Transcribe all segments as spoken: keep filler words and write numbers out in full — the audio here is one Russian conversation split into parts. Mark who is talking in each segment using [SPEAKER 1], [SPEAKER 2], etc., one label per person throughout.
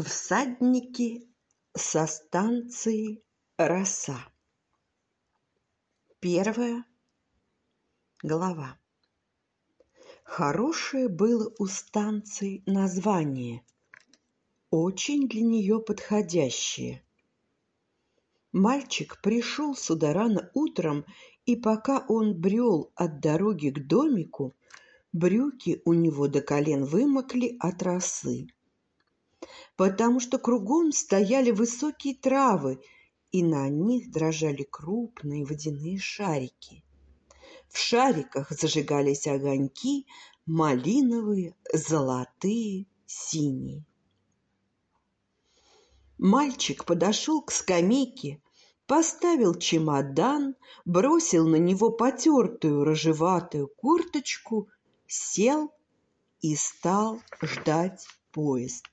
[SPEAKER 1] Всадники со станции Роса. Первая глава. Хорошее было у станции название, очень для нее подходящее. Мальчик пришел сюда рано утром, и пока он брел от дороги к домику, брюки у него до колен вымокли от росы, потому что кругом стояли высокие травы, и на них дрожали крупные водяные шарики. В шариках зажигались огоньки малиновые, золотые, синие. Мальчик подошел к скамейке, поставил чемодан, бросил на него потертую рыжеватую курточку, сел и стал ждать поезд.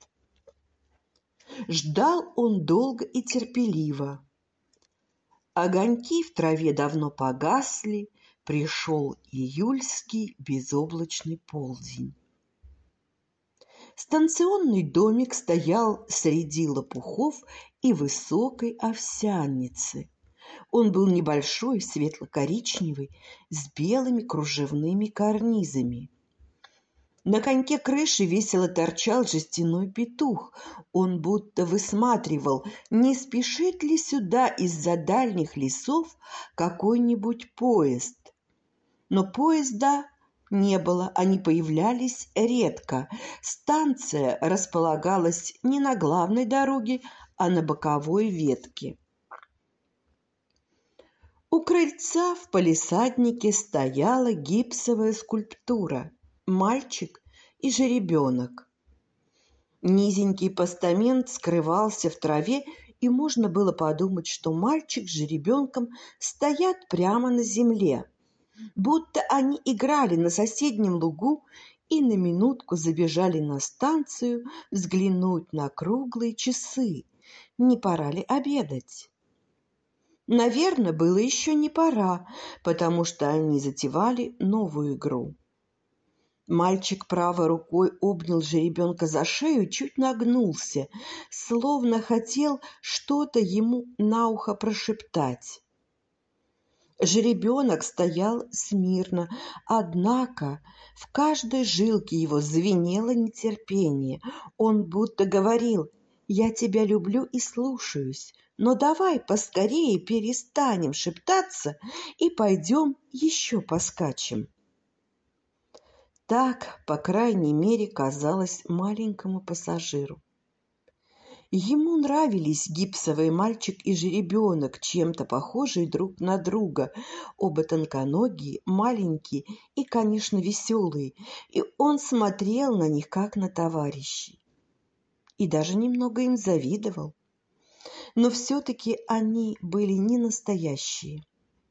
[SPEAKER 1] Ждал он долго и терпеливо. Огоньки в траве давно погасли, пришел июльский безоблачный полдень. Станционный домик стоял среди лопухов и высокой овсяницы. Он был небольшой, светло-коричневый, с белыми кружевными карнизами. На коньке крыши весело торчал жестяной петух. Он будто высматривал, не спешит ли сюда из-за дальних лесов какой-нибудь поезд. Но поезда не было, они появлялись редко. Станция располагалась не на главной дороге, а на боковой ветке. У крыльца в палисаднике стояла гипсовая скульптура «Мальчик и жеребенок». Низенький постамент скрывался в траве, и можно было подумать, что мальчик с жеребенком стоят прямо на земле, будто они играли на соседнем лугу и на минутку забежали на станцию взглянуть на круглые часы. Не пора ли обедать? Наверное, было еще не пора, потому что они затевали новую игру. Мальчик правой рукой обнял жеребенка за шею, чуть нагнулся, словно хотел что-то ему на ухо прошептать. Жеребенок стоял смирно, однако в каждой жилке его звенело нетерпение. Он будто говорил: «Я тебя люблю и слушаюсь, но давай поскорее перестанем шептаться и пойдем еще поскачем». Так, по крайней мере, казалось маленькому пассажиру. Ему нравились гипсовый мальчик и жеребенок, чем-то похожие друг на друга, оба тонконогие, маленькие и, конечно, веселые, и он смотрел на них, как на товарищей, и даже немного им завидовал. Но все-таки они были не настоящие.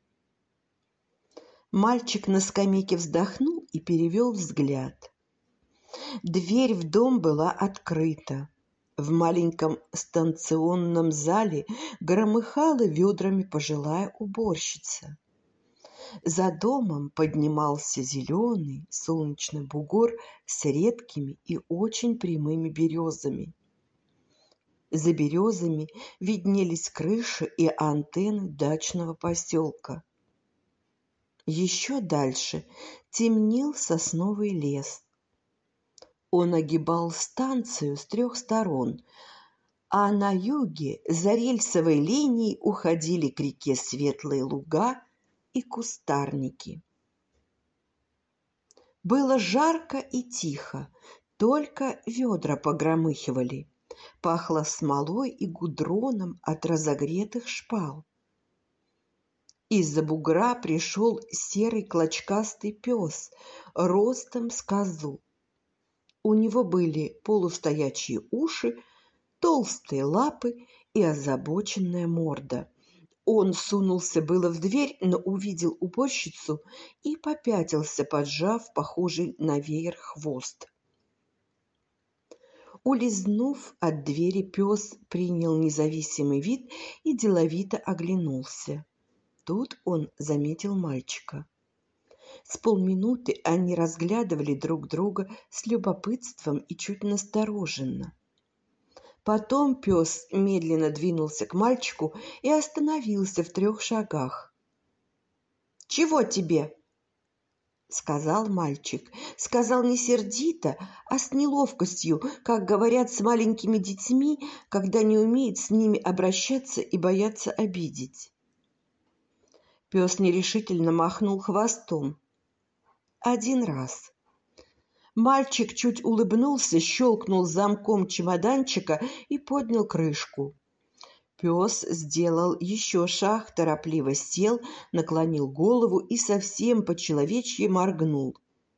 [SPEAKER 1] Мальчик на скамейке вздохнул и перевел взгляд. Дверь в дом была открыта. В маленьком станционном зале громыхала ведрами пожилая уборщица. За домом поднимался зеленый солнечный бугор с редкими и очень прямыми березами. За березами виднелись крыши и антенны дачного поселка. Еще дальше темнел сосновый лес. Он огибал станцию с трех сторон, а на юге за рельсовой линией уходили к реке светлые луга и кустарники. Было жарко и тихо, только ведра погромыхивали, пахло смолой и гудроном от разогретых шпал. Из-за бугра пришел серый клочкастый пес, ростом с козу. У него были полустоячие уши, толстые лапы и озабоченная морда. Он сунулся было в дверь, но увидел уборщицу и попятился, поджав похожий на веер хвост. Улизнув от двери, пес принял независимый вид и деловито оглянулся. Тут он заметил мальчика. С полминуты они разглядывали друг друга с любопытством и чуть настороженно. Потом пес медленно двинулся к мальчику и остановился в трех шагах. «Чего тебе?» — сказал мальчик. Сказал не сердито, а с неловкостью, как говорят с маленькими детьми, когда не умеют с ними обращаться и боятся обидеть. Пес нерешительно махнул хвостом. Один раз. Мальчик чуть улыбнулся, щелкнул замком чемоданчика и поднял крышку. Пес сделал еще шаг, торопливо сел, наклонил голову и совсем по-человечьи моргнул.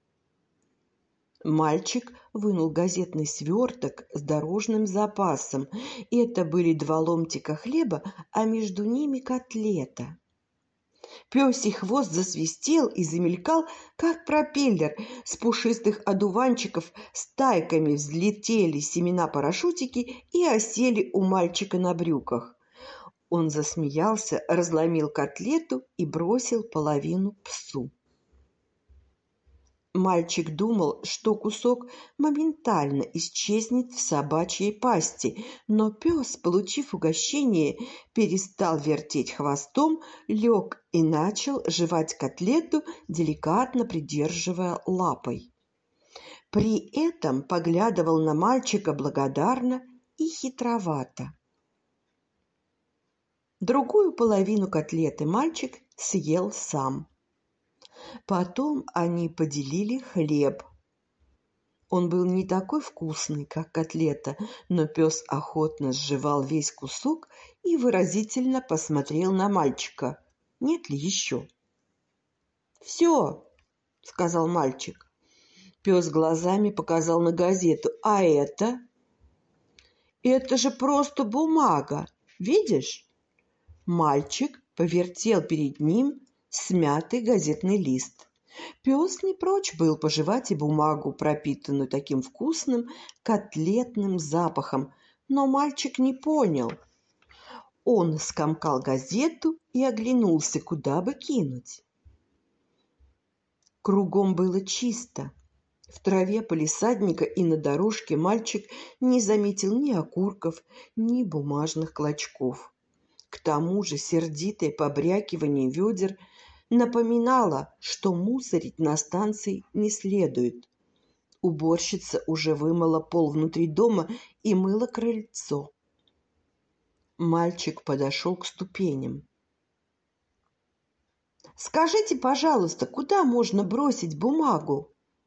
[SPEAKER 1] Мальчик вынул газетный сверток с дорожным запасом. Это были два ломтика хлеба, а между ними котлета. Пёсий хвост засвистел и замелькал, как пропеллер. С пушистых одуванчиков стайками взлетели семена-парашютики и осели у мальчика на брюках. Он засмеялся, разломил котлету и бросил половину псу. Мальчик думал, что кусок моментально исчезнет в собачьей пасти, но пес, получив угощение, перестал вертеть хвостом, лег и начал жевать котлету, деликатно придерживая лапой. При этом поглядывал на мальчика благодарно и хитровато. Другую половину котлеты мальчик съел сам. Потом они поделили хлеб. Он был не такой вкусный, как котлета, но пес охотно сживал весь кусок и выразительно посмотрел на мальчика. Нет ли еще? «Все», — сказал мальчик. Пес глазами показал на газету. «А это?» «Это же просто бумага. Видишь?» Мальчик повертел перед ним смятый газетный лист. Пес не прочь был пожевать и бумагу, пропитанную таким вкусным котлетным запахом, но мальчик не понял. Он скомкал газету и оглянулся, куда бы кинуть. Кругом было чисто. В траве палисадника и на дорожке мальчик не заметил ни окурков, ни бумажных клочков. К тому же сердитое побрякивание ведер напоминало, что мусорить на станции не следует. Уборщица уже вымыла пол внутри дома и мыла крыльцо. Мальчик подошел к ступеням. «Скажите, пожалуйста, куда можно бросить бумагу?»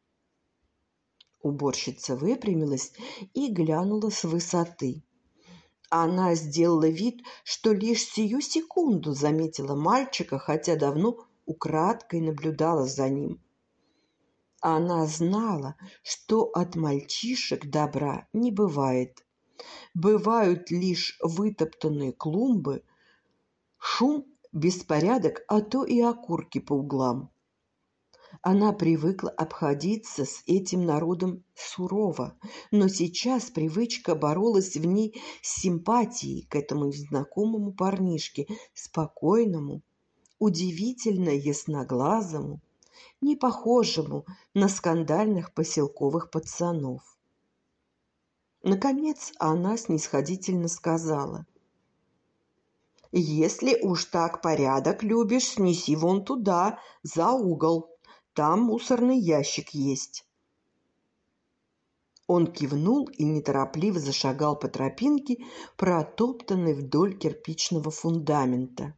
[SPEAKER 1] Уборщица выпрямилась и глянула с высоты. Она сделала вид, что лишь сию секунду заметила мальчика, хотя давно украдкой наблюдала за ним. Она знала, что от мальчишек добра не бывает. Бывают лишь вытоптанные клумбы, шум, беспорядок, а то и окурки по углам. Она привыкла обходиться с этим народом сурово, но сейчас привычка боролась в ней с симпатией к этому незнакомому парнишке, спокойному, удивительно ясноглазому, не похожему на скандальных поселковых пацанов. Наконец она снисходительно сказала: «Если уж так порядок любишь, снеси вон туда, за угол. Там мусорный ящик есть». Он кивнул и неторопливо зашагал по тропинке, протоптанной вдоль кирпичного фундамента.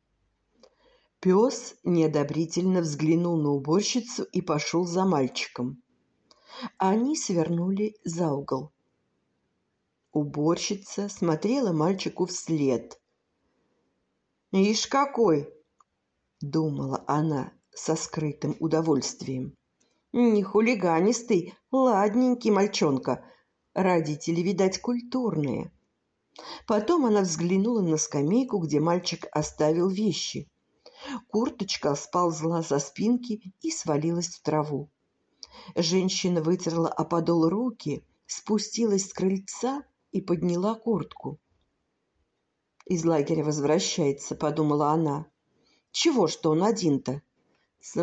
[SPEAKER 1] Пес неодобрительно взглянул на уборщицу и пошел за мальчиком. Они свернули за угол. Уборщица смотрела мальчику вслед. «Ишь какой!» — думала она со скрытым удовольствием. «Не хулиганистый, ладненький мальчонка. Родители, видать, культурные». Потом она взглянула на скамейку, где мальчик оставил вещи. Курточка сползла со спинки и свалилась в траву. Женщина вытерла о подол руки, спустилась с крыльца и подняла куртку. «Из лагеря возвращается», — подумала она. «Чего, что он один-то?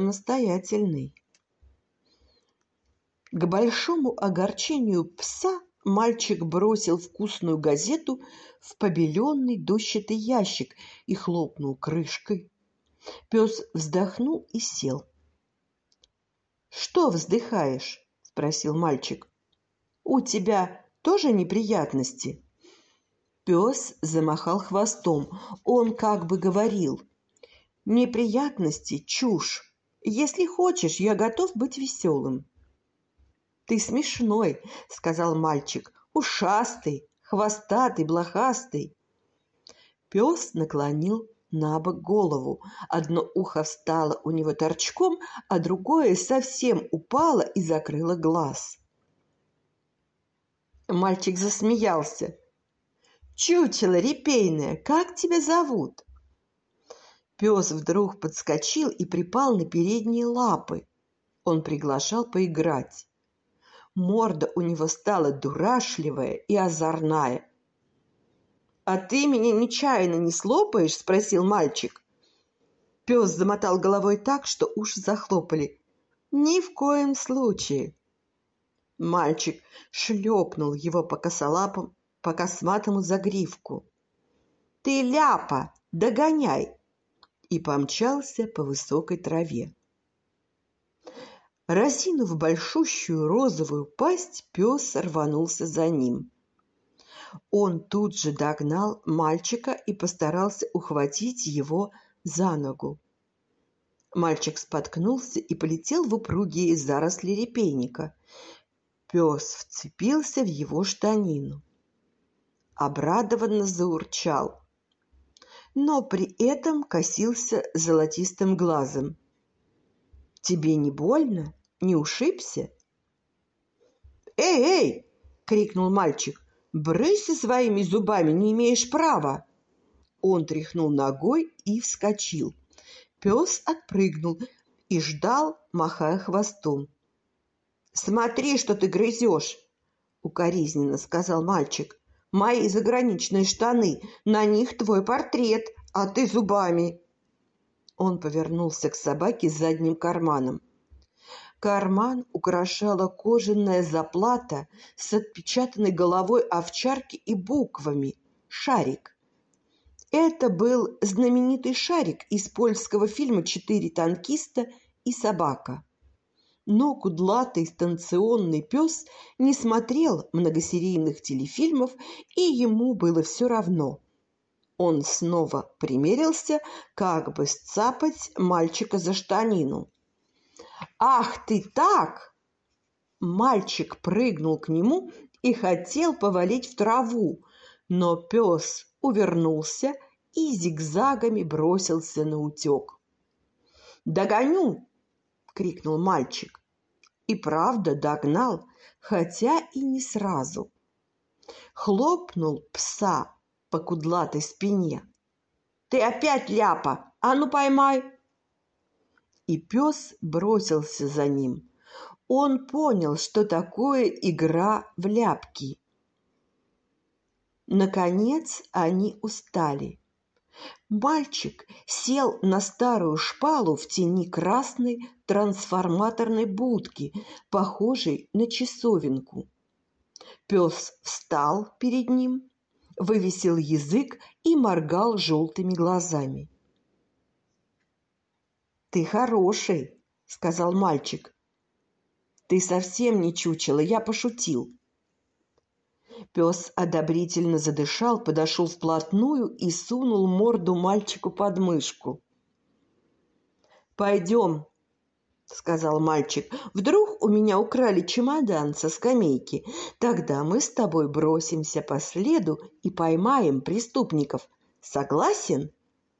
[SPEAKER 1] Самостоятельный». К большому огорчению пса Мальчик бросил вкусную газету в побеленный дощатый ящик и хлопнул крышкой. Пес вздохнул и сел. — Что вздыхаешь? — спросил мальчик. — У тебя тоже неприятности? Пес замахал хвостом. Он как бы говорил: неприятности — чушь. Если хочешь, я готов быть веселым. — Ты смешной, — сказал мальчик, — ушастый, хвостатый, блохастый. Пес наклонил на бок голову. Одно ухо встало у него торчком, а другое совсем упало и закрыло глаз. Мальчик засмеялся. — Чучело репейное, как тебя зовут? Пес вдруг подскочил и припал на передние лапы. Он приглашал поиграть. Морда у него стала дурашливая и озорная. — А ты меня нечаянно не слопаешь? — спросил мальчик. Пес замотал головой так, что уши захлопали. — Ни в коем случае. Мальчик шлепнул его по косолапам, по косматому загривку. — Ты ляпа, догоняй! И помчался по высокой траве. Разинув большущую розовую пасть, пес рванулся за ним. Он тут же догнал мальчика и постарался ухватить его за ногу. Мальчик споткнулся и полетел в упругие заросли репейника. Пес вцепился в его штанину. Обрадованно заурчал, но при этом косился золотистым глазом. — Тебе не больно? Не ушибся? — Эй, эй! — крикнул мальчик. — Брысь своими зубами, не имеешь права! Он тряхнул ногой и вскочил. Пес отпрыгнул и ждал, махая хвостом. — Смотри, что ты грызешь! — укоризненно сказал мальчик. — Мои заграничные штаны, на них твой портрет, а ты зубами. Он повернулся к собаке с задним карманом. Карман украшала кожаная заплата с отпечатанной головой овчарки и буквами «Шарик». Это был знаменитый Шарик из польского фильма «Четыре танкиста и собака». Но кудлатый станционный пес не смотрел многосерийных телефильмов, и ему было все равно. Он снова примерился, как бы сцапать мальчика за штанину. «Ах ты так!» Мальчик прыгнул к нему и хотел повалить в траву, но пес увернулся и зигзагами бросился наутек. «Догоню!» — крикнул мальчик. И правда догнал, хотя и не сразу. Хлопнул пса по кудлатой спине. «Ты опять ляпа! А ну поймай!» И пес бросился за ним. Он понял, что такое игра в ляпки. Наконец они устали. Мальчик сел на старую шпалу в тени красной трансформаторной будки, похожей на часовенку. Пес встал перед ним, вывесил язык и моргал желтыми глазами. — Ты хороший, — сказал мальчик. — Ты совсем не чучело, я пошутил. Пес одобрительно задышал, подошел вплотную и сунул морду мальчику под мышку. — Пойдем, — сказал мальчик. — Вдруг у меня украли чемодан со скамейки. Тогда мы с тобой бросимся по следу и поймаем преступников. Согласен?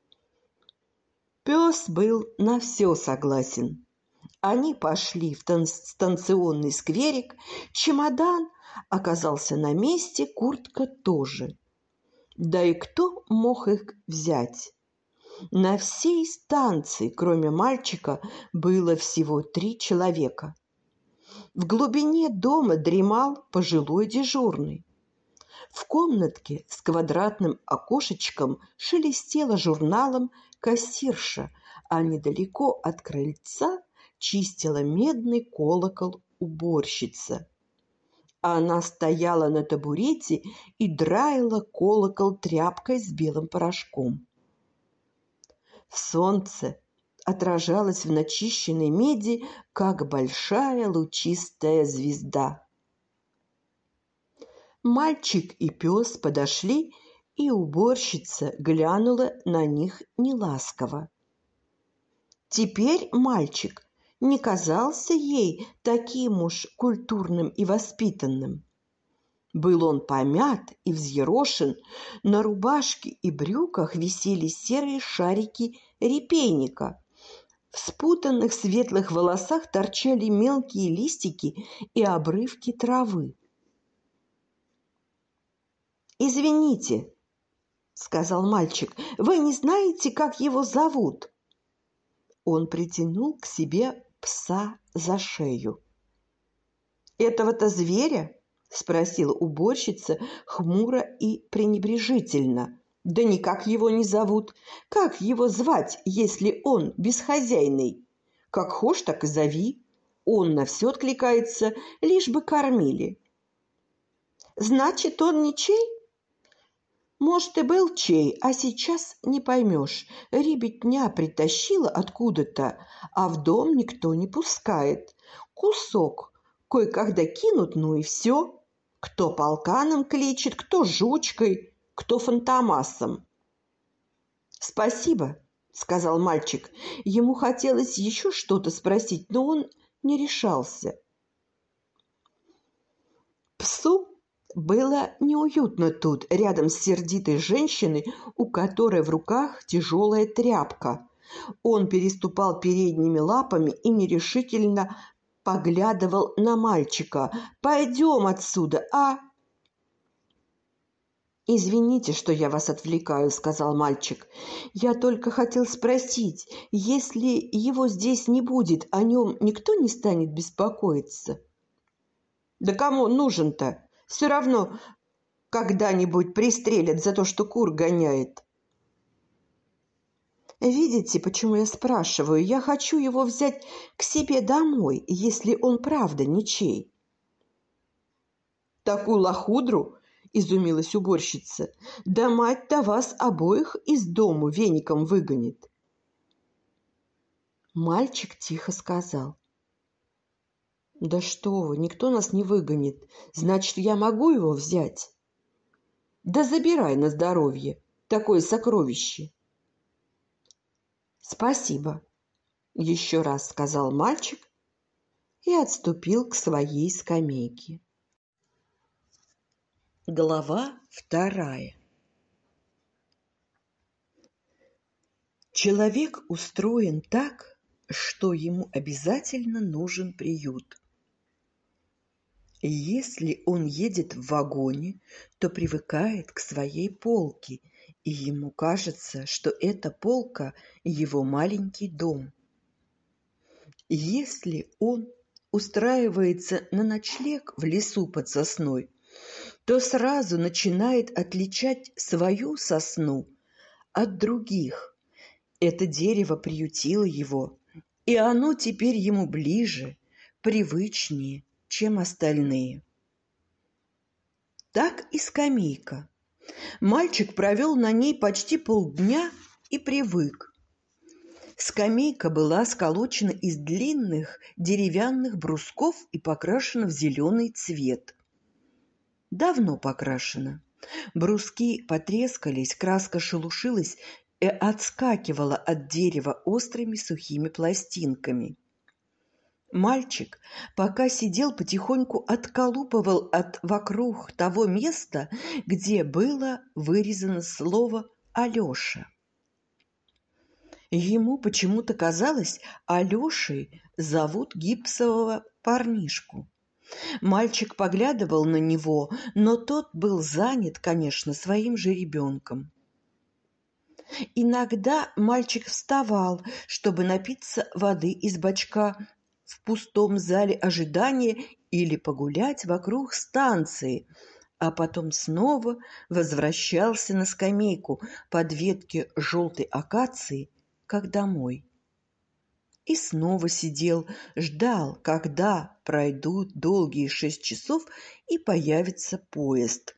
[SPEAKER 1] Пес был на все согласен. Они пошли в станционный скверик. Чемодан оказался на месте, куртка тоже. Да и кто мог их взять? На всей станции, кроме мальчика, было всего три человека. В глубине дома дремал пожилой дежурный. В комнатке с квадратным окошечком шелестела журналом кассирша, а недалеко от крыльца чистила медный колокол уборщица. Она стояла на табурете и драила колокол тряпкой с белым порошком. Солнце отражалось в начищенной меди, как большая лучистая звезда. Мальчик и пес подошли, и уборщица глянула на них неласково. Теперь мальчик не казался ей таким уж культурным и воспитанным. Был он помят и взъерошен, на рубашке и брюках висели серые шарики репейника. В спутанных светлых волосах торчали мелкие листики и обрывки травы. «Извините», — сказал мальчик, — «вы не знаете, как его зовут?» Он притянул к себе пса за шею. «Этого-то зверя?» — спросила уборщица хмуро и пренебрежительно. «Да никак его не зовут. Как его звать, если он бесхозяйный? Как хошь, так и зови. Он на все откликается, лишь бы кормили». «Значит, он ничей?» «Может, и был чей, а сейчас не поймешь. Ребятня притащила откуда-то, а в дом никто не пускает. Кусок кое-когда кинут, ну и все. Кто полканом кличет, кто жучкой, кто фантомасом». «Спасибо», — сказал мальчик. Ему хотелось еще что-то спросить, но он не решался. Псу было неуютно тут, рядом с сердитой женщиной, у которой в руках тяжелая тряпка. Он переступал передними лапами и нерешительно поглядывал на мальчика. «Пойдем отсюда, а?» «Извините, что я вас отвлекаю», — сказал мальчик. «Я только хотел спросить, если его здесь не будет, о нем никто не станет беспокоиться?» «Да кому он нужен-то? Все равно когда-нибудь пристрелят за то, что кур гоняет». «Видите, почему я спрашиваю? Я хочу его взять к себе домой, если он правда ничей». «Такую лохудру?» — изумилась уборщица. «Да мать-то вас обоих из дому веником выгонит». Мальчик тихо сказал: «Да что вы, никто нас не выгонит. Значит, я могу его взять?» «Да забирай на здоровье, такое сокровище». «Спасибо», — еще раз сказал мальчик и отступил к своей скамейке. Глава вторая. Человек устроен так, что ему обязательно нужен приют. Если он едет в вагоне, то привыкает к своей полке, и ему кажется, что эта полка – его маленький дом. Если он устраивается на ночлег в лесу под сосной, то сразу начинает отличать свою сосну от других. Это дерево приютило его, и оно теперь ему ближе, привычнее, чем остальные. Так и скамейка. Мальчик провел на ней почти полдня и привык. Скамейка была сколочена из длинных деревянных брусков и покрашена в зеленый цвет. Давно покрашена. Бруски потрескались, краска шелушилась и отскакивала от дерева острыми сухими пластинками. Мальчик, пока сидел, потихоньку отколупывал от вокруг того места, где было вырезано слово «Алеша». Ему почему-то казалось, Алешей зовут гипсового парнишку. Мальчик поглядывал на него, но тот был занят, конечно, своим же ребенком. Иногда мальчик вставал, чтобы напиться воды из бачка в пустом зале ожидания или погулять вокруг станции, а потом снова возвращался на скамейку под ветки желтой акации, как домой. и снова сидел, ждал, когда пройдут долгие шесть часов и появится поезд.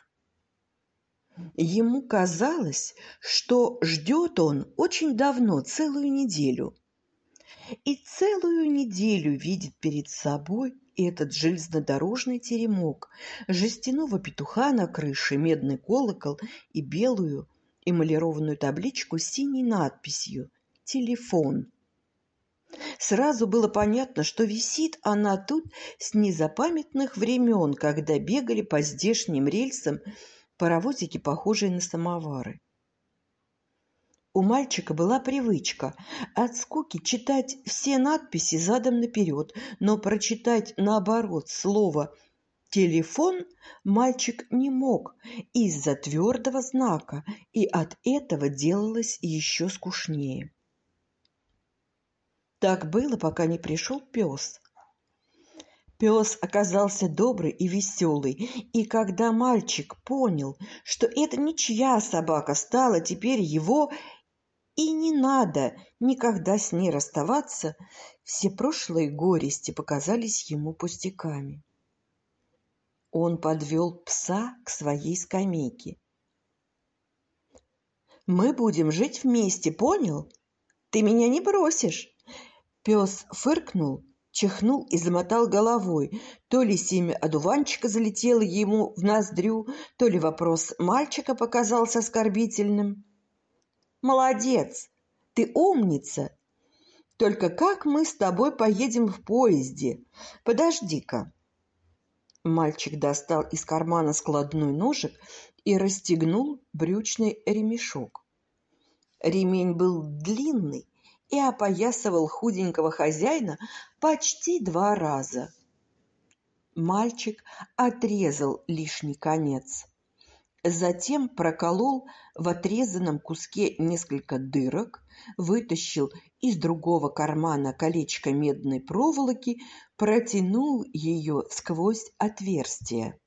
[SPEAKER 1] Ему казалось, что ждет он очень давно, целую неделю. И целую неделю видит перед собой этот железнодорожный теремок, жестяного петуха на крыше, медный колокол и белую эмалированную табличку с синей надписью «Телефон». Сразу было понятно, что висит она тут с незапамятных времен, когда бегали по здешним рельсам паровозики, похожие на самовары. У мальчика была привычка от скуки читать все надписи задом наперед, но прочитать наоборот слово «телефон» мальчик не мог из-за твердого знака, и от этого делалось еще скучнее. Так было, пока не пришел пес. Пес оказался добрый и веселый, и когда мальчик понял, что это ничья собака стала теперь его, и не надо никогда с ней расставаться, все прошлые горести показались ему пустяками. Он подвел пса к своей скамейке. «Мы будем жить вместе, понял? Ты меня не бросишь!» Пес фыркнул, чихнул и замотал головой. То ли семя одуванчика залетело ему в ноздрю, то ли вопрос мальчика показался оскорбительным. «Молодец! Ты умница! Только как мы с тобой поедем в поезде? Подожди-ка!» Мальчик достал из кармана складной ножик и расстегнул брючный ремешок. Ремень был длинный и опоясывал худенького хозяина почти два раза. Мальчик отрезал лишний конец. Затем проколол в отрезанном куске несколько дырок, вытащил из другого кармана колечко медной проволоки, протянул ее сквозь отверстие.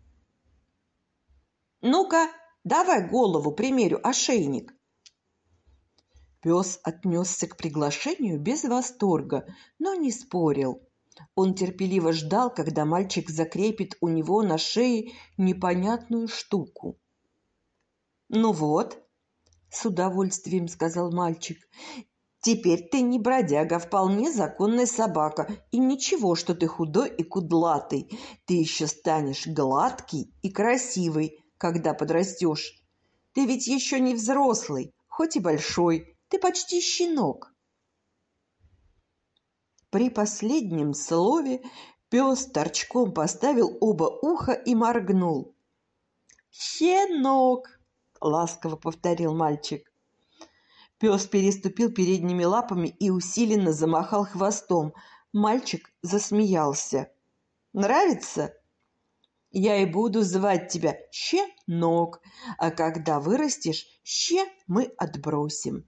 [SPEAKER 1] «Ну-ка, давай голову примерю, ошейник!» Пес отнесся к приглашению без восторга, но не спорил. Он терпеливо ждал, когда мальчик закрепит у него на шее непонятную штуку. «Ну вот», — с удовольствием сказал мальчик, — «теперь ты не бродяга, а вполне законная собака, и ничего, что ты худой и кудлатый, ты еще станешь гладкий и красивый, когда подрастешь. Ты ведь еще не взрослый, хоть и большой, ты почти щенок». При последнем слове пес торчком поставил оба уха и моргнул. «Щенок!» — ласково повторил мальчик. Пес переступил передними лапами и усиленно замахал хвостом. Мальчик засмеялся. «Нравится? Я и буду звать тебя Щенок, а когда вырастешь, Ще мы отбросим».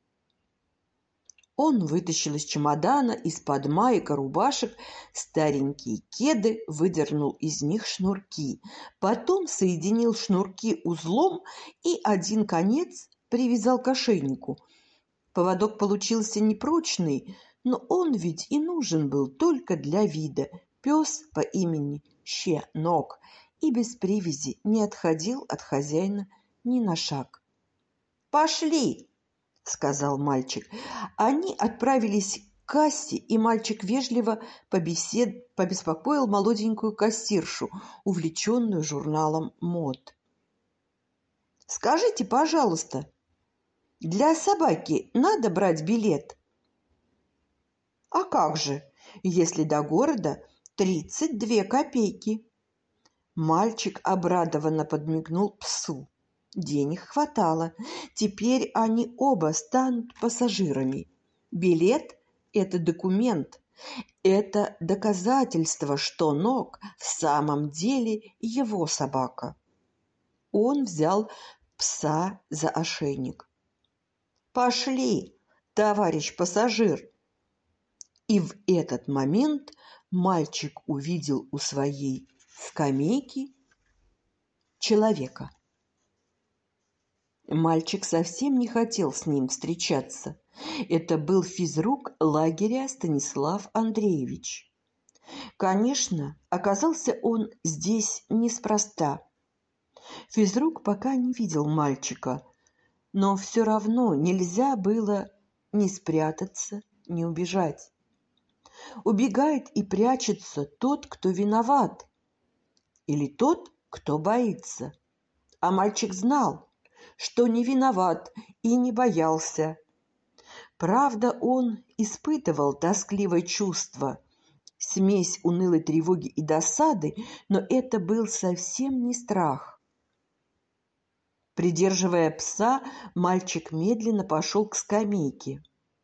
[SPEAKER 1] Он вытащил из чемодана, из-под маек и рубашек старенькие кеды, выдернул из них шнурки. Потом соединил шнурки узлом и один конец привязал к ошейнику. Поводок получился непрочный, но он ведь и нужен был только для вида. Пес по имени Щенок и без привязи не отходил от хозяина ни на шаг. «Пошли!» — сказал мальчик. Они отправились к кассе, и мальчик вежливо побесед... побеспокоил молоденькую кассиршу, увлеченную журналом мод. «Скажите, пожалуйста, для собаки надо брать билет?» «А как же, если до города тридцать две копейки?» Мальчик обрадованно подмигнул псу. Денег хватало. Теперь они оба станут пассажирами. Билет – это документ. Это доказательство, что Нок в самом деле его собака. Он взял пса за ошейник. «Пошли, товарищ пассажир!» И в этот момент мальчик увидел у своей скамейки человека. Мальчик совсем не хотел с ним встречаться. Это был физрук лагеря Станислав Андреевич. Конечно, оказался он здесь неспроста. Физрук пока не видел мальчика, но все равно нельзя было ни спрятаться, ни убежать. Убегает и прячется тот, кто виноват, или тот, кто боится. А мальчик знал, что не виноват и не боялся. Правда, он испытывал тоскливое чувство, смесь унылой тревоги и досады, но это был совсем не страх. Придерживая пса, мальчик медленно пошел к скамейке.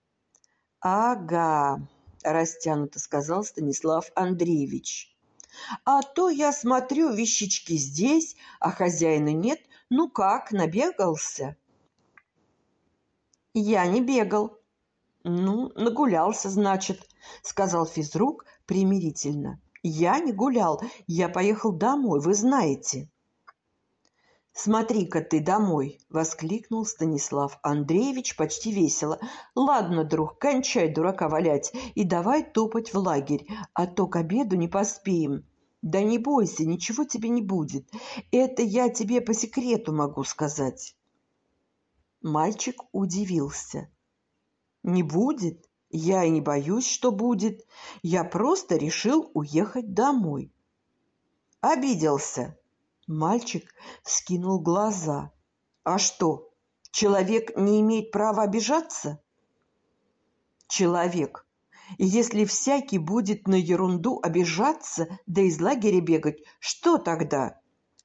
[SPEAKER 1] «Ага», – растянуто сказал Станислав Андреевич. «А то я смотрю, вещички здесь, а хозяина нет. Ну как, набегался?» «Я не бегал». «Ну, нагулялся, значит», – сказал физрук примирительно. «Я не гулял, я поехал домой, вы знаете». «Смотри-ка ты домой!» – воскликнул Станислав Андреевич почти весело. «Ладно, друг, кончай дурака валять и давай топать в лагерь, а то к обеду не поспеем». «Да не бойся, ничего тебе не будет. Это я тебе по секрету могу сказать». Мальчик удивился. «Не будет? Я и не боюсь, что будет. Я просто решил уехать домой». «Обиделся?» Мальчик вскинул глаза. «А что, человек не имеет права обижаться?» «Человек. И если всякий будет на ерунду обижаться, да из лагеря бегать, что тогда?»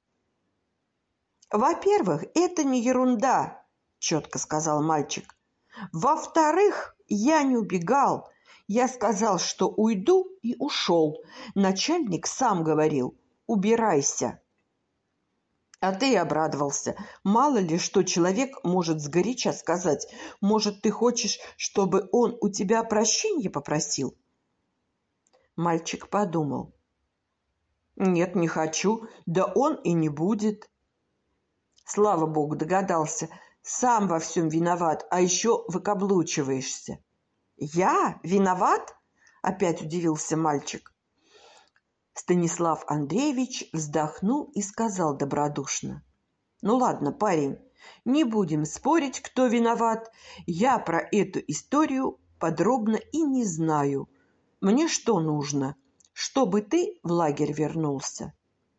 [SPEAKER 1] «Во-первых, это не ерунда», — четко сказал мальчик. «Во-вторых, я не убегал. Я сказал, что уйду, и ушел. Начальник сам говорил: убирайся». А ты обрадовался. Мало ли, что человек может сгоряча сказать. Может, ты хочешь, чтобы он у тебя прощения попросил? Мальчик подумал. Нет, не хочу. Да он и не будет. Слава богу, догадался. Сам во всем виноват, а еще выкаблучиваешься. Я виноват? Опять удивился мальчик. Станислав Андреевич вздохнул и сказал добродушно. «Ну ладно, парень, не будем спорить, кто виноват. Я про эту историю подробно и не знаю. Мне что нужно? Чтобы ты в лагерь вернулся?»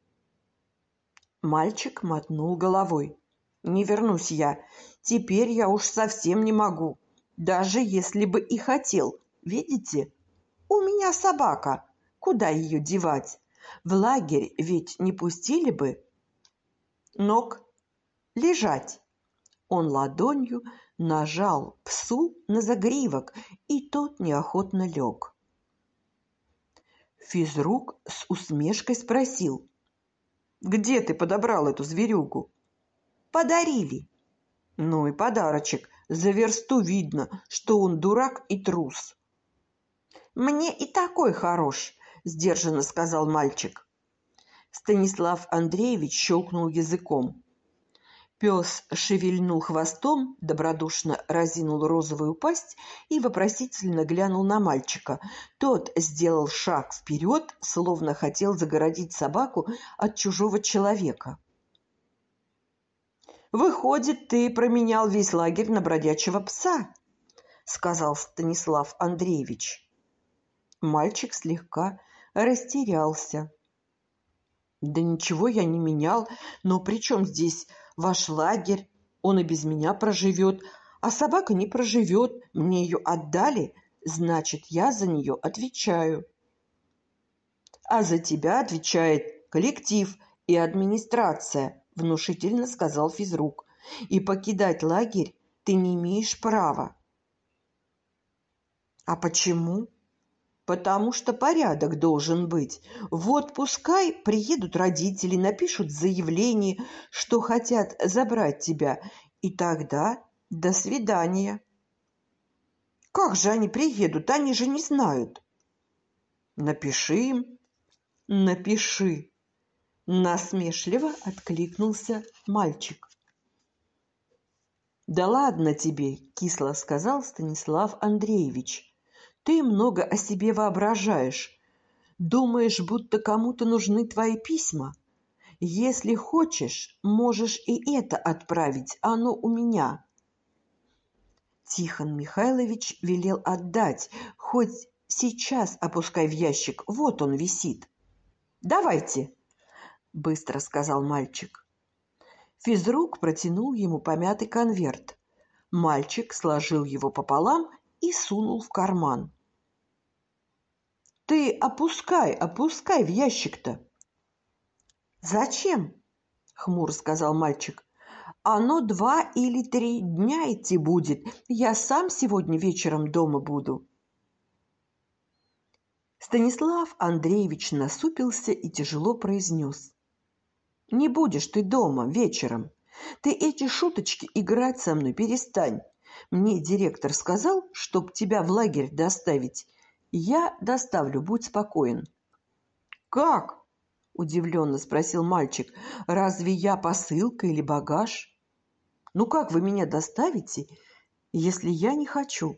[SPEAKER 1] Мальчик мотнул головой. «Не вернусь я. Теперь я уж совсем не могу. Даже если бы и хотел. Видите, у меня собака. Куда ее девать? В лагерь ведь не пустили бы. Ног, лежать». Он ладонью нажал псу на загривок, и тот неохотно лег. Физрук с усмешкой спросил. «Где ты подобрал эту зверюгу?» «Подарили». «Ну и подарочек. За версту видно, что он дурак и трус». «Мне и такой хорош», — сдержанно сказал мальчик. Станислав Андреевич щелкнул языком. Пес шевельнул хвостом, добродушно разинул розовую пасть и вопросительно глянул на мальчика. Тот сделал шаг вперед, словно хотел загородить собаку от чужого человека. «Выходит, ты променял весь лагерь на бродячего пса», — сказал Станислав Андреевич. Мальчик слегка растерялся. «Да ничего я не менял, но при чем здесь ваш лагерь? Он и без меня проживет, а собака не проживет. Мне ее отдали, значит, я за нее отвечаю». «А за тебя отвечает коллектив и администрация», — внушительно сказал физрук. «И покидать лагерь ты не имеешь права». «А почему?» «Потому что порядок должен быть. Вот пускай приедут родители, напишут заявление, что хотят забрать тебя, и тогда до свидания». «Как же они приедут? Они же не знают». «Напиши им». «Напиши», — насмешливо откликнулся мальчик. «Да ладно тебе», – кисло сказал Станислав Андреевич. «Ты много о себе воображаешь. Думаешь, будто кому-то нужны твои письма? Если хочешь, можешь и это отправить, оно у меня». Тихон Михайлович велел отдать, хоть сейчас опускай в ящик, вот он висит. «Давайте», – быстро сказал мальчик. Физрук протянул ему помятый конверт. Мальчик сложил его пополам и сунул в карман. «Ты опускай, опускай в ящик-то». «Зачем?» – хмуро сказал мальчик. «Оно два или три дня идти будет. Я сам сегодня вечером дома буду». Станислав Андреевич насупился и тяжело произнес. «Не будешь ты дома вечером. Ты эти шуточки играть со мной перестань. Мне директор сказал, чтоб тебя в лагерь доставить. Я доставлю, будь спокоен». «Как?» – удивленно спросил мальчик. «Разве я посылка или багаж? Ну как вы меня доставите, если я не хочу?»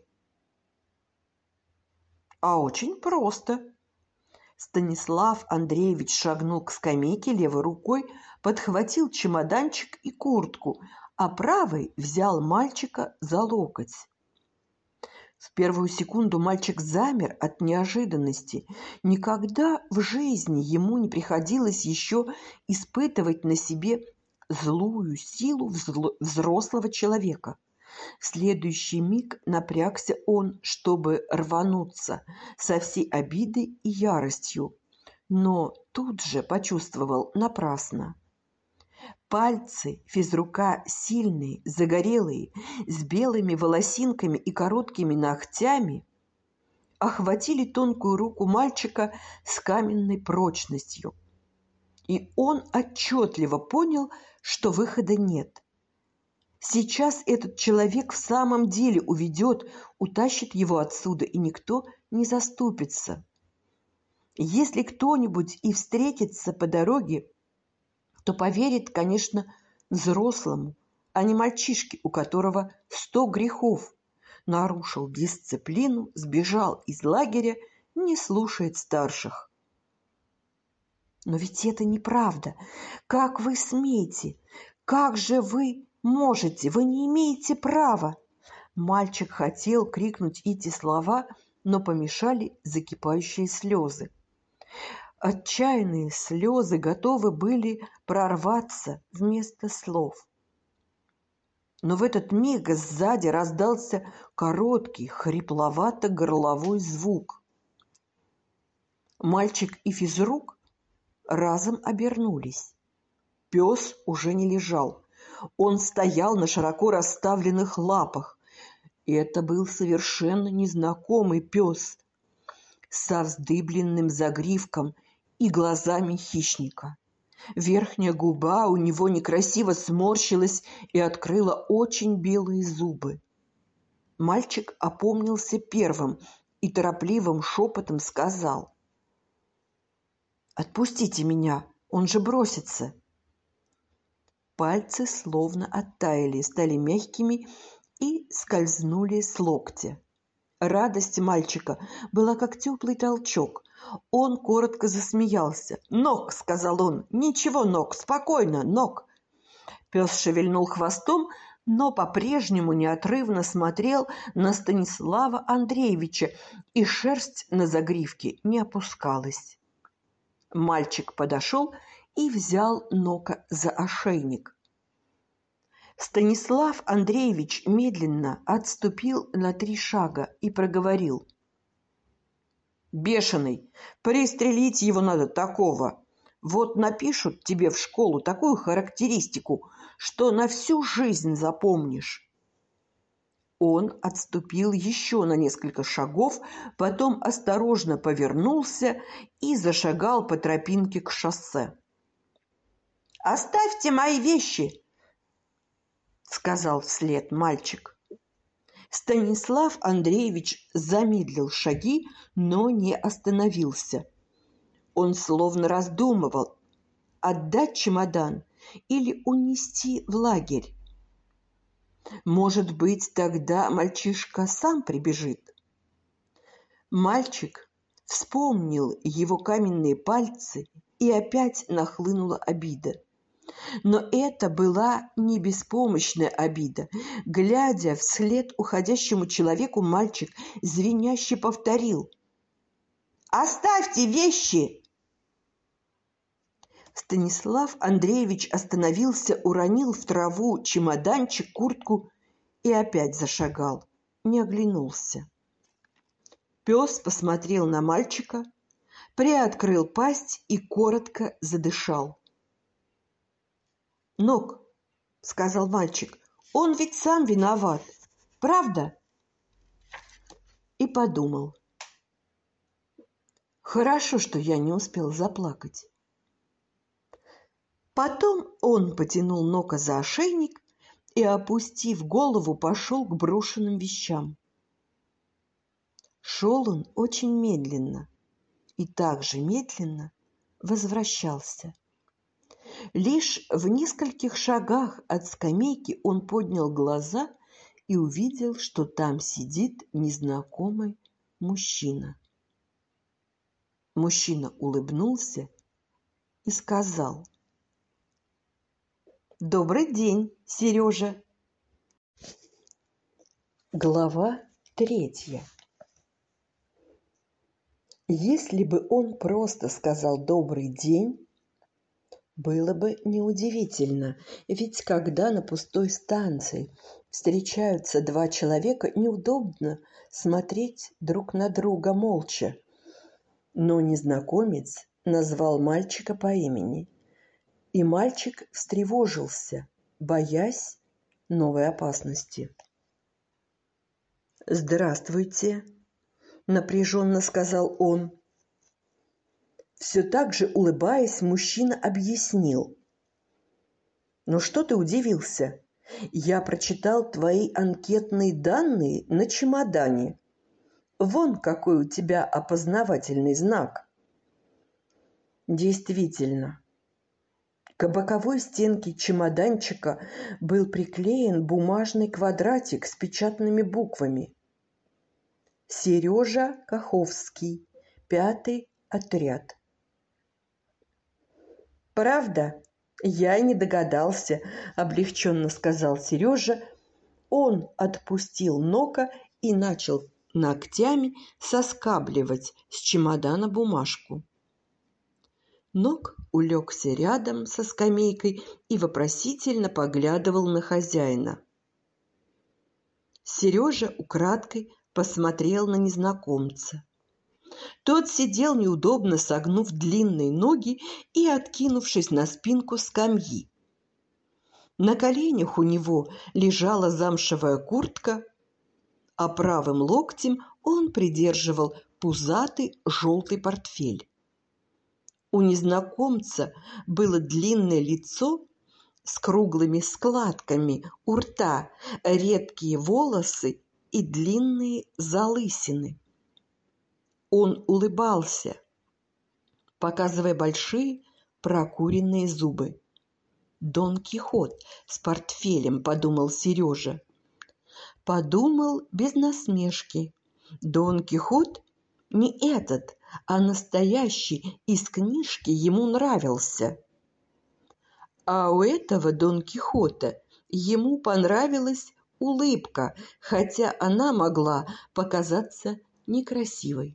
[SPEAKER 1] «А очень просто». Станислав Андреевич шагнул к скамейке левой рукой, подхватил чемоданчик и куртку, а правой взял мальчика за локоть. В первую секунду мальчик замер от неожиданности. Никогда в жизни ему не приходилось еще испытывать на себе злую силу взрослого человека. В следующий миг напрягся он, чтобы рвануться со всей обидой и яростью, но тут же почувствовал напрасно. Пальцы физрука сильные, загорелые, с белыми волосинками и короткими ногтями охватили тонкую руку мальчика с каменной прочностью. И он отчетливо понял, что выхода нет. Сейчас этот человек в самом деле уведет, утащит его отсюда, и никто не заступится. Если кто-нибудь и встретится по дороге, то поверит, конечно, взрослому, а не мальчишке, у которого сто грехов. Нарушил дисциплину, сбежал из лагеря, не слушает старших. Но ведь это неправда. Как вы смеете? Как же вы можете? Вы не имеете права. Мальчик хотел крикнуть эти слова, но помешали закипающие слезы. Отчаянные слезы готовы были прорваться вместо слов. Но в этот миг сзади раздался короткий, хрипловато-горловой звук. Мальчик и физрук разом обернулись. Пес уже не лежал. Он стоял на широко расставленных лапах. И это был совершенно незнакомый пес со вздыбленным загривком и глазами хищника. Верхняя губа у него некрасиво сморщилась и открыла очень белые зубы. Мальчик опомнился первым и торопливым шепотом сказал: «Отпустите меня, он же бросится». Пальцы словно оттаяли, стали мягкими и скользнули с локтя. Радость мальчика была как теплый толчок. Он коротко засмеялся. «Ног!» — сказал он. «Ничего, Ног, спокойно, Ног!» Пес шевельнул хвостом, но по-прежнему неотрывно смотрел на Станислава Андреевича, и шерсть на загривке не опускалась. Мальчик подошел и взял Нока за ошейник. Станислав Андреевич медленно отступил на три шага и проговорил: «Бешеный, пристрелить его надо такого. Вот напишут тебе в школу такую характеристику, что на всю жизнь запомнишь». Он отступил еще на несколько шагов, потом осторожно повернулся и зашагал по тропинке к шоссе. «Оставьте мои вещи!» — сказал вслед мальчик. Станислав Андреевич замедлил шаги, но не остановился. Он словно раздумывал, отдать чемодан или унести в лагерь. Может быть, тогда мальчишка сам прибежит. Мальчик вспомнил его каменные пальцы, и опять нахлынула обида. Но это была не беспомощная обида. Глядя вслед уходящему человеку, мальчик звеняще повторил: «Оставьте вещи!» Станислав Андреевич остановился, уронил в траву чемоданчик, куртку и опять зашагал, не оглянулся. Пес посмотрел на мальчика, приоткрыл пасть и коротко задышал. «Нок», — сказал мальчик, — «он ведь сам виноват, правда?» И подумал: «Хорошо, что я не успел заплакать». Потом он потянул Нока за ошейник и, опустив голову, пошел к брошенным вещам. Шел он очень медленно и так же медленно возвращался. Лишь в нескольких шагах от скамейки он поднял глаза и увидел, что там сидит незнакомый мужчина. Мужчина улыбнулся и сказал: «Добрый день, Сережа». Глава третья. Если бы он просто сказал «добрый день», было бы неудивительно, ведь когда на пустой станции встречаются два человека, неудобно смотреть друг на друга молча. Но незнакомец назвал мальчика по имени, и мальчик встревожился, боясь новой опасности. «Здравствуйте», — напряженно сказал он. Все так же улыбаясь, мужчина объяснил: «Ну что ты удивился? Я прочитал твои анкетные данные на чемодане. Вон какой у тебя опознавательный знак». Действительно, к боковой стенке чемоданчика был приклеен бумажный квадратик с печатными буквами: «Сережа Каховский, пятый отряд». «Правда? Я и не догадался», — облегченно сказал Сережа. Он отпустил Нока и начал ногтями соскабливать с чемодана бумажку. Нок улегся рядом со скамейкой и вопросительно поглядывал на хозяина. Сережа украдкой посмотрел на незнакомца. Тот сидел неудобно, согнув длинные ноги и откинувшись на спинку скамьи. На коленях у него лежала замшевая куртка, а правым локтем он придерживал пузатый желтый портфель. У незнакомца было длинное лицо с круглыми складками у рта, редкие волосы и длинные залысины. Он улыбался, показывая большие прокуренные зубы. «Дон Кихот с портфелем», — подумал Сережа. Подумал без насмешки. Дон Кихот не этот, а настоящий из книжки ему нравился. А у этого Дон Кихота ему понравилась улыбка, хотя она могла показаться некрасивой.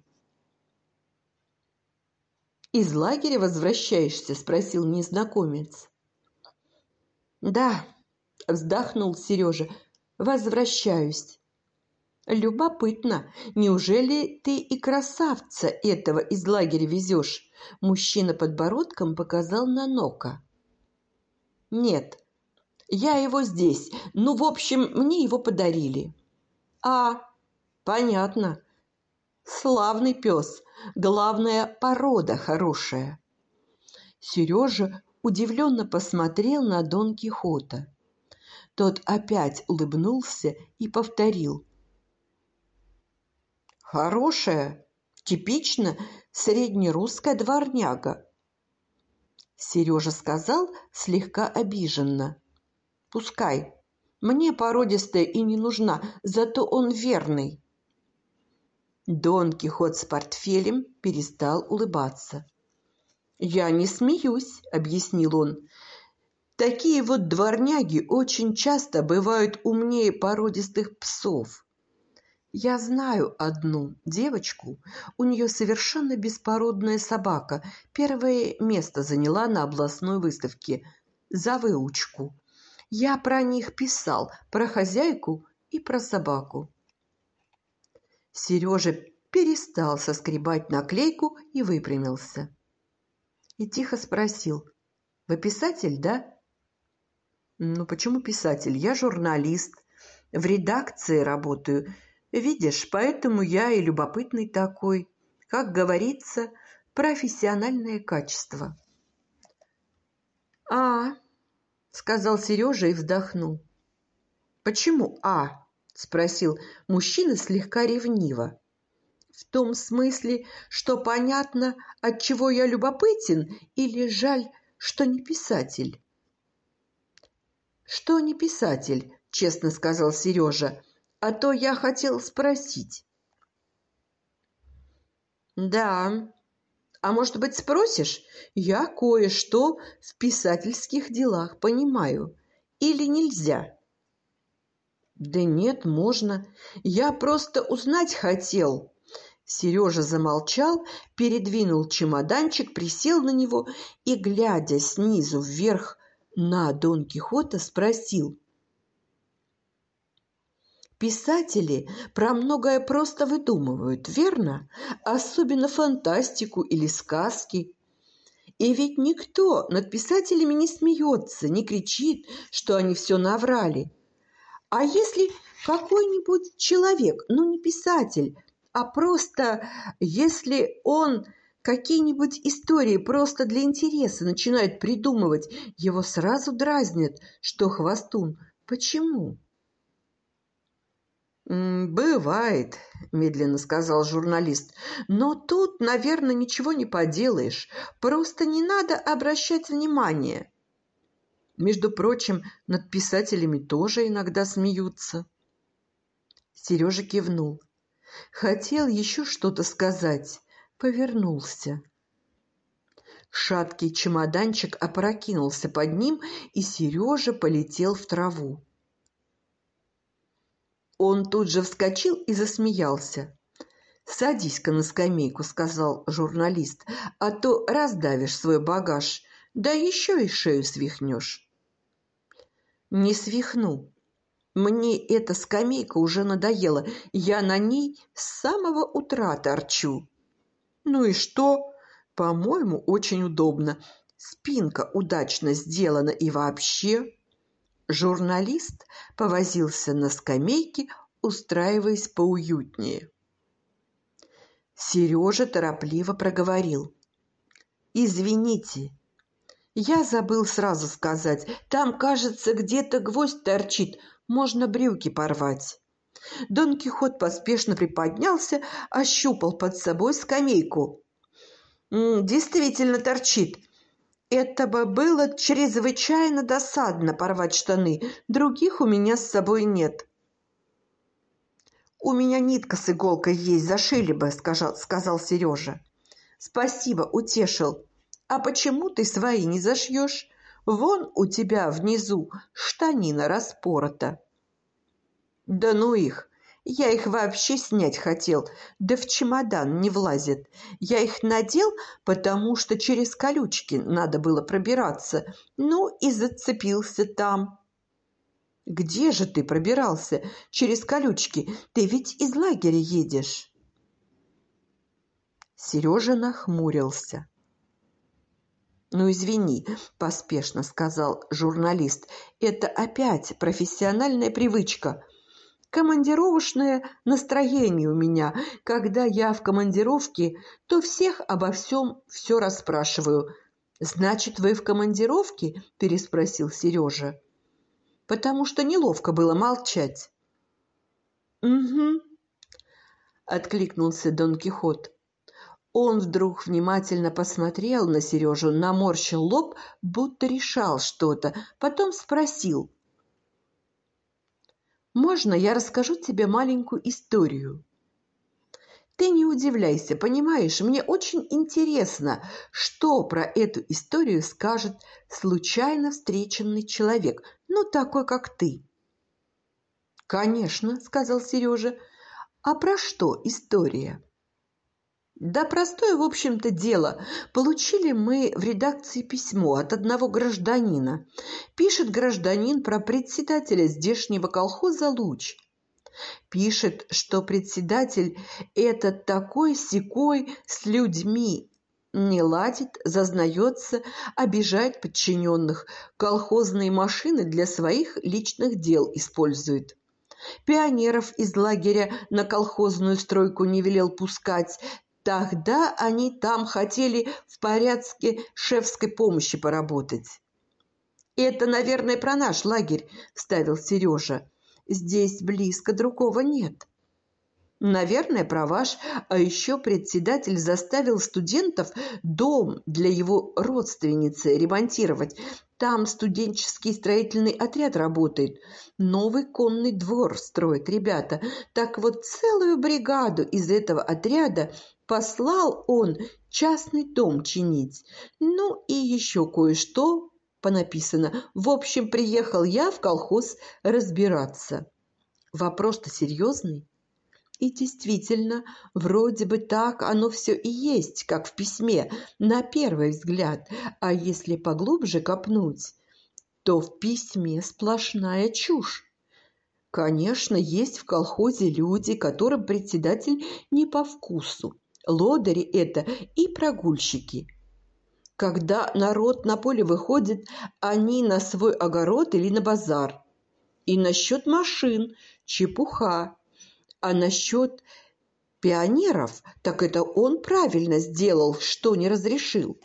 [SPEAKER 1] «Из лагеря возвращаешься?» – спросил незнакомец. «Да», – вздохнул Сережа, – «возвращаюсь». «Любопытно, неужели ты и красавца этого из лагеря везешь?» Мужчина подбородком показал на Нока. «Нет, я его здесь. Ну, в общем, мне его подарили». «А, понятно. Славный пес. Главное, порода хорошая». Сережа удивленно посмотрел на Дон Кихота. Тот опять улыбнулся и повторил: «Хорошая, типично среднерусская дворняга». Сережа сказал слегка обиженно: «Пускай, Мне породистая и не нужна, зато он верный». Дон Кихот с портфелем перестал улыбаться. «Я не смеюсь», — объяснил он. «Такие вот дворняги очень часто бывают умнее породистых псов. Я знаю одну девочку, у нее совершенно беспородная собака, первое место заняла на областной выставке за выучку. Я про них писал, про хозяйку и про собаку». Сережа перестал соскребать наклейку и выпрямился. И тихо спросил: «Вы писатель, да?» «Ну, почему писатель? Я журналист, в редакции работаю. Видишь, поэтому я и любопытный такой. Как говорится, профессиональное качество». «А, — сказал Сережа и вздохнул. «Почему «а»?» — спросил мужчина слегка ревниво. «В том смысле, что понятно, отчего я любопытен, или жаль, что не писатель?» «Что не писатель?» — честно сказал Сережа. «А то я хотел спросить». «Да, а может быть, спросишь? Я кое-что в писательских делах понимаю. Или нельзя?» «Да нет, можно. Я просто узнать хотел». Сережа замолчал, передвинул чемоданчик, присел на него и, глядя снизу вверх на Дон Кихота, спросил: «Писатели про многое просто выдумывают, верно? Особенно фантастику или сказки. И ведь никто над писателями не смеется, не кричит, что они все наврали. А если какой-нибудь человек, ну не писатель, а просто если он какие-нибудь истории просто для интереса начинает придумывать, его сразу дразнят, что хвастун. Почему?» «Бывает», – медленно сказал журналист, – «но тут, наверное, ничего не поделаешь. Просто не надо обращать внимание. Между прочим, над писателями тоже иногда смеются». Сережа кивнул. Хотел еще что-то сказать, повернулся. Шаткий чемоданчик опрокинулся под ним, и Сережа полетел в траву. Он тут же вскочил и засмеялся. «Садись-ка на скамейку», — сказал журналист, — «а то раздавишь свой багаж, да еще и шею свихнешь». «Не свихну. Мне эта скамейка уже надоела, я на ней с самого утра торчу». «Ну и что? По-моему, очень удобно. Спинка удачно сделана и вообще...» Журналист повозился на скамейке, устраиваясь поуютнее. Сережа торопливо проговорил: «Извините, я забыл сразу сказать, там, кажется, где-то гвоздь торчит, можно брюки порвать». Дон Кихот поспешно приподнялся, ощупал под собой скамейку. «Действительно торчит. Это бы было чрезвычайно досадно порвать штаны, других у меня с собой нет». «У меня нитка с иголкой есть, зашили бы», — сказал, сказал Сережа. «Спасибо, утешил. А почему ты свои не зашьешь? Вон у тебя внизу штанина распорота». «Да ну их! Я их вообще снять хотел, да в чемодан не влазит. Я их надел, потому что через колючки надо было пробираться, ну и зацепился там». «Где же ты пробирался через колючки? Ты ведь из лагеря едешь». Сережа нахмурился. «Ну, извини», – поспешно сказал журналист, – «это опять профессиональная привычка. Командировочное настроение у меня. Когда я в командировке, то всех обо всем все расспрашиваю». «Значит, вы в командировке?» – переспросил Сережа. «Потому что неловко было молчать». «Угу», – откликнулся Дон Кихот. Он вдруг внимательно посмотрел на Сережу, наморщил лоб, будто решал что-то, потом спросил: Можно я расскажу тебе маленькую историю? Ты не удивляйся, понимаешь, мне очень интересно, что про эту историю скажет случайно встреченный человек, ну, такой, как ты. Конечно, сказал Сережа. А про что история? Да простое, в общем-то, дело. Получили мы в редакции письмо от одного гражданина. Пишет гражданин про председателя здешнего колхоза «Луч». Пишет, что председатель этот такой-сякой с людьми не ладит, зазнается, обижает подчиненных, колхозные машины для своих личных дел использует. Пионеров из лагеря на колхозную стройку не велел пускать. Тогда они там хотели в порядке шефской помощи поработать. «Это, наверное, про наш лагерь», – вставил Сережа. «Здесь близко другого нет». «Наверное, про ваш, а еще председатель заставил студентов дом для его родственницы ремонтировать. Там студенческий строительный отряд работает. Новый конный двор строят ребята. Так вот, целую бригаду из этого отряда послал он частный дом чинить. Ну и еще кое-что понаписано. В общем, приехал я в колхоз разбираться». Вопрос-то серьезный. И действительно, вроде бы так оно все и есть, как в письме, на первый взгляд. А если поглубже копнуть, то в письме сплошная чушь. Конечно, есть в колхозе люди, которым председатель не по вкусу. Лодыри это и прогульщики. Когда народ на поле выходит, они на свой огород или на базар. И насчет машин чепуха. А насчет пионеров, так это он правильно сделал, что не разрешил.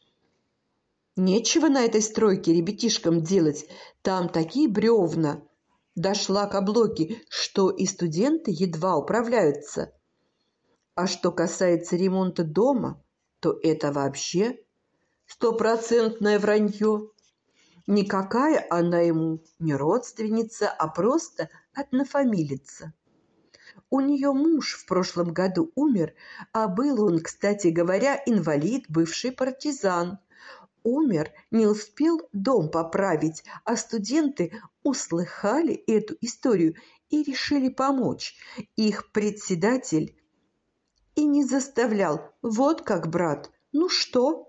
[SPEAKER 1] Нечего на этой стройке ребятишкам делать, там такие бревна, до шлакоблоки, что и студенты едва управляются. А что касается ремонта дома, то это вообще стопроцентное вранье. Никакая она ему не родственница, а просто однофамилица. У нее муж в прошлом году умер, а был он, кстати говоря, инвалид, бывший партизан. Умер, не успел дом поправить, а студенты услыхали эту историю и решили помочь. Их председатель и не заставлял. Вот как, брат, ну что?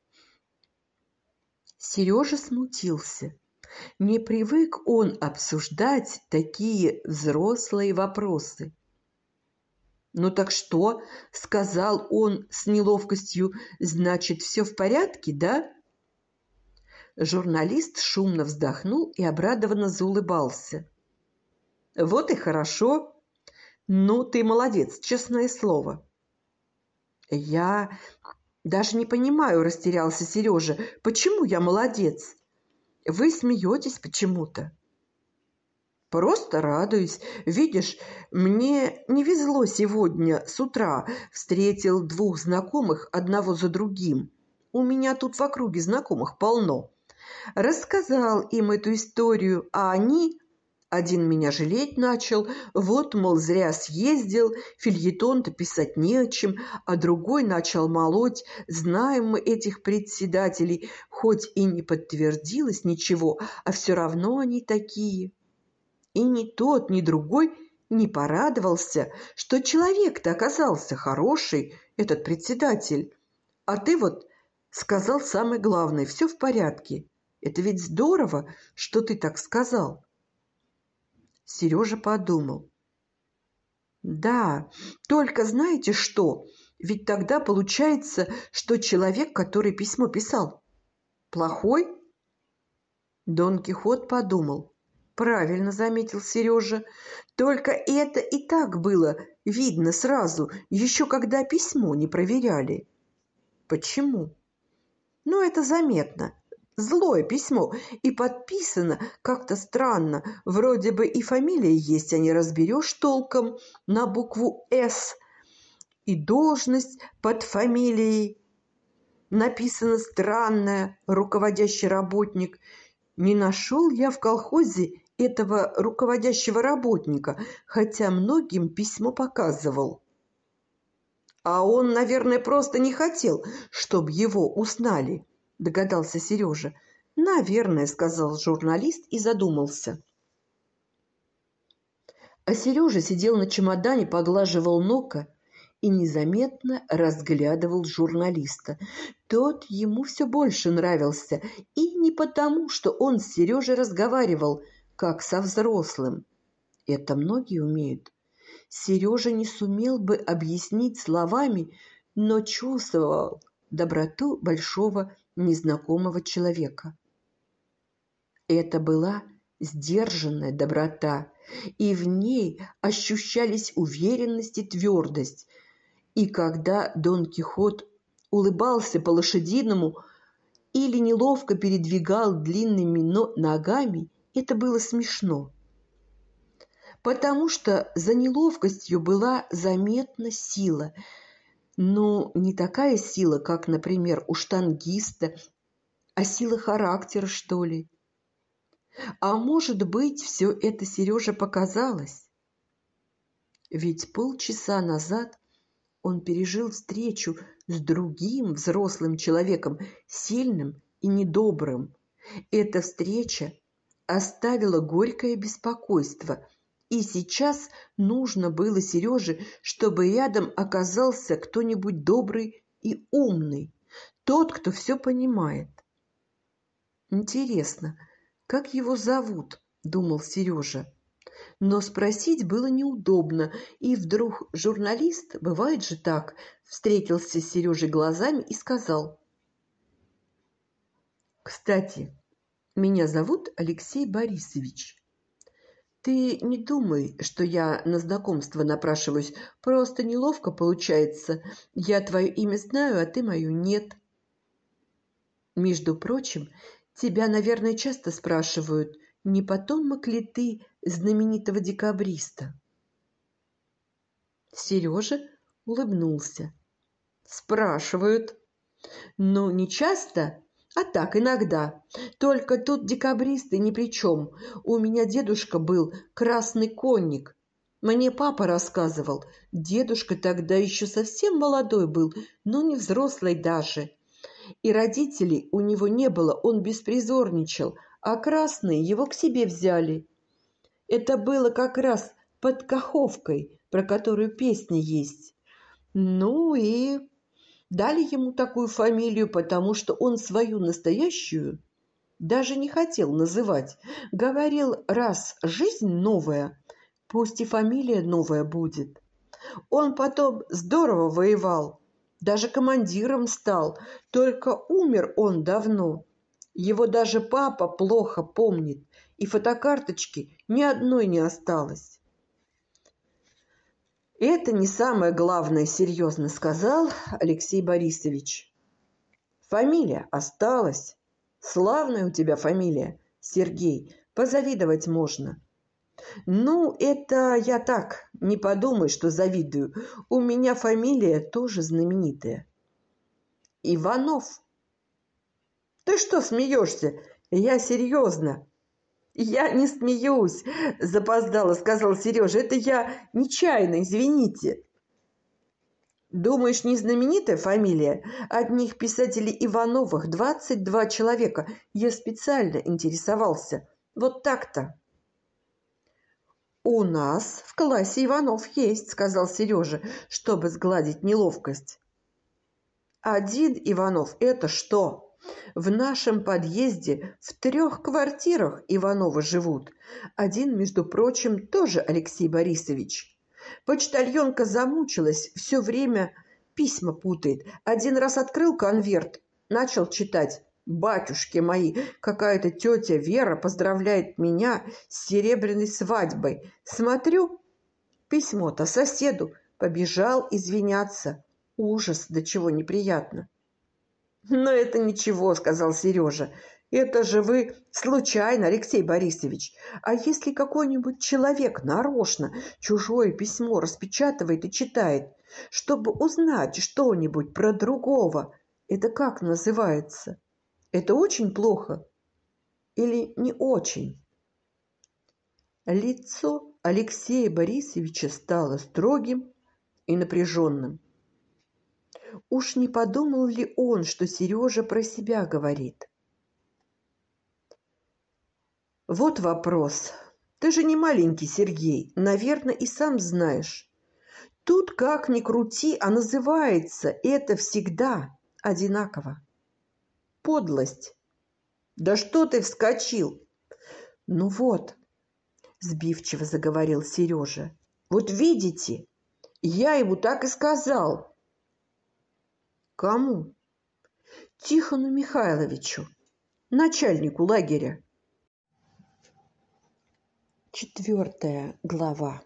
[SPEAKER 1] Сережа смутился. Не привык он обсуждать такие взрослые вопросы. «Ну так что?» – сказал он с неловкостью. «Значит, все в порядке, да?» Журналист шумно вздохнул и обрадованно заулыбался. «Вот и хорошо. Ну, ты молодец, честное слово». «Я даже не понимаю», – растерялся Сережа. «Почему я молодец? Вы смеетесь почему-то». «Просто радуюсь. Видишь, мне не везло сегодня с утра. Встретил двух знакомых одного за другим. У меня тут в округе знакомых полно. Рассказал им эту историю, а они... Один меня жалеть начал. Вот, мол, зря съездил, фельетон-то писать не о чем, а другой начал молоть. Знаем мы этих председателей, хоть и не подтвердилось ничего, а все равно они такие». И ни тот, ни другой не порадовался, что человек-то оказался хороший, этот председатель. А ты вот сказал самое главное, все в порядке. Это ведь здорово, что ты так сказал. Сережа подумал. Да, только знаете что? Ведь тогда получается, что человек, который письмо писал, плохой? Дон Кихот подумал. Правильно заметил Сережа. Только это и так было видно сразу, еще когда письмо не проверяли. Почему? Ну, это заметно. Злое письмо и подписано как-то странно. Вроде бы и фамилия есть, а не разберешь толком на букву «С». И должность под фамилией. Написано странное, руководящий работник. Не нашел я в колхозе этого руководящего работника, хотя многим письмо показывал. А он, наверное, просто не хотел, чтобы его узнали, догадался Сережа. Наверное, сказал журналист и задумался. А Сережа сидел на чемодане, поглаживал Нока и незаметно разглядывал журналиста. Тот ему все больше нравился, и не потому, что он с Сережей разговаривал, как со взрослым. Это многие умеют. Сережа не сумел бы объяснить словами, но чувствовал доброту большого незнакомого человека. Это была сдержанная доброта, и в ней ощущались уверенность и твердость. И когда Дон Кихот улыбался по-лошадиному или неловко передвигал длинными ногами, это было смешно. Потому что за неловкостью была заметна сила. Но не такая сила, как, например, у штангиста, а сила характера, что ли. А может быть, все это Сереже показалось? Ведь полчаса назад он пережил встречу с другим взрослым человеком, сильным и недобрым. Эта встреча оставила горькое беспокойство, и сейчас нужно было Сереже, чтобы рядом оказался кто-нибудь добрый и умный, тот, кто все понимает. Интересно, как его зовут, думал Сережа. Но спросить было неудобно, и вдруг журналист, бывает же так, встретился с Сережей глазами и сказал: «Кстати, меня зовут Алексей Борисович. Ты не думай, что я на знакомство напрашиваюсь, просто неловко получается. Я твое имя знаю, а ты мою нет. Между прочим, тебя, наверное, часто спрашивают, не потомок ли ты знаменитого декабриста?» Сережа улыбнулся. «Спрашивают. Ну, не часто, а так иногда. Только тут декабристы ни при чем. У меня дедушка был красный конник. Мне папа рассказывал. Дедушка тогда еще совсем молодой был, но не взрослый даже. И родителей у него не было, он беспризорничал, а красные его к себе взяли. Это было как раз под Каховкой, про которую песня есть. Ну и дали ему такую фамилию, потому что он свою настоящую даже не хотел называть. Говорил, раз жизнь новая, пусть и фамилия новая будет. Он потом здорово воевал, даже командиром стал, только умер он давно. Его даже папа плохо помнит, и фотокарточки ни одной не осталось. «Это не самое главное», — серьезно сказал Алексей Борисович. «Фамилия осталась. Славная у тебя фамилия, Сергей, позавидовать можно». «Ну, это я так, не подумай, что завидую. У меня фамилия тоже знаменитая. Иванов». «Ты что смеешься? Я серьезно». «Я не смеюсь», — запоздало сказал Сережа. «Это я нечаянно, извините». «Думаешь, не знаменитая фамилия? Одних писателей Ивановых двадцать два человека. Я специально интересовался. Вот так-то». «У нас в классе Иванов есть», — сказал Сережа, чтобы сгладить неловкость. «Один Иванов — это что? В нашем подъезде в трех квартирах Ивановы живут. Один, между прочим, тоже Алексей Борисович. Почтальонка замучилась, все время письма путает. Один раз открыл конверт, начал читать. Батюшки мои, какая-то тетя Вера поздравляет меня с серебряной свадьбой. Смотрю, письмо-то соседу, побежал извиняться. Ужас, до чего неприятно». «Но это ничего», — сказал Сережа. «Это же вы случайно, Алексей Борисович. А если какой-нибудь человек нарочно чужое письмо распечатывает и читает, чтобы узнать что-нибудь про другого, это как называется? Это очень плохо или не очень?» Лицо Алексея Борисовича стало строгим и напряженным. Уж не подумал ли он, что Сережа про себя говорит? Вот вопрос. Ты же не маленький, Сергей, наверное, и сам знаешь. Тут как ни крути, а называется это всегда одинаково. Подлость. Да что ты вскочил? Ну вот, сбивчиво заговорил Сережа. Вот видите, я ему так и сказал. Кому? Тихону Михайловичу, начальнику лагеря. Четвертая глава.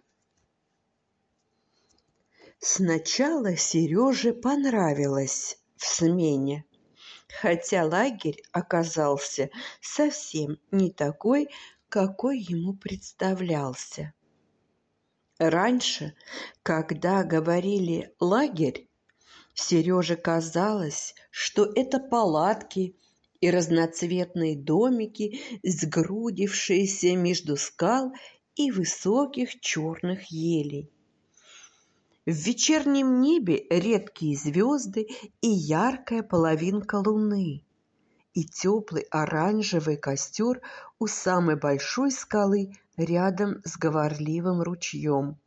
[SPEAKER 1] Сначала Сереже понравилось в смене, хотя лагерь оказался совсем не такой, какой ему представлялся. Раньше, когда говорили «лагерь», Сереже казалось, что это палатки и разноцветные домики, сгрудившиеся между скал и высоких черных елей. В вечернем небе редкие звезды и яркая половинка луны, и теплый оранжевый костер у самой большой скалы рядом с говорливым ручьем.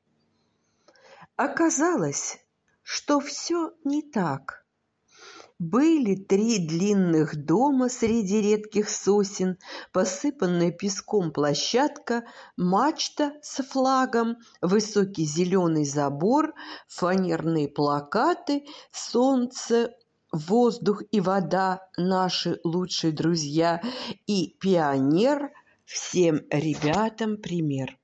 [SPEAKER 1] Оказалось, что все не так. Были три длинных дома среди редких сосен, посыпанная песком площадка, мачта с флагом, высокий зеленый забор, фанерные плакаты, солнце, воздух и вода – наши лучшие друзья, и пионер – всем ребятам пример.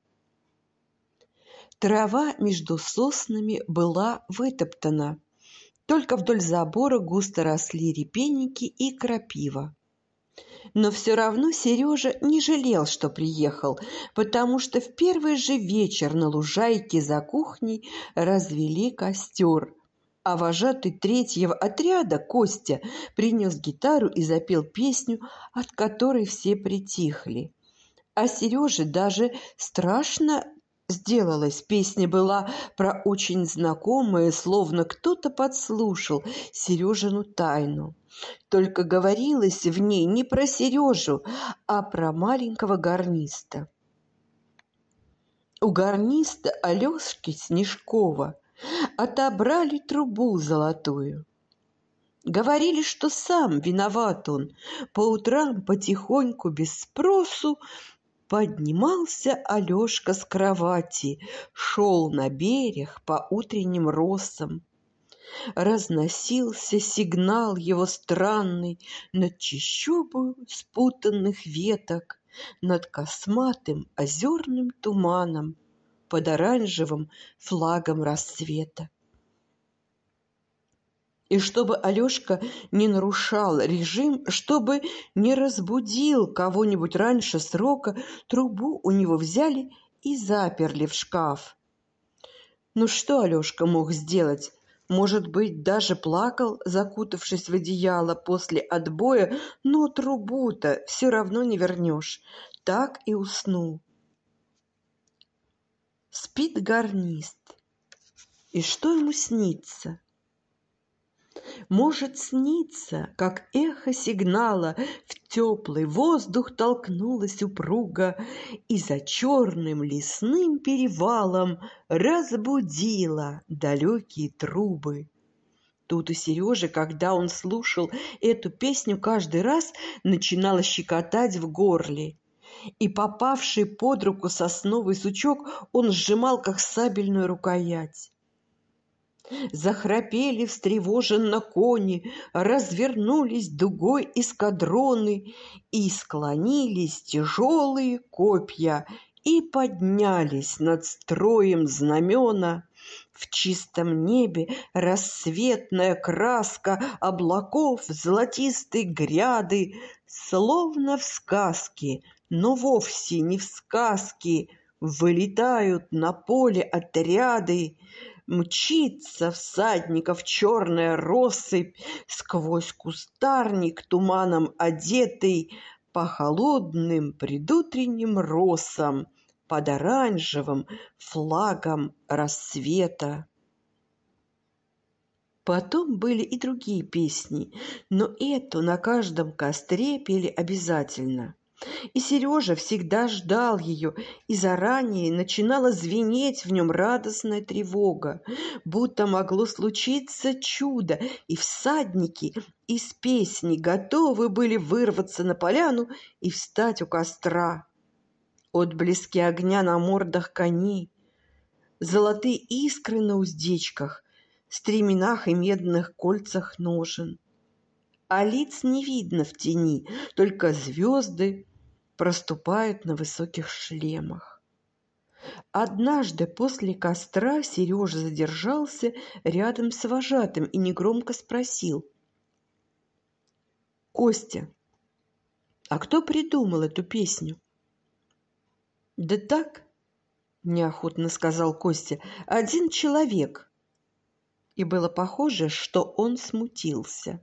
[SPEAKER 1] Трава между соснами была вытоптана. Только вдоль забора густо росли репейники и крапива. Но все равно Сережа не жалел, что приехал, потому что в первый же вечер на лужайке за кухней развели костер, а вожатый третьего отряда Костя принес гитару и запел песню, от которой все притихли. А Сереже даже страшно сделалось. Песня была про очень знакомое, словно кто-то подслушал Сережину тайну. Только говорилось в ней не про Сережу, а про маленького гарниста. У гарниста Алешки Снежкова отобрали трубу золотую. Говорили, что сам виноват он. По утрам потихоньку без спросу поднимался Алешка с кровати, шел на берег по утренним росам. Разносился сигнал его странный над чащобою спутанных веток, над косматым озерным туманом, под оранжевым флагом рассвета. И чтобы Алешка не нарушал режим, чтобы не разбудил кого-нибудь раньше срока, трубу у него взяли и заперли в шкаф. Ну что Алешка мог сделать? Может быть, даже плакал, закутавшись в одеяло после отбоя, но трубу-то все равно не вернешь. Так и уснул. Спит гарнист. И что ему снится? Может сниться, как эхо сигнала, в теплый воздух толкнулась упруга и за черным лесным перевалом разбудила далекие трубы. Тут у Сережи, когда он слушал эту песню, каждый раз начинало щекотать в горле, и попавший под руку сосновый сучок он сжимал, как сабельную рукоять. Захрапели встревоженно кони, развернулись дугой эскадроны, и склонились тяжелые копья, и поднялись над строем знамена. В чистом небе рассветная краска облаков золотистой гряды, словно в сказке, но вовсе не в сказке, вылетают на поле отряды. Мчится всадников черная россыпь, сквозь кустарник туманом одетый, по холодным предутренним росам под оранжевым флагом рассвета. Потом были и другие песни, но эту на каждом костре пели обязательно. И Сережа всегда ждал ее, и заранее начинала звенеть в нем радостная тревога, будто могло случиться чудо, и всадники из песни готовы были вырваться на поляну и встать у костра. Отблески огня на мордах коней, золотые искры на уздечках, стременах и медных кольцах ножен. А лиц не видно в тени, только звезды проступают на высоких шлемах. Однажды после костра Сережа задержался рядом с вожатым и негромко спросил: «Костя, а кто придумал эту песню?» «Да так, — неохотно сказал Костя, — один человек». И было похоже, что он смутился.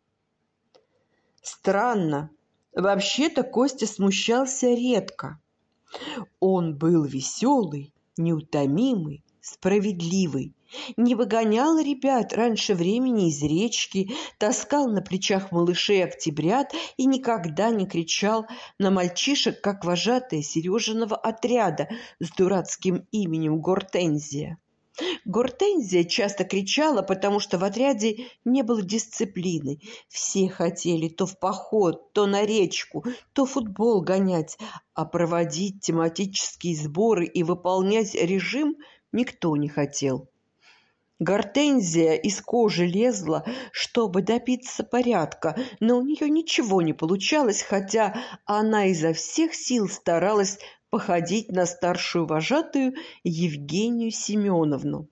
[SPEAKER 1] Странно. Вообще-то Костя смущался редко. Он был веселый, неутомимый, справедливый, не выгонял ребят раньше времени из речки, таскал на плечах малышей октябрят и никогда не кричал на мальчишек, как вожатая Сережиного отряда с дурацким именем Гортензия. Гортензия часто кричала, потому что в отряде не было дисциплины. Все хотели то в поход, то на речку, то футбол гонять, а проводить тематические сборы и выполнять режим никто не хотел. Гортензия из кожи лезла, чтобы добиться порядка, но у нее ничего не получалось, хотя она изо всех сил старалась походить на старшую вожатую Евгению Семеновну.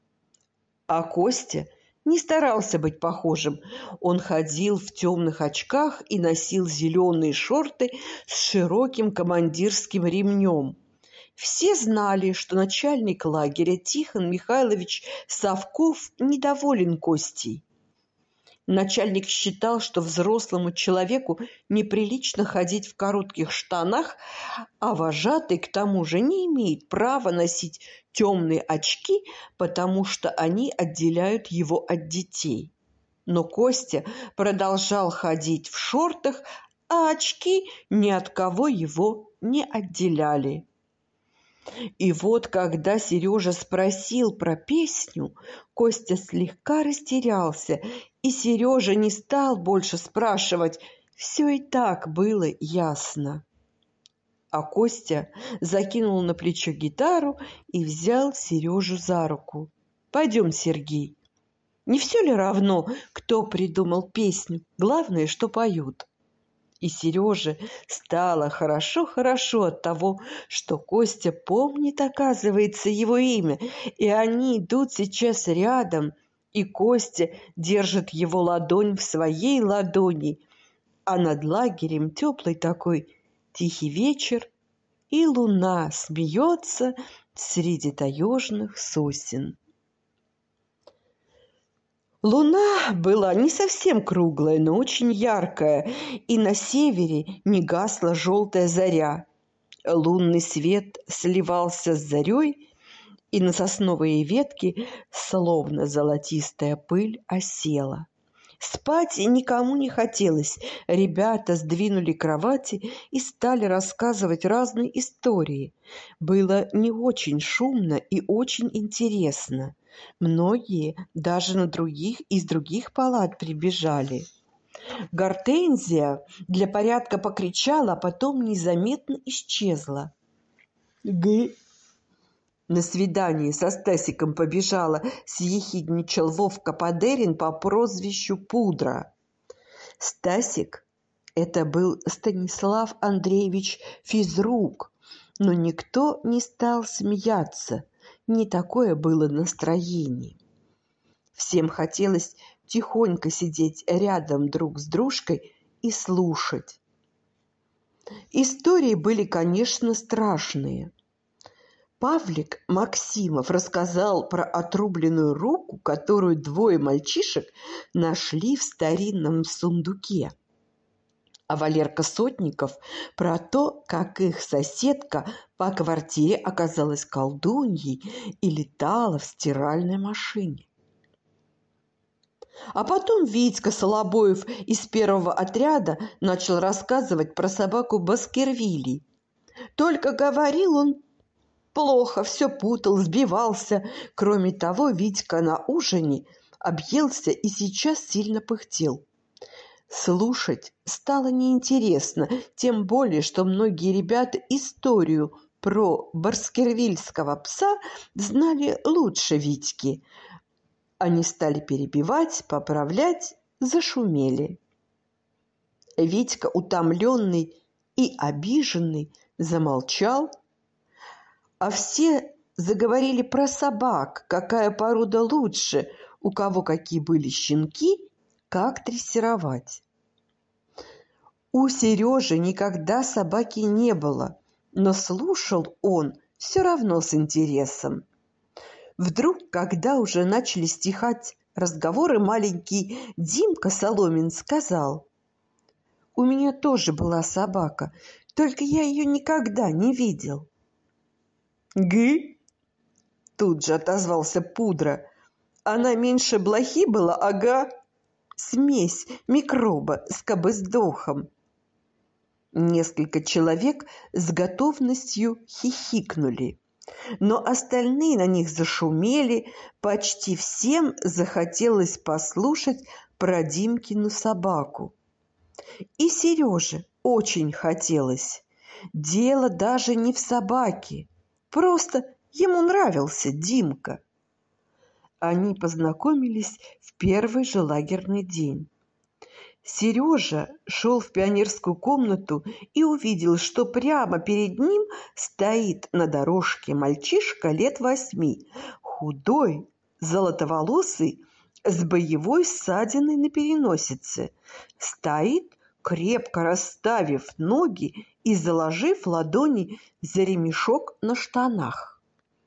[SPEAKER 1] А Костя не старался быть похожим. Он ходил в темных очках и носил зеленые шорты с широким командирским ремнем. Все знали, что начальник лагеря Тихон Михайлович Совков недоволен Костей. Начальник считал, что взрослому человеку неприлично ходить в коротких штанах, а вожатый к тому же не имеет права носить темные очки, потому что они отделяют его от детей. Но Костя продолжал ходить в шортах, а очки ни от кого его не отделяли. И вот, когда Сережа спросил про песню, Костя слегка растерялся, и Сережа не стал больше спрашивать, все и так было ясно. А Костя закинул на плечо гитару и взял Сережу за руку. «Пойдем, Сергей. Не все ли равно, кто придумал песню? Главное, что поют». И Сереже стало хорошо-хорошо от того, что Костя помнит, оказывается, его имя, и они идут сейчас рядом, и Костя держит его ладонь в своей ладони, а над лагерем теплый такой тихий вечер, и луна смеется среди таежных сосен. Луна была не совсем круглая, но очень яркая, и на севере не гасла желтая заря. Лунный свет сливался с зарей, и на сосновые ветки, словно золотистая пыль, осела. Спать никому не хотелось. Ребята сдвинули кровати и стали рассказывать разные истории. Было не очень шумно и очень интересно. Многие даже на других из других палат прибежали. Гортензия для порядка покричала, а потом незаметно исчезла. «Г...» На свидание со Стасиком побежала, съехидничал Вовка Подерин по прозвищу Пудра. Стасик — это был Станислав Андреевич Физрук, но никто не стал смеяться, не такое было настроение. Всем хотелось тихонько сидеть рядом друг с дружкой и слушать. Истории были, конечно, страшные. Павлик Максимов рассказал про отрубленную руку, которую двое мальчишек нашли в старинном сундуке. А Валерка Сотников про то, как их соседка по квартире оказалась колдуньей и летала в стиральной машине. А потом Витька Солобоев из первого отряда начал рассказывать про собаку Баскервилей. Только говорил он плохо, все путал, сбивался. Кроме того, Витька на ужине объелся и сейчас сильно пыхтел. Слушать стало неинтересно, тем более, что многие ребята историю про баскервильского пса знали лучше Витьки. Они стали перебивать, поправлять, зашумели. Витька, утомленный и обиженный, замолчал, а все заговорили про собак, какая порода лучше, у кого какие были щенки, как дрессировать. У Сережи никогда собаки не было, но слушал он все равно с интересом. Вдруг, когда уже начали стихать разговоры, маленький Димка Соломин сказал: «У меня тоже была собака, только я ее никогда не видел». «Гы!» – тут же отозвался Пудра. «Она меньше блохи была, ага. Смесь микроба с кабыздохом». Несколько человек с готовностью хихикнули, но остальные на них зашумели, почти всем захотелось послушать про Димкину собаку. И Сереже очень хотелось. Дело даже не в собаке, просто ему нравился Димка. Они познакомились в первый же лагерный день. Сережа шел в пионерскую комнату и увидел, что прямо перед ним стоит на дорожке мальчишка лет восьми, худой, золотоволосый, с боевой ссадиной на переносице. Стоит, крепко расставив ноги и заложив ладони за ремешок на штанах.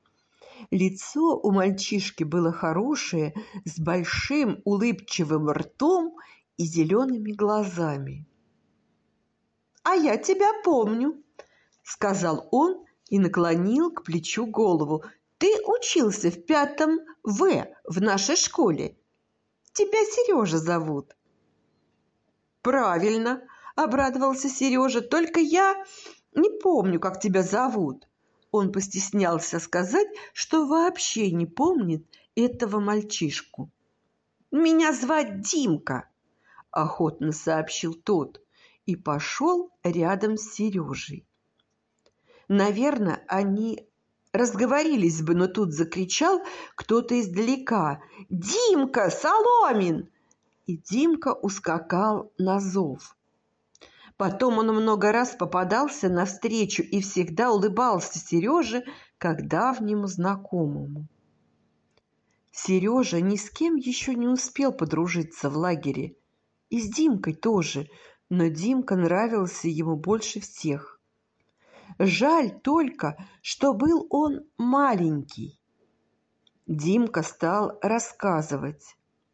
[SPEAKER 1] Лицо у мальчишки было хорошее, с большим улыбчивым ртом и зелеными глазами. «А я тебя помню», — сказал он и наклонил к плечу голову. «Ты учился в пятом В в нашей школе. Тебя Сережа зовут». «Правильно», — обрадовался Сережа, «только я не помню, как тебя зовут». Он постеснялся сказать, что вообще не помнит этого мальчишку. «Меня звать Димка», — охотно сообщил тот и пошел рядом с Сережей. Наверное, они разговорились бы, но тут закричал кто-то издалека: «Димка, Соломин!» И Димка ускакал на зов. Потом он много раз попадался навстречу и всегда улыбался Сереже, как давнему знакомому. Сережа ни с кем еще не успел подружиться в лагере. И с Димкой тоже, но Димка нравился ему больше всех. Жаль только, что был он маленький. Димка стал рассказывать.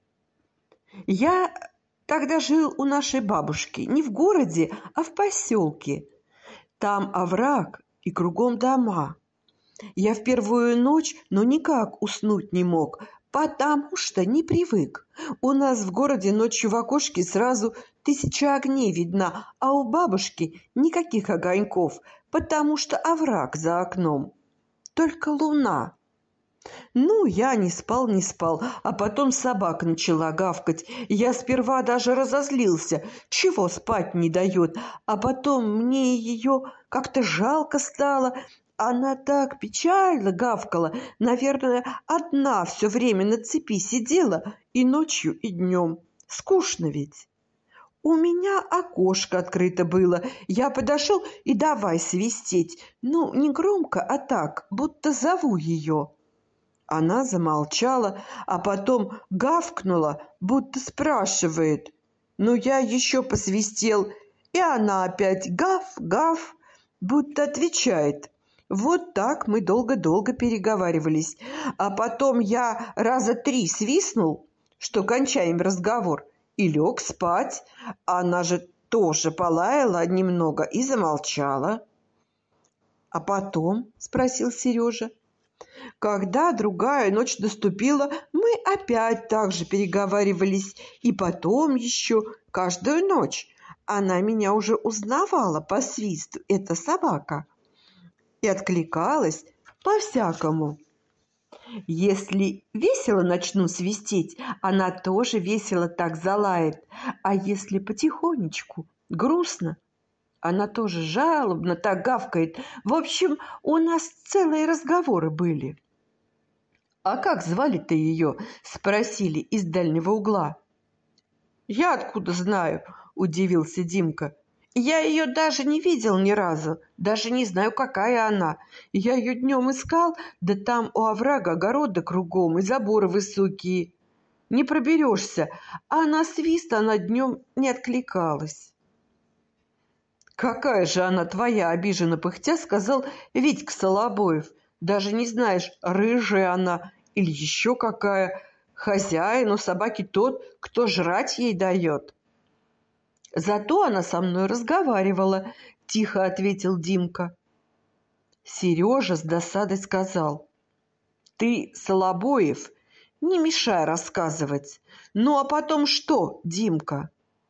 [SPEAKER 1] «Я тогда жил у нашей бабушки, не в городе, а в поселке. Там овраг и кругом дома. Я в первую ночь, но никак уснуть не мог, потому что не привык. У нас в городе ночью в окошке сразу тысяча огней видна, а у бабушки никаких огоньков, потому что овраг за окном. Только луна. Ну, я не спал, не спал, а потом собака начала гавкать. Я сперва даже разозлился, чего спать не дает, а потом мне ее как-то жалко стало. Она так печально гавкала, наверное, одна все время на цепи сидела и ночью, и днем. Скучно ведь. У меня окошко открыто было. Я подошел и давай свистеть. Ну, не громко, а так, будто зову ее. Она замолчала, а потом гавкнула, будто спрашивает. Ну, я еще посвистел, и она опять гав-гав, будто отвечает. Вот так мы долго-долго переговаривались. А потом я раза три свистнул, что кончаем разговор, и лег спать. Она же тоже полаяла немного и замолчала. — А потом? — спросил Сережа. — Когда другая ночь наступила, мы опять так же переговаривались, и потом еще каждую ночь. Она меня уже узнавала по свисту, эта собака, и откликалась по-всякому. Если весело начну свистеть, она тоже весело так залает, а если потихонечку, грустно, она тоже жалобно так гавкает. В общем, у нас целые разговоры были. — А как звали-то ее? — спросили из дальнего угла. — Я откуда знаю? — удивился Димка. — Я ее даже не видел ни разу, даже не знаю, какая она. Я ее днем искал, да там у оврага огороды кругом и заборы высокие. Не проберешься, а на свист она днем не откликалась. — Какая же она твоя? — обиженно пыхтя сказал Витька Солобоев. — Даже не знаешь, рыжая она или еще какая. Хозяин у собаки тот, кто жрать ей дает. — Зато она со мной разговаривала, — тихо ответил Димка. Сережа с досадой сказал: — Ты, Солобоев, не мешай рассказывать. Ну а потом что, Димка?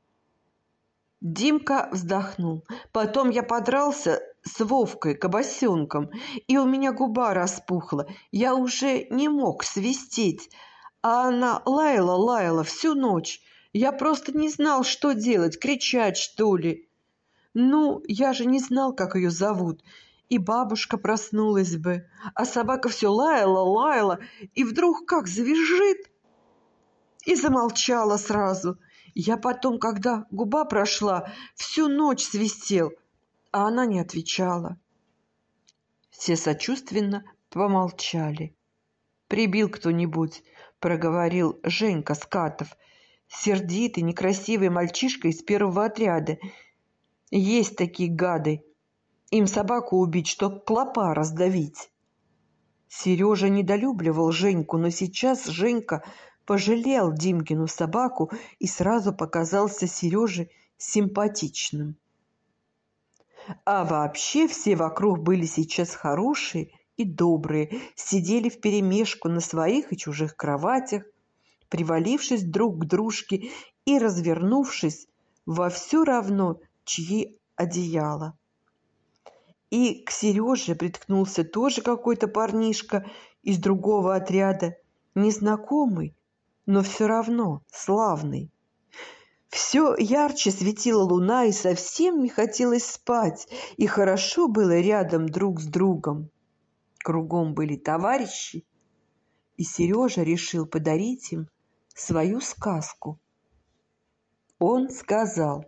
[SPEAKER 1] Димка вздохнул. Потом я подрался с Вовкой Кабасенком, и у меня губа распухла. Я уже не мог свистеть, а она лаяла-лаяла всю ночь. Я просто не знал, что делать, кричать, что ли. Ну, я же не знал, как ее зовут, и бабушка проснулась бы, а собака все лаяла-лаяла, и вдруг как завизжит, и замолчала сразу. Я потом, когда губа прошла, всю ночь свистел, а она не отвечала. Все сочувственно помолчали. — Прибил кто-нибудь, — проговорил Женька Скатов, сердитый, некрасивый мальчишка из первого отряда. — Есть такие гады. Им собаку убить, что клопа раздавить. Сережа недолюбливал Женьку, но сейчас Женька пожалел Димкину собаку и сразу показался Сереже симпатичным. А вообще все вокруг были сейчас хорошие и добрые, сидели вперемешку на своих и чужих кроватях, привалившись друг к дружке и развернувшись во все равно, чьи одеяла. И к Сереже приткнулся тоже какой-то парнишка из другого отряда, незнакомый, но все равно славный. Все ярче светила луна, и совсем не хотелось спать, и хорошо было рядом друг с другом. Кругом были товарищи, и Сережа решил подарить им свою сказку. Он сказал: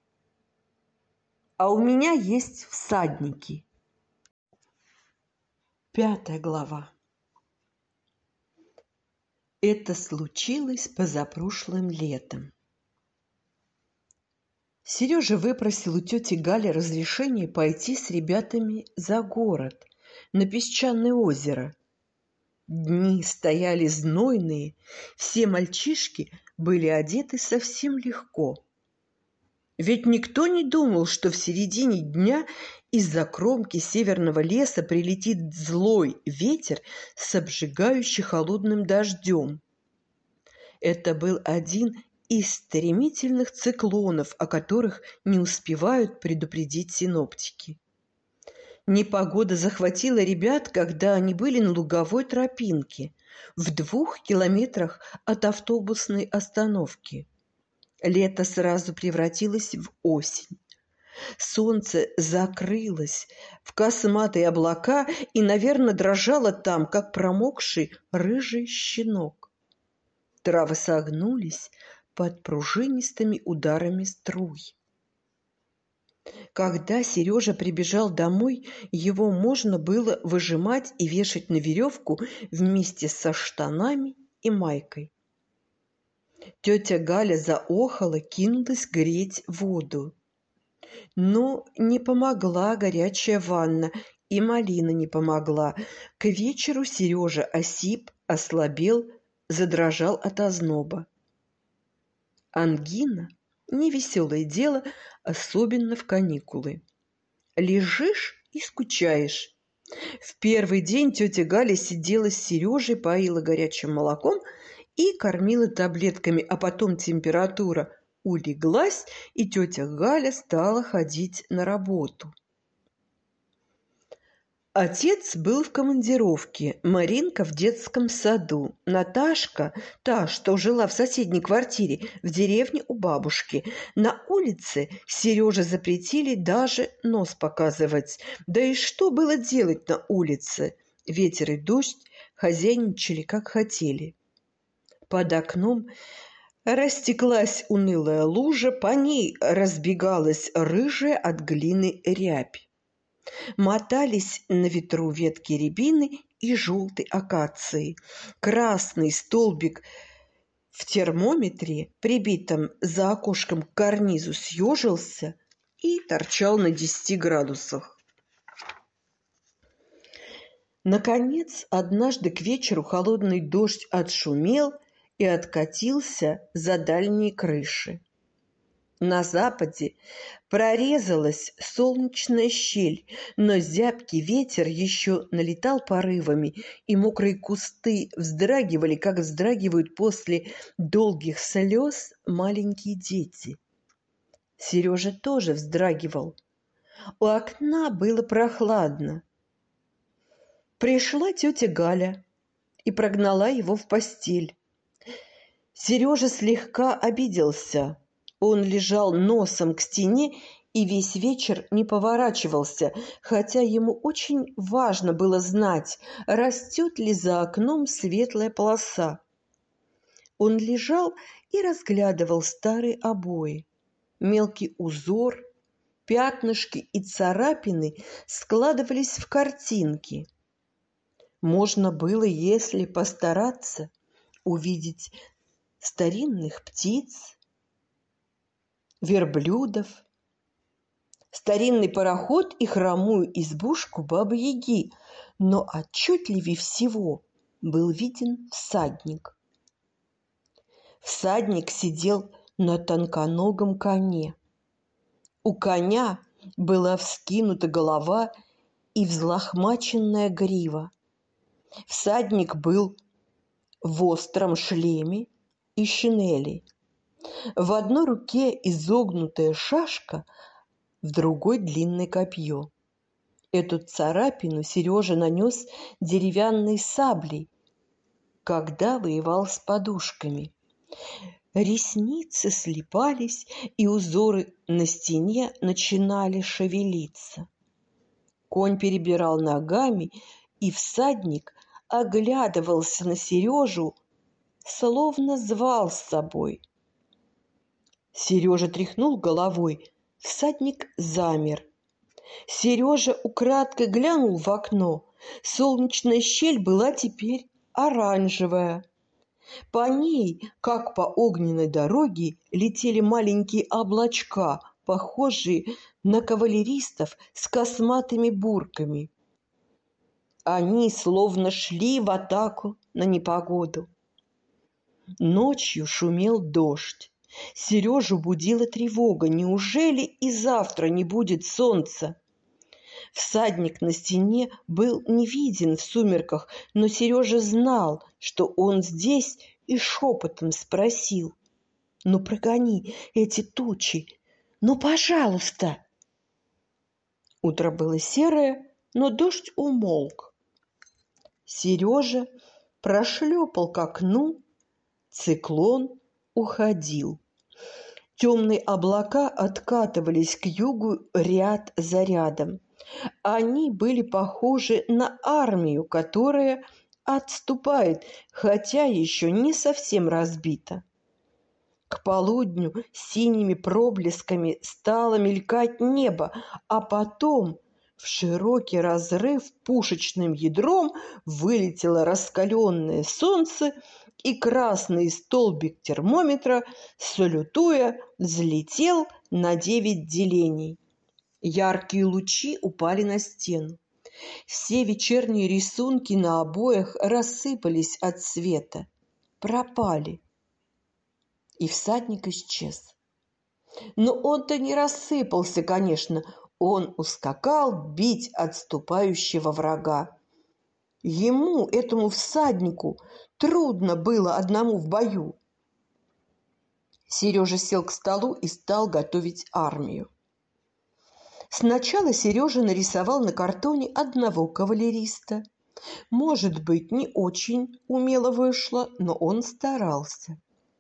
[SPEAKER 1] «А у меня есть всадники». Пятая глава. Это случилось позапрошлым летом. Сережа выпросил у тети Гали разрешение пойти с ребятами за город, на Песчаное озеро. Дни стояли знойные, все мальчишки были одеты совсем легко. Ведь никто не думал, что в середине дня из-за кромки северного леса прилетит злой ветер с обжигающе холодным дождем. Это был один из стремительных циклонов, о которых не успевают предупредить синоптики. Непогода захватила ребят, когда они были на луговой тропинке, в двух километрах от автобусной остановки. Лето сразу превратилось в осень. Солнце закрылось в косматые облака и, наверное, дрожало там, как промокший рыжий щенок. Травы согнулись под пружинистыми ударами струй. Когда Сережа прибежал домой, его можно было выжимать и вешать на веревку вместе со штанами и майкой. Тетя Галя заохала, кинулась греть воду. Но не помогла горячая ванна, и малина не помогла. К вечеру Сережа осип, ослабел, задрожал от озноба. Ангина Невеселое дело, особенно в каникулы. Лежишь и скучаешь. В первый день тетя Галя сидела с Сережей, поила горячим молоком и кормила таблетками, а потом температура улеглась, и тетя Галя стала ходить на работу. Отец был в командировке, Маринка в детском саду, Наташка, та, что жила в соседней квартире, в деревне у бабушки. На улице Сереже запретили даже нос показывать. Да и что было делать на улице? Ветер и дождь хозяйничали как хотели. Под окном растеклась унылая лужа, по ней разбегалась рыжая от глины рябь. Мотались на ветру ветки рябины и желтой акации. Красный столбик в термометре, прибитом за окошком к карнизу, съежился и торчал на десяти градусах. Наконец, однажды к вечеру холодный дождь отшумел и откатился за дальние крыши. На западе прорезалась солнечная щель, но зябкий ветер еще налетал порывами, и мокрые кусты вздрагивали, как вздрагивают после долгих слез маленькие дети. Сережа тоже вздрагивал. У окна было прохладно. Пришла тетя Галя и прогнала его в постель. Сережа слегка обиделся. Он лежал носом к стене и весь вечер не поворачивался, хотя ему очень важно было знать, растет ли за окном светлая полоса. Он лежал и разглядывал старые обои. Мелкий узор, пятнышки и царапины складывались в картинки. Можно было, если постараться, увидеть старинных птиц, верблюдов, старинный пароход и хромую избушку Бабы-Яги, но отчетливее всего был виден всадник. Всадник сидел на тонконогом коне. У коня была вскинута голова и взлохмаченная грива. Всадник был в остром шлеме и шинели. В одной руке изогнутая шашка, в другой длинное копье. Эту царапину Сережа нанес деревянной саблей, когда воевал с подушками. Ресницы слипались, и узоры на стене начинали шевелиться. Конь перебирал ногами, и всадник оглядывался на Сережу, словно звал с собой. Сережа тряхнул головой, всадник замер. Сережа украдкой глянул в окно. Солнечная щель была теперь оранжевая. По ней, как по огненной дороге, летели маленькие облачка, похожие на кавалеристов с косматыми бурками. Они словно шли в атаку на непогоду. Ночью шумел дождь. Сережу будила тревога. Неужели и завтра не будет солнца? Всадник на стене был не виден в сумерках, но Сережа знал, что он здесь, и шепотом спросил: «Ну, прогони эти тучи, ну, пожалуйста!» Утро было серое, но дождь умолк. Сережа прошлепал к окну, циклон уходил. Темные облака откатывались к югу ряд за рядом. Они были похожи на армию, которая отступает, хотя еще не совсем разбита. К полудню синими проблесками стало мелькать небо, а потом в широкий разрыв пушечным ядром вылетело раскаленное солнце, и красный столбик термометра, салютуя, взлетел на девять делений. Яркие лучи упали на стену. Все вечерние рисунки на обоях рассыпались от света, пропали. И всадник исчез. Но он-то не рассыпался, конечно, он ускакал бить отступающего врага. Ему, этому всаднику, трудно было одному в бою. Сережа сел к столу и стал готовить армию. Сначала Сережа нарисовал на картоне одного кавалериста. Может быть, не очень умело вышло, но он старался.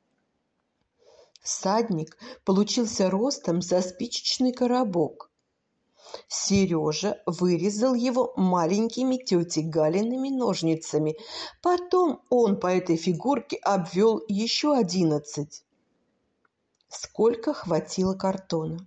[SPEAKER 1] Всадник получился ростом со спичечный коробок. Сережа вырезал его маленькими тети Галиными ножницами. Потом он по этой фигурке обвел еще одиннадцать. Сколько хватило картона.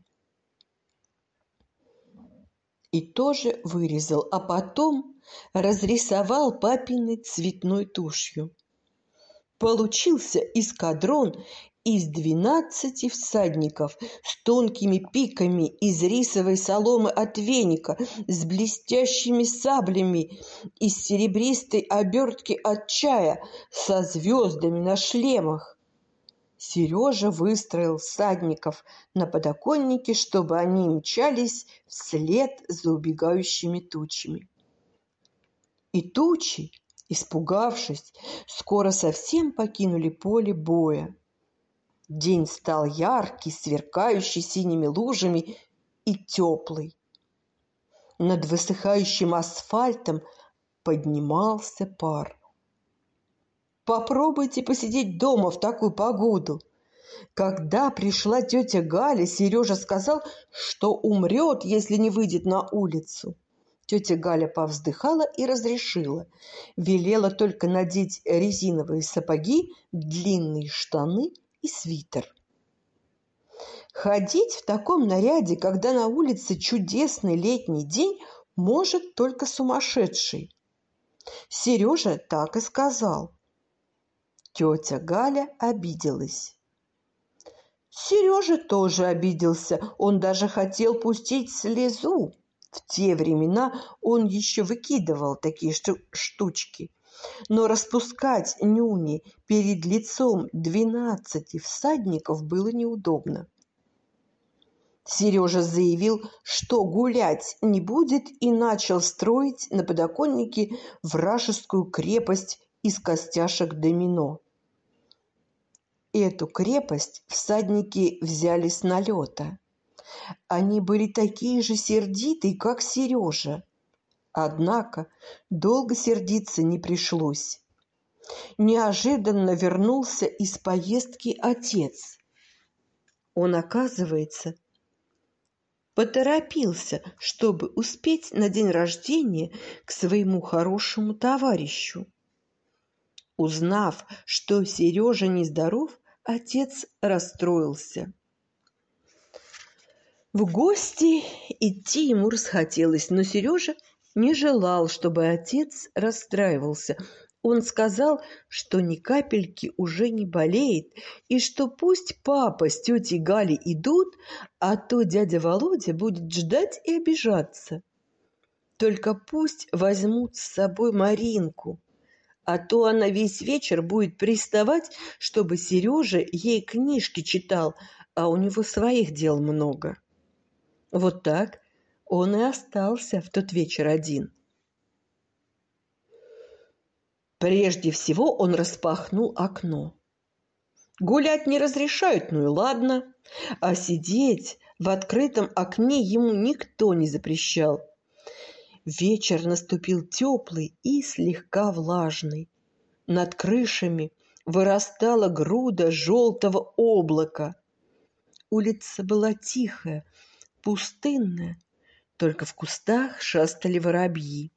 [SPEAKER 1] И тоже вырезал, а потом разрисовал папиной цветной тушью. Получился эскадрон из двенадцати всадников с тонкими пиками из рисовой соломы от веника, с блестящими саблями из серебристой обертки от чая, со звездами на шлемах. Сережа выстроил всадников на подоконнике, чтобы они мчались вслед за убегающими тучами. И тучи, испугавшись, скоро совсем покинули поле боя. День стал яркий, сверкающий синими лужами и теплый. Над высыхающим асфальтом поднимался пар. Попробуйте посидеть дома в такую погоду. Когда пришла тетя Галя, Сережа сказал, что умрет, если не выйдет на улицу. Тетя Галя повздыхала и разрешила. Велела только надеть резиновые сапоги, длинные штаны и свитер. Ходить в таком наряде, когда на улице чудесный летний день, может только сумасшедший. Сережа так и сказал. Тетя Галя обиделась. Сережа тоже обиделся, он даже хотел пустить слезу. В те времена он еще выкидывал такие штучки. Но распускать нюни перед лицом двенадцати всадников было неудобно. Сережа заявил, что гулять не будет, и начал строить на подоконнике вражескую крепость из костяшек домино. Эту крепость всадники взяли с налета. Они были такие же сердитые, как Сережа. Однако долго сердиться не пришлось. Неожиданно вернулся из поездки отец. Он, оказывается, поторопился, чтобы успеть на день рождения к своему хорошему товарищу. Узнав, что Сережа нездоров, отец расстроился. В гости идти ему расхотелось, но Сережа не желал, чтобы отец расстраивался. Он сказал, что ни капельки уже не болеет, и что пусть папа с тетей Галей идут, а то дядя Володя будет ждать и обижаться. Только пусть возьмут с собой Маринку, а то она весь вечер будет приставать, чтобы Сережа ей книжки читал, а у него своих дел много. Вот так он и остался в тот вечер один. Прежде всего он распахнул окно. Гулять не разрешают, ну и ладно, а сидеть в открытом окне ему никто не запрещал. Вечер наступил теплый и слегка влажный. Над крышами вырастала груда желтого облака. Улица была тихая, пустынная, только в кустах шастали воробьи.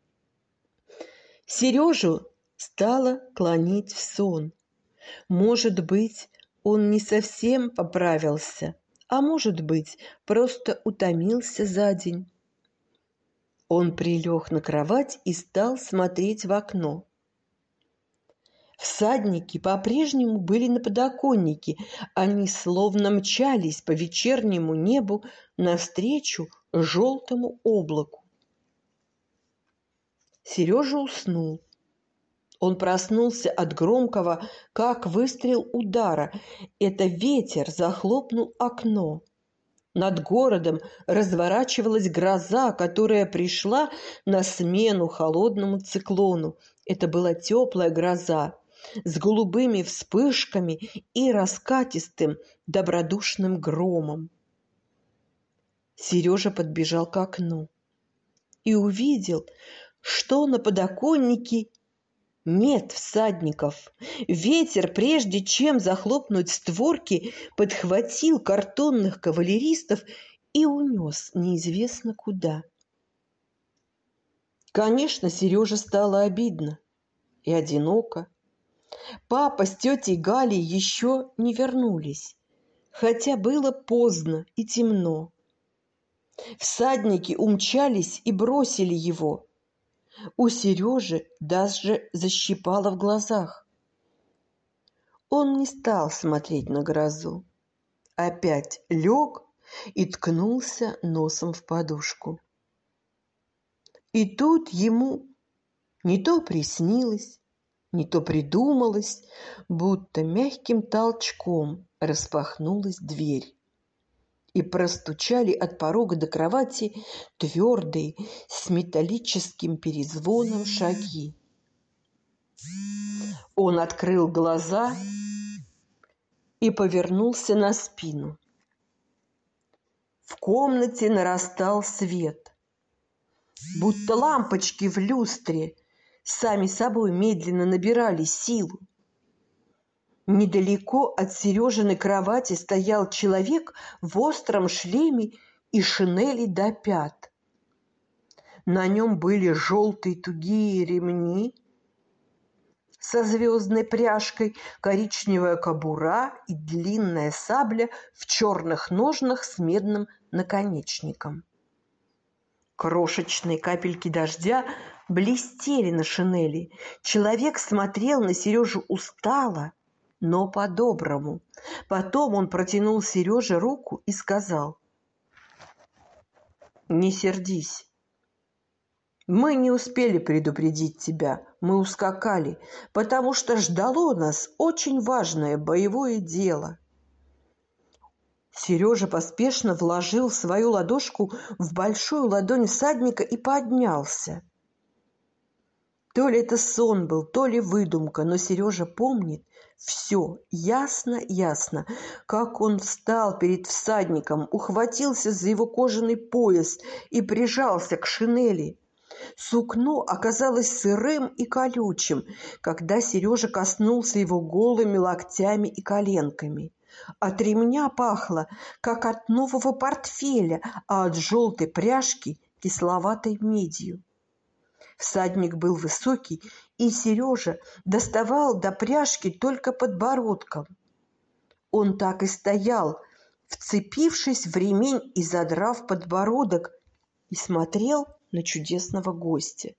[SPEAKER 1] Сережу стало клонить в сон. Может быть, он не совсем поправился, а может быть, просто утомился за день. Он прилег на кровать и стал смотреть в окно. Всадники по-прежнему были на подоконнике, они словно мчались по вечернему небу навстречу желтому облаку. Сережа уснул. Он проснулся от громкого, как выстрел удара. Это ветер захлопнул окно. Над городом разворачивалась гроза, которая пришла на смену холодному циклону. Это была теплая гроза с голубыми вспышками и раскатистым добродушным громом. Сережа подбежал к окну и увидел, что на подоконнике нет всадников. Ветер, прежде чем захлопнуть створки, подхватил картонных кавалеристов и унес неизвестно куда. Конечно, Сереже стало обидно и одиноко. Папа с тетей Галей еще не вернулись, хотя было поздно и темно. Всадники умчались и бросили его. У Сережи даже защипало в глазах. Он не стал смотреть на грозу. Опять лег и ткнулся носом в подушку. И тут ему не то приснилось, не то придумалось, будто мягким толчком распахнулась дверь. И простучали от порога до кровати твердые, с металлическим перезвоном шаги. Он открыл глаза и повернулся на спину. В комнате нарастал свет, будто лампочки в люстре сами собой медленно набирали силу. Недалеко от Сережиной кровати стоял человек в остром шлеме и шинели до пят. На нем были желтые тугие ремни со звездной пряжкой, коричневая кобура и длинная сабля в черных ножнах с медным наконечником. Крошечные капельки дождя блестели на шинели. Человек смотрел на Сережу устало, но по-доброму. Потом он протянул Сереже руку и сказал: «Не сердись. Мы не успели предупредить тебя, мы ускакали, потому что ждало нас очень важное боевое дело». Сережа поспешно вложил свою ладошку в большую ладонь всадника и поднялся. То ли это сон был, то ли выдумка, но Сережа помнит все ясно-ясно, как он встал перед всадником, ухватился за его кожаный пояс и прижался к шинели. Сукно оказалось сырым и колючим, когда Сережа коснулся его голыми локтями и коленками. От ремня пахло, как от нового портфеля, а от желтой пряжки – кисловатой медью. Всадник был высокий, и Сережа доставал до пряжки только подбородком. Он так и стоял, вцепившись в ремень и задрав подбородок, и смотрел на чудесного гостя.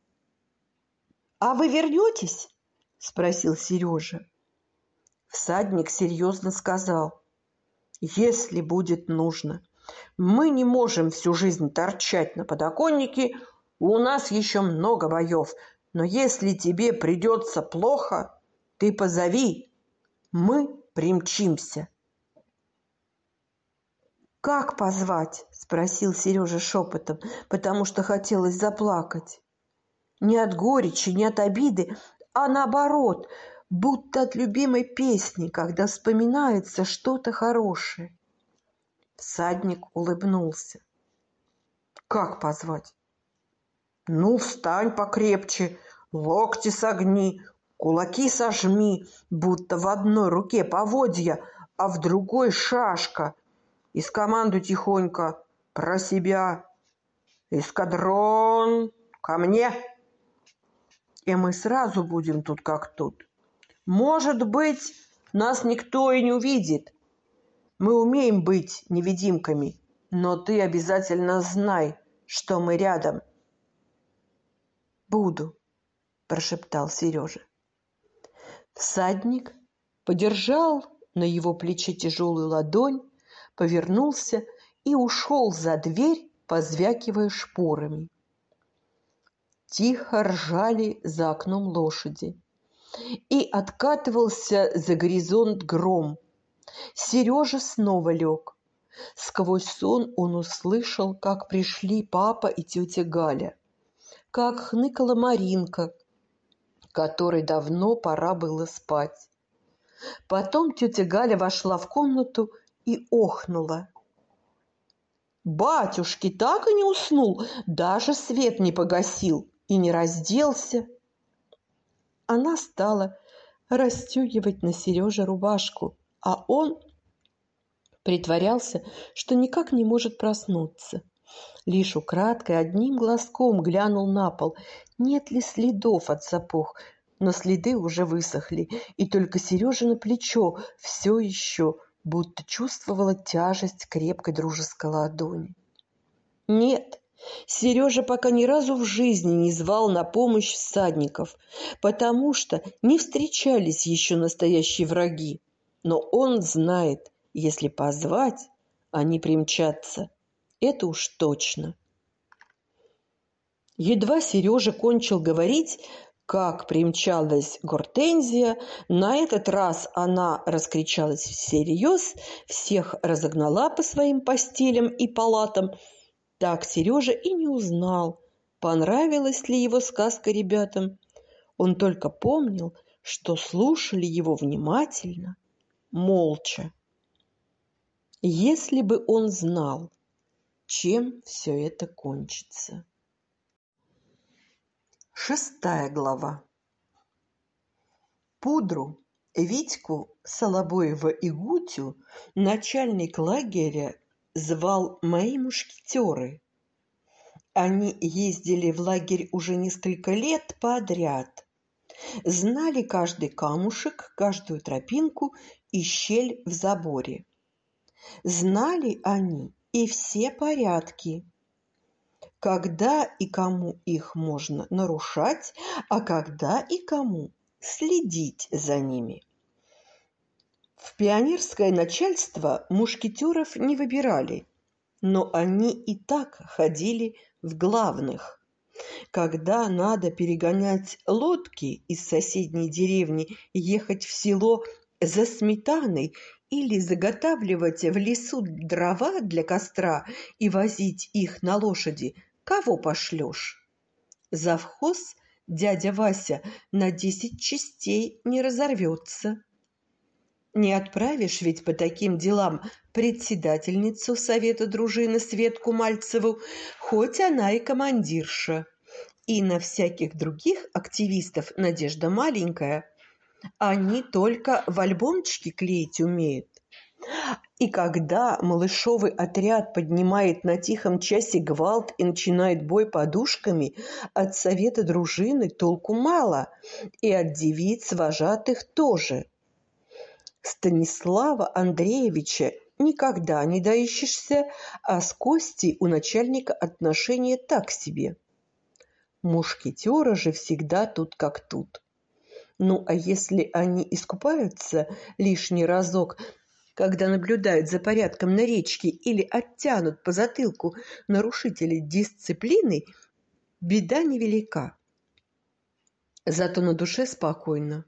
[SPEAKER 1] «А вы вернетесь?» – спросил Сережа. Всадник серьезно сказал: «Если будет нужно. Мы не можем всю жизнь торчать на подоконнике, у нас еще много боев, но если тебе придется плохо, ты позови, мы примчимся». «Как позвать?» – спросил Сережа шепотом, потому что хотелось заплакать. Не от горечи, не от обиды, а наоборот, будто от любимой песни, когда вспоминается что-то хорошее. Всадник улыбнулся. «Как позвать?» «Ну, встань покрепче, локти согни, кулаки сожми, будто в одной руке поводья, а в другой шашка, и скомандуй тихонько про себя: эскадрон, ко мне!» И мы сразу будем тут как тут. Может быть, нас никто и не увидит. Мы умеем быть невидимками, но ты обязательно знай, что мы рядом. «Буду», – прошептал Сережа. Всадник подержал на его плече тяжелую ладонь, повернулся и ушел за дверь, позвякивая шпорами. тихо ржали за окном лошади. И откатывался за горизонт гром. Сережа снова лег. Сквозь сон он услышал, как пришли папа и тетя Галя, как хныкала Маринка, которой давно пора было спать. Потом тетя Галя вошла в комнату и охнула. «Батюшки так и не уснул, даже свет не погасил и не разделся». Она стала расстегивать на Сереже рубашку, а он притворялся, что никак не может проснуться. Лишь украдкой одним глазком глянул на пол, нет ли следов от сапог, но следы уже высохли, и только Сережино плечо все еще будто чувствовало тяжесть крепкой дружеской ладони. Нет, Сережа пока ни разу в жизни не звал на помощь всадников, потому что не встречались еще настоящие враги. Но он знает, если позвать, они примчатся. Это уж точно. Едва Сережа кончил говорить, как примчалась Гортензия. На этот раз она раскричалась всерьез, всех разогнала по своим постелям и палатам. Так Сережа и не узнал, понравилась ли его сказка ребятам. Он только помнил, что слушали его внимательно, молча. Если бы он знал, чем все это кончится. Шестая глава. Пудру, Витьку, Солобоева и Гутю начальник лагеря звал «мои мушкетеры». Они ездили в лагерь уже несколько лет подряд. Знали каждый камушек, каждую тропинку и щель в заборе. Знали они и все порядки, когда и кому их можно нарушать, а когда и кому следить за ними. В пионерское начальство мушкетеров не выбирали, но они и так ходили в главных. Когда надо перегонять лодки из соседней деревни и ехать в село за сметаной или заготавливать в лесу дрова для костра и возить их на лошади, кого пошлешь? Завхоз дядя Вася на десять частей не разорвется. Не отправишь ведь по таким делам председательницу совета дружины Светку Мальцеву, хоть она и командирша. И на всяких других активистов Надежда маленькая. Они только в альбомчики клеить умеют. И когда малышовый отряд поднимает на тихом часе гвалт и начинает бой подушками, от совета дружины толку мало, и от девиц вожатых тоже. Станислава Андреевича никогда не доищешься, а с Костей у начальника отношения так себе. Мушкетеры же всегда тут как тут. Ну, а если они искупаются лишний разок, когда наблюдают за порядком на речке или оттянут по затылку нарушителей дисциплины, беда невелика. Зато на душе спокойно.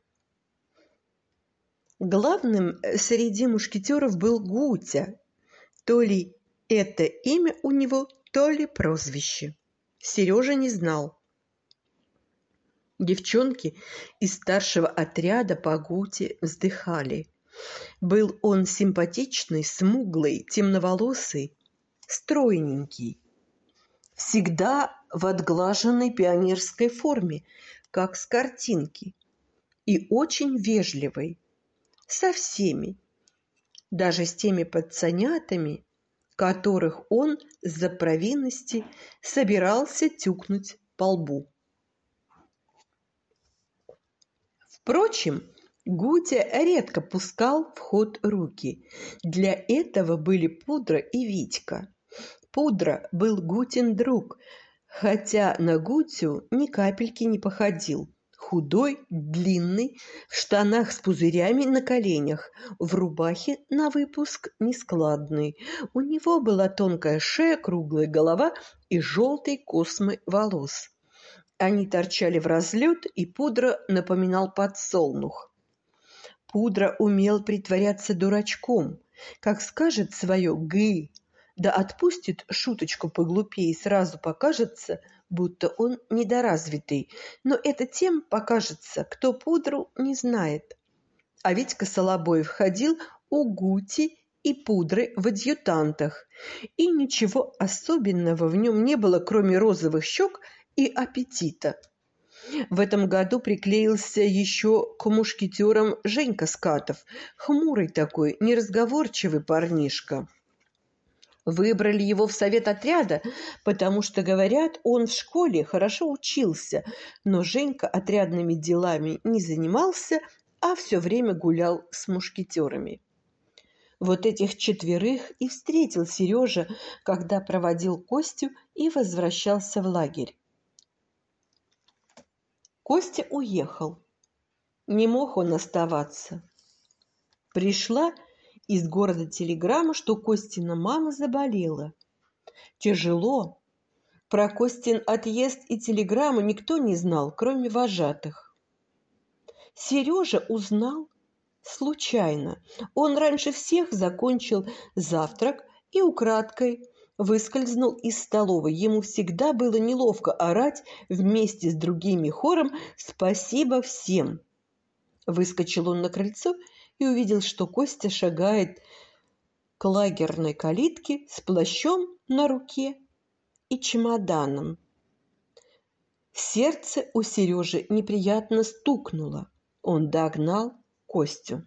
[SPEAKER 1] Главным среди мушкетеров был Гутя. То ли это имя у него, то ли прозвище. Сережа не знал. Девчонки из старшего отряда по Гуте вздыхали. Был он симпатичный, смуглый, темноволосый, стройненький. Всегда в отглаженной пионерской форме, как с картинки, и очень вежливый. Со всеми, даже с теми пацанятами, которых он за провинности собирался тюкнуть по лбу. Впрочем, Гутя редко пускал в ход руки. Для этого были Пудра и Витька. Пудра был Гутин друг, хотя на Гутю ни капельки не походил. Худой, длинный, в штанах с пузырями на коленях, в рубахе на выпуск нескладный. У него была тонкая шея, круглая голова и желтые космы волос. Они торчали в разлет, и Пудра напоминал подсолнух. Пудра умел притворяться дурачком, как скажет свое «гы», да отпустит шуточку поглупее, и сразу покажется, будто он недоразвитый, но это тем покажется, кто Пудру не знает. А Витька Солобоев ходил у Гути и Пудры в адъютантах, и ничего особенного в нем не было, кроме розовых щек и аппетита. В этом году приклеился еще к мушкетерам Женька Скатов, хмурый такой, неразговорчивый парнишка. Выбрали его в совет отряда, потому что, говорят, он в школе хорошо учился, но Женька отрядными делами не занимался, а все время гулял с мушкетерами. Вот этих четверых и встретил Сережа, когда проводил Костю и возвращался в лагерь. Костя уехал. Не мог он оставаться. Пришла из города телеграмма, что Костина мама заболела. Тяжело. Про Костин отъезд и телеграмму никто не знал, кроме вожатых. Сережа узнал случайно. Он раньше всех закончил завтрак и украдкой выскользнул из столовой. Ему всегда было неловко орать вместе с другими хором «Спасибо всем!». Выскочил он на крыльцо и увидел, что Костя шагает к лагерной калитке с плащом на руке и чемоданом. Сердце у Сережи неприятно стукнуло. Он догнал Костю.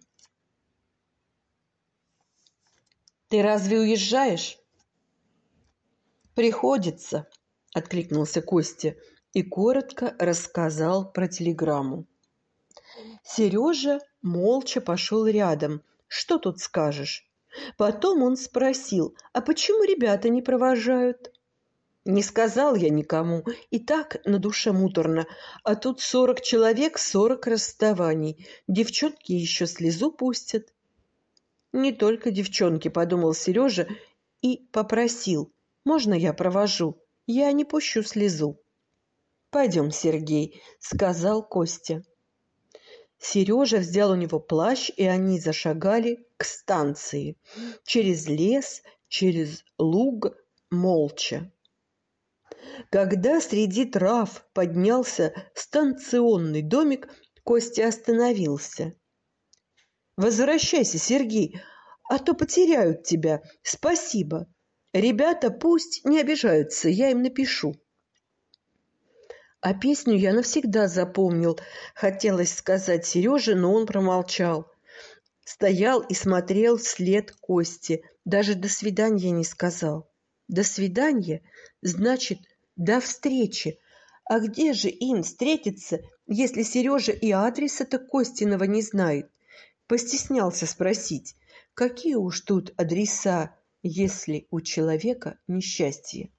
[SPEAKER 1] «Ты разве уезжаешь?» «Приходится», — откликнулся Костя и коротко рассказал про телеграмму. Сережа молча пошел рядом. Что тут скажешь? Потом он спросил, а почему ребята не провожают? Не сказал я никому, и так на душе муторно, а тут сорок человек, сорок расставаний. Девчонки еще слезу пустят. Не только девчонки, подумал Сережа и попросил, можно я провожу? Я не пущу слезу. Пойдем, Сергей, сказал Костя. Сережа взял у него плащ, и они зашагали к станции. Через лес, через луг, молча. Когда среди трав поднялся станционный домик, Костя остановился. «Возвращайся, Сергей, а то потеряют тебя. Спасибо. Ребята пусть не обижаются, я им напишу». «А песню я навсегда запомнил», — хотелось сказать Сереже, но он промолчал. Стоял и смотрел вслед Кости, даже «до свидания» не сказал. «До свидания» значит «до встречи». А где же им встретиться, если Сережа и адреса-то Костиного не знает? Постеснялся спросить, какие уж тут адреса, если у человека несчастье.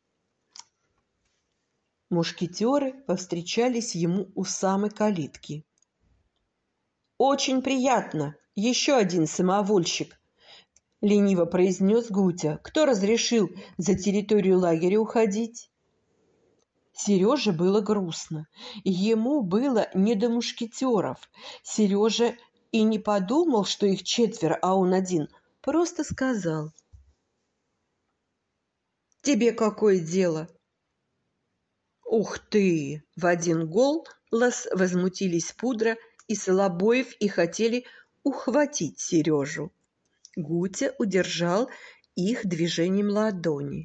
[SPEAKER 1] Мушкетеры повстречались ему у самой калитки. «Очень приятно! Еще один самовольщик!» — лениво произнес Гутя. «Кто разрешил за территорию лагеря уходить?» Сереже было грустно. Ему было не до мушкетеров. Сережа и не подумал, что их четверо, а он один. Просто сказал. «Тебе какое дело?» «Ух ты!» — в один голос возмутились Пудра и Солобоев и хотели ухватить Сережу. Гутя удержал их движением ладони.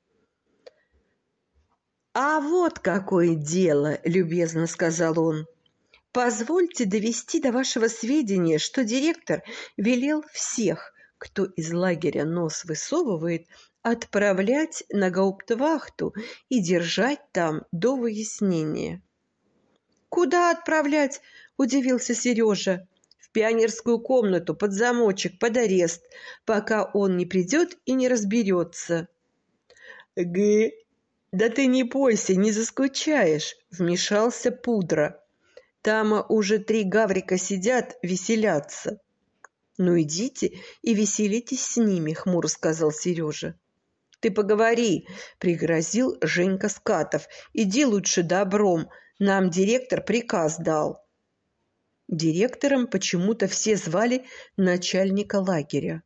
[SPEAKER 1] «А вот какое дело!» — любезно сказал он. «Позвольте довести до вашего сведения, что директор велел всех, кто из лагеря нос высовывает, отправлять на гауптвахту и держать там до выяснения». «Куда отправлять?» – удивился Сережа. «В пионерскую комнату, под замочек, под арест, пока он не придет и не разберется». «Г, да ты не бойся, не заскучаешь», – вмешался Пудра. «Там уже три гаврика сидят, веселятся». «Ну идите и веселитесь с ними», – хмуро сказал Сережа. Ты поговори, — пригрозил Женька Скатов. Иди лучше добром, нам директор приказ дал. Директором почему-то все звали начальника лагеря.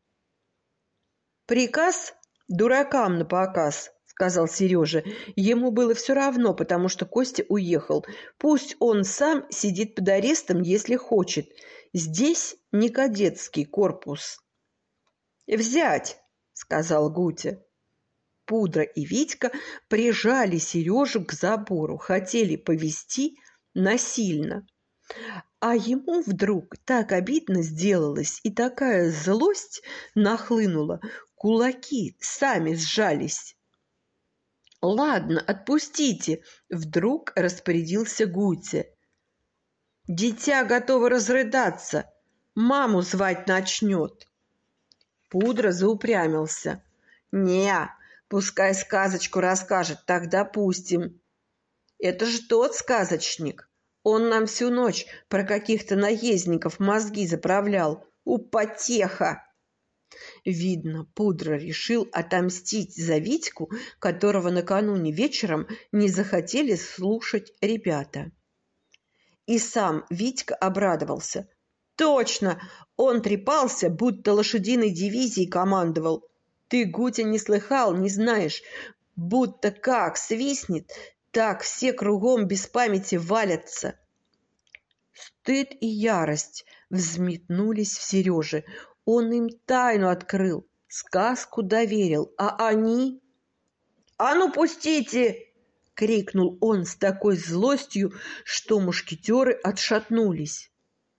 [SPEAKER 1] Приказ дуракам напоказ, — сказал Сережа. Ему было все равно, потому что Костя уехал. Пусть он сам сидит под арестом, если хочет. Здесь не кадетский корпус. «Взять!» — сказал Гутя. Пудра и Витька прижали Сережу к забору, хотели повести насильно. А ему вдруг так обидно сделалось, и такая злость нахлынула, кулаки сами сжались. «Ладно, отпустите!» — вдруг распорядился Гутя. «Дитя готово разрыдаться, маму звать начнет». Пудра заупрямился. «Не, пускай сказочку расскажет, тогда пустим. Это же тот сказочник. Он нам всю ночь про каких-то наездников мозги заправлял. Употеха!» Видно, Пудра решил отомстить за Витьку, которого накануне вечером не захотели слушать ребята. И сам Витька обрадовался. Точно, он трепался, будто лошадиной дивизией командовал. Ты, Гутя, не слыхал, не знаешь, будто как свистнет, так все кругом без памяти валятся. Стыд и ярость взметнулись в Сереже. Он им тайну открыл, сказку доверил, а они... «А ну, пустите!» — крикнул он с такой злостью, что мушкетеры отшатнулись.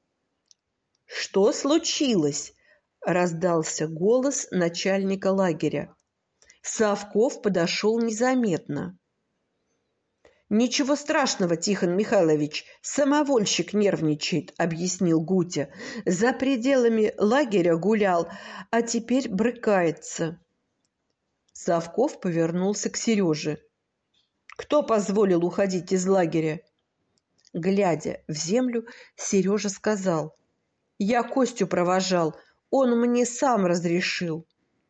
[SPEAKER 1] «Что случилось?» — раздался голос начальника лагеря. Савков подошел незаметно. «Ничего страшного, Тихон Михайлович, самовольщик нервничает», — объяснил Гутя. «За пределами лагеря гулял, а теперь брыкается». Савков повернулся к Сереже. «Кто позволил уходить из лагеря?» Глядя в землю, Сережа сказал. «Я Костю провожал, он мне сам разрешил».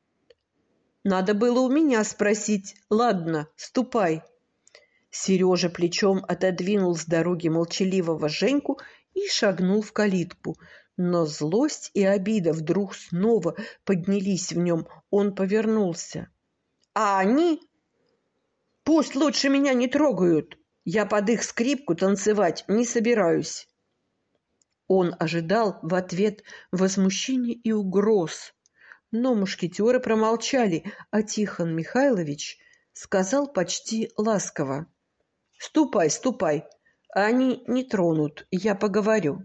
[SPEAKER 1] «Надо было у меня спросить. Ладно, ступай». Сережа плечом отодвинул с дороги молчаливого Женьку и шагнул в калитку. Но злость и обида вдруг снова поднялись в нем. Он повернулся. «А они? Пусть лучше меня не трогают. Я под их скрипку танцевать не собираюсь». Он ожидал в ответ возмущения и угроз. Но мушкетеры промолчали, а Тихон Михайлович сказал почти ласково. «Ступай, ступай, они не тронут, я поговорю».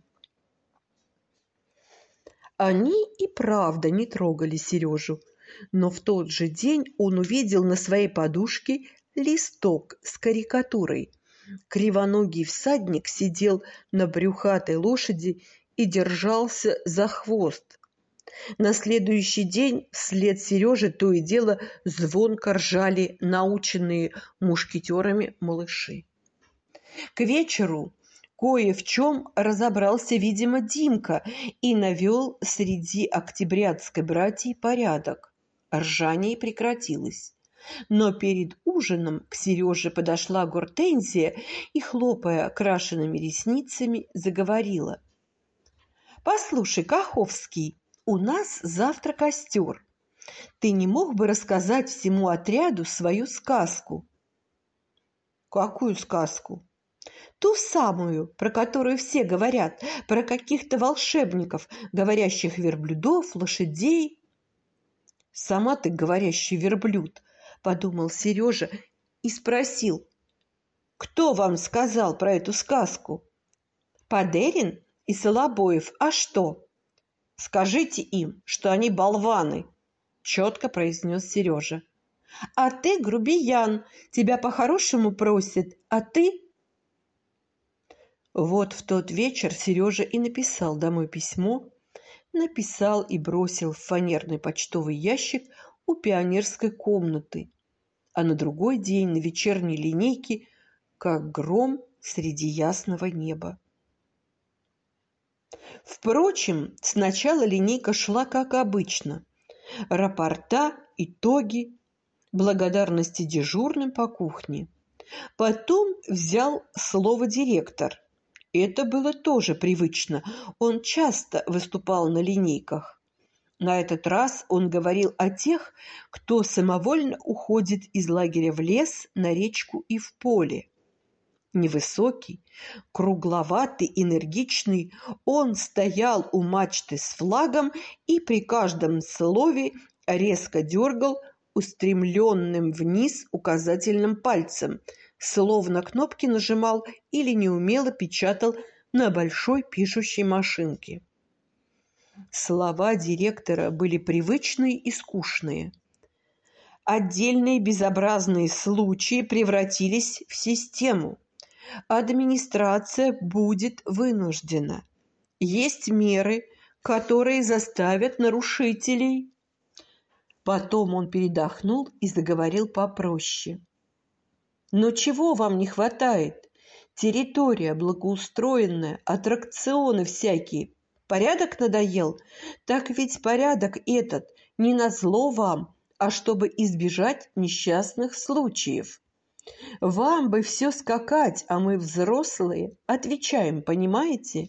[SPEAKER 1] Они и правда не трогали Сережу, но в тот же день он увидел на своей подушке листок с карикатурой. Кривоногий всадник сидел на брюхатой лошади и держался за хвост. На следующий день вслед Сереже то и дело звонко ржали наученные мушкетерами малыши. К вечеру кое в чем разобрался, видимо, Димка и навел среди октябрятской братьи порядок. Ржание прекратилось. Но перед ужином к Сереже подошла Гортензия и, хлопая крашенными ресницами, заговорила. «Послушай, Каховский, у нас завтра костер. Ты не мог бы рассказать всему отряду свою сказку?» «Какую сказку?» «Ту самую, про которую все говорят, про каких-то волшебников, говорящих верблюдов, лошадей». «Сама ты говорящий верблюд», — подумал Сережа и спросил. «Кто вам сказал про эту сказку?» «Падерин и Солобоев. А что?» «Скажите им, что они болваны», — четко произнес Сережа. «А ты грубиян, тебя по-хорошему просят, а ты...» Вот в тот вечер Сережа и написал домой письмо, написал и бросил в фанерный почтовый ящик у пионерской комнаты, а на другой день на вечерней линейке как гром среди ясного неба. Впрочем, сначала линейка шла как обычно. Рапорта, итоги. благодарности дежурным по кухне. Потом взял слово директор. Это было тоже привычно. Он часто выступал на линейках. На этот раз он говорил о тех, кто самовольно уходит из лагеря в лес, на речку и в поле. Невысокий, кругловатый, энергичный, он стоял у мачты с флагом и при каждом слове резко дергал устремленным вниз указательным пальцем, словно кнопки нажимал или неумело печатал на большой пишущей машинке. Слова директора были привычные и скучные. Отдельные безобразные случаи превратились в систему. Администрация будет вынуждена. Есть меры, которые заставят нарушителей. Потом он передохнул и заговорил попроще. Но чего вам не хватает? Территория благоустроенная, аттракционы всякие. Порядок надоел? Так ведь порядок этот не назло вам, а чтобы избежать несчастных случаев. Вам бы все скакать, а мы, взрослые, отвечаем, понимаете?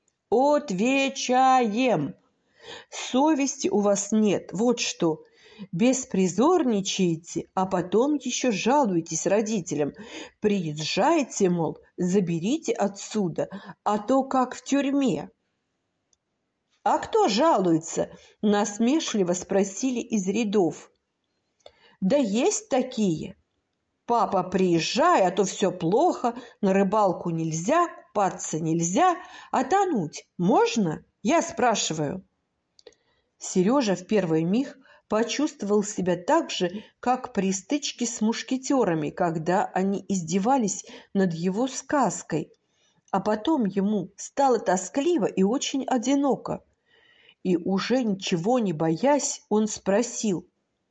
[SPEAKER 1] Отвечаем! Совести у вас нет, вот что. Беспризорничаете, а потом еще жалуетесь родителям. Приезжайте, мол, заберите отсюда, а то как в тюрьме. «А кто жалуется?» – насмешливо спросили из рядов. «Да есть такие. Папа, приезжай, а то все плохо, на рыбалку нельзя, купаться нельзя, а тонуть можно? Я спрашиваю». Сережа в первый миг почувствовал себя так же, как при стычке с мушкетерами, когда они издевались над его сказкой, а потом ему стало тоскливо и очень одиноко. И уже ничего не боясь, он спросил: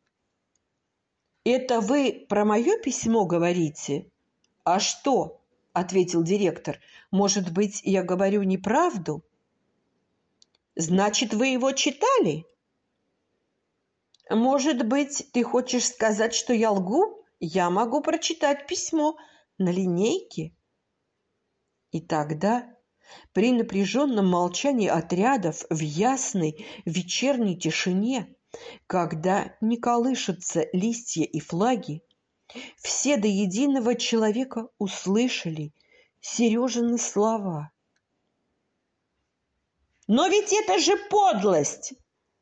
[SPEAKER 1] «Это вы про мое письмо говорите?» «А что?» – ответил директор. «Может быть, я говорю неправду?» «Значит, вы его читали?» «Может быть, ты хочешь сказать, что я лгу? Я могу прочитать письмо на линейке». И тогда, при напряженном молчании отрядов, в ясной вечерней тишине, когда не колышутся листья и флаги, все до единого человека услышали Сережины слова. «Но ведь это же подлость!»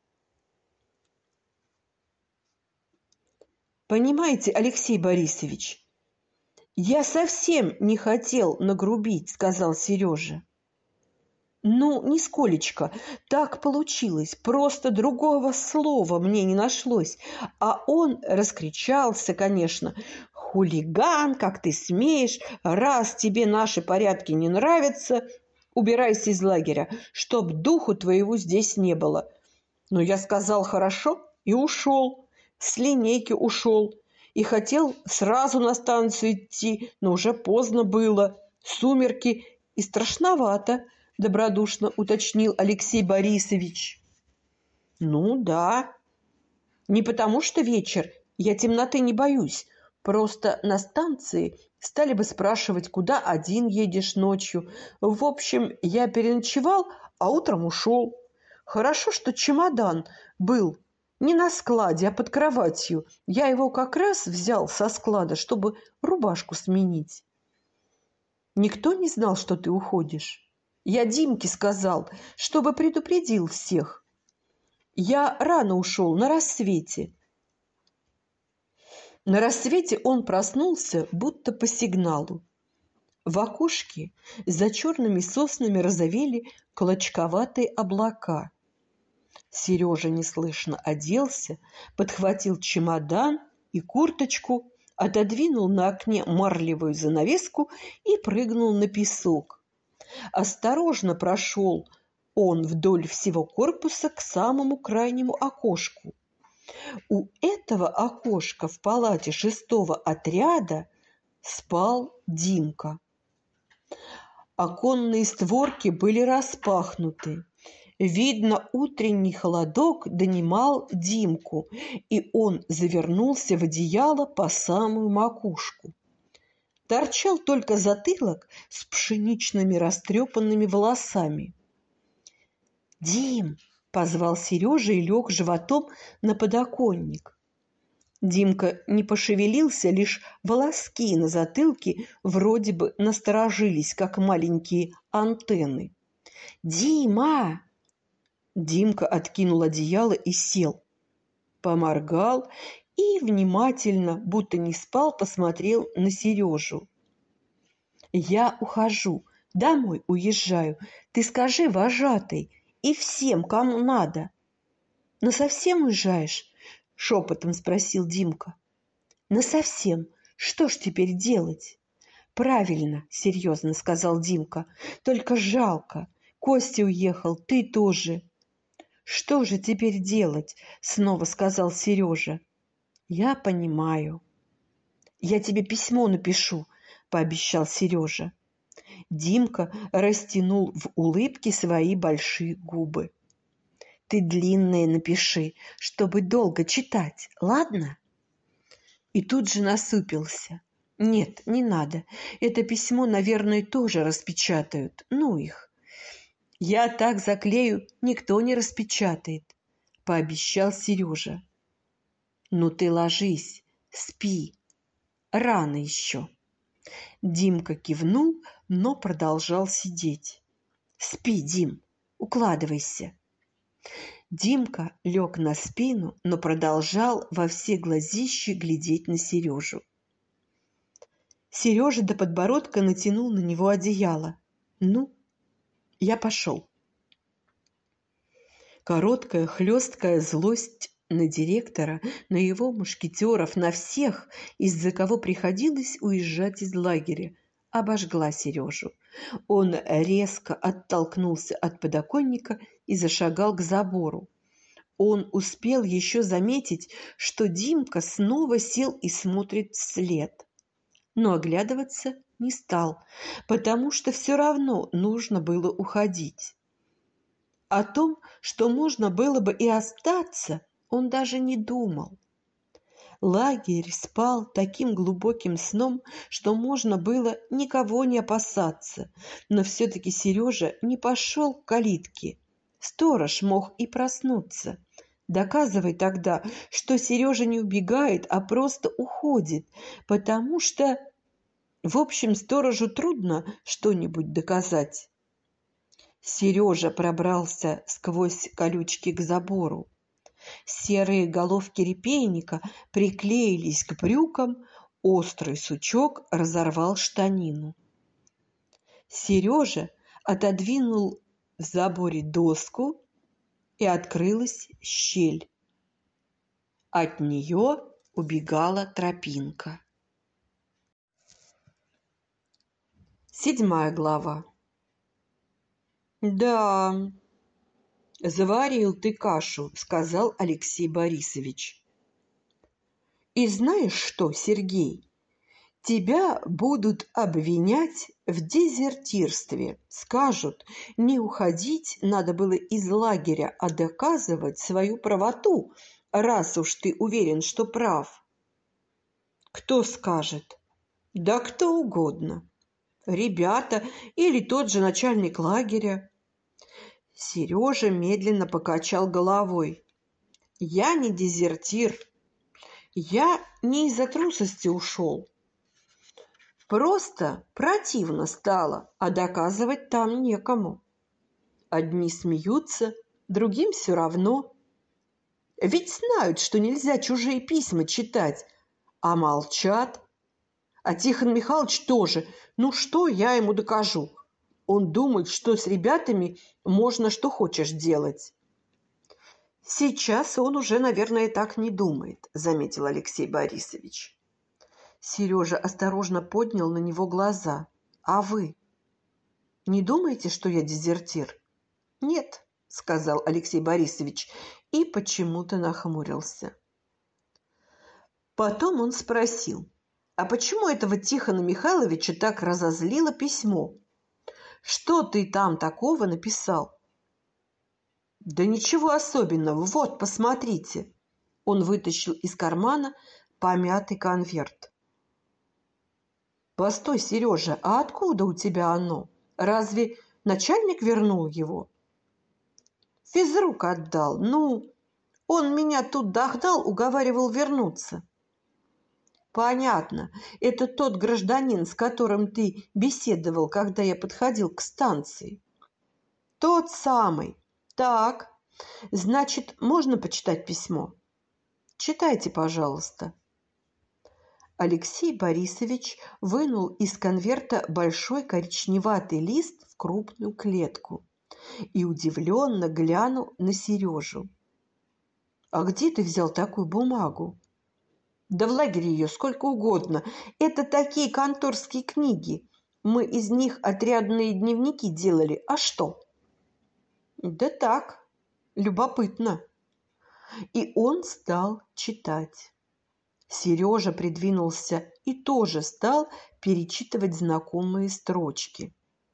[SPEAKER 1] «Понимаете, Алексей Борисович, я совсем не хотел нагрубить», — сказал Сережа. «Ну, нисколечко, так получилось, просто другого слова мне не нашлось». А он раскричался, конечно: «Хулиган, как ты смеешь, раз тебе наши порядки не нравятся, убирайся из лагеря, чтоб духу твоего здесь не было». Но я сказал «хорошо» и ушел, с линейки ушел, и хотел сразу на станцию идти, но уже поздно было, сумерки и страшновато, добродушно уточнил Алексей Борисович. «Ну да, не потому что вечер, я темноты не боюсь, просто на станции стали бы спрашивать, куда один едешь ночью. В общем, я переночевал, а утром ушел. Хорошо, что чемодан был не на складе, а под кроватью. Я его как раз взял со склада, чтобы рубашку сменить». «Никто не знал, что ты уходишь?» «Я Димке сказал, чтобы предупредил всех. Я рано ушел, на рассвете». На рассвете он проснулся, будто по сигналу. В окошке за черными соснами розовели клочковатые облака. Сережа неслышно оделся, подхватил чемодан и курточку, отодвинул на окне марлевую занавеску и прыгнул на песок. Осторожно прошел он вдоль всего корпуса к самому крайнему окошку. У этого окошка в палате шестого отряда спал Димка. Оконные створки были распахнуты. Видно, утренний холодок донимал Димку, и он завернулся в одеяло по самую макушку. Торчал только затылок с пшеничными растрепанными волосами. «Дим!» – позвал Сережа и лег животом на подоконник. Димка не пошевелился, лишь волоски на затылке вроде бы насторожились, как маленькие антенны. «Дима!» Димка откинул одеяло и сел. Поморгал и внимательно, будто не спал, посмотрел на Сережу. «Я ухожу, домой уезжаю. Ты скажи вожатой и всем, кому надо». «Насовсем уезжаешь?» — шепотом спросил Димка. «Насовсем. Что ж теперь делать?» «Правильно, — серьезно сказал Димка. Только жалко. Костя уехал, ты тоже». «Что же теперь делать?» — снова сказал Сережа. «Я понимаю». «Я тебе письмо напишу», — пообещал Сережа. Димка растянул в улыбке свои большие губы. «Ты длинное напиши, чтобы долго читать, ладно?» И тут же насупился. «Нет, не надо. Это письмо, наверное, тоже распечатают. Ну их. Я так заклею, никто не распечатает», — пообещал Сережа. «Ну ты ложись, спи. Рано еще». Димка кивнул, но продолжал сидеть. «Спи, Дим, укладывайся». Димка лег на спину, но продолжал во все глазища глядеть на Сережу. Сережа до подбородка натянул на него одеяло. «Ну, я пошел». Короткая, хлесткая злость на директора, на его мушкетеров, на всех, из-за кого приходилось уезжать из лагеря, обожгла Сережу. Он резко оттолкнулся от подоконника и зашагал к забору. Он успел еще заметить, что Димка снова сел и смотрит вслед. Но оглядываться не стал, потому что все равно нужно было уходить. О том, что можно было бы и остаться, он даже не думал. Лагерь спал таким глубоким сном, что можно было никого не опасаться, но все-таки Сережа не пошел к калитке. Сторож мог и проснуться. Доказывай тогда, что Сережа не убегает, а просто уходит, потому что, в общем, сторожу трудно что-нибудь доказать. Сережа пробрался сквозь колючки к забору. Серые головки репейника приклеились к брюкам, острый сучок разорвал штанину. Сережа отодвинул в заборе доску, и открылась щель. От нее убегала тропинка. Седьмая глава. «Да, заварил ты кашу», — сказал Алексей Борисович. «И знаешь что, Сергей, тебя будут обвинять в дезертирстве. Скажут, не уходить надо было из лагеря, а доказывать свою правоту, раз уж ты уверен, что прав». «Кто скажет?» «Да кто угодно. Ребята или тот же начальник лагеря». Сережа медленно покачал головой. «Я не дезертир. Я не из-за трусости ушел. Просто противно стало, а доказывать там некому. Одни смеются, другим все равно. Ведь знают, что нельзя чужие письма читать, а молчат. А Тихон Михайлович тоже. Ну что я ему докажу? Он думает, что с ребятами можно что хочешь делать». «Сейчас он уже, наверное, так не думает», — заметил Алексей Борисович. Сережа осторожно поднял на него глаза. «А вы не думаете, что я дезертир?» «Нет», — сказал Алексей Борисович и почему-то нахмурился. Потом он спросил: «А почему этого Тихона Михайловича так разозлило письмо? Что ты там такого написал?» Да ничего особенного, вот, посмотрите. Он вытащил из кармана помятый конверт. Постой, Сережа, а откуда у тебя оно? Разве начальник вернул его? Физрук отдал. Ну, он меня тут догнал, уговаривал вернуться. Понятно. Это тот гражданин, с которым ты беседовал, когда я подходил к станции. Тот самый. Так, значит, можно почитать письмо? Читайте, пожалуйста. Алексей Борисович вынул из конверта большой коричневатый лист в крупную клетку и удивленно глянул на Сережу. «А где ты взял такую бумагу?» «Да в лагере ее сколько угодно. Это такие конторские книги. Мы из них отрядные дневники делали. А что?» «Да так, любопытно». И он стал читать. Сережа придвинулся и тоже стал перечитывать знакомые строчки.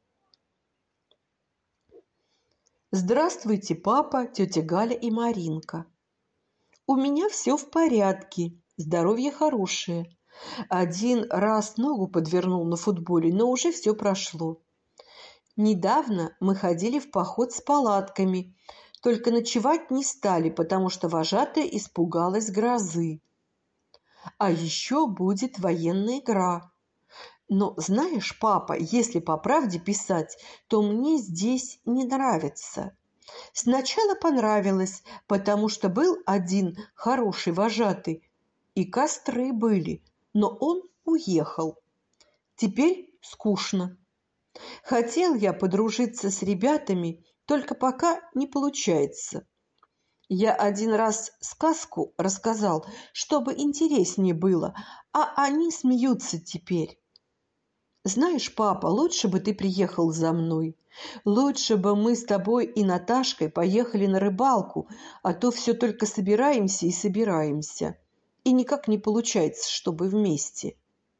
[SPEAKER 1] «Здравствуйте, папа, тетя Галя и Маринка. У меня все в порядке, здоровье хорошее. Один раз ногу подвернул на футболе, но уже все прошло. Недавно мы ходили в поход с палатками, только ночевать не стали, потому что вожатая испугалась грозы. А еще будет военная игра. Но знаешь, папа, если по правде писать, то мне здесь не нравится. Сначала понравилось, потому что был один хороший вожатый, и костры были, но он уехал. Теперь скучно. Хотел я подружиться с ребятами, только пока не получается. Я один раз сказку рассказал, чтобы интереснее было, а они смеются теперь. Знаешь, папа, лучше бы ты приехал за мной. Лучше бы мы с тобой и Наташкой поехали на рыбалку, а то все только собираемся и собираемся. И никак не получается, чтобы вместе.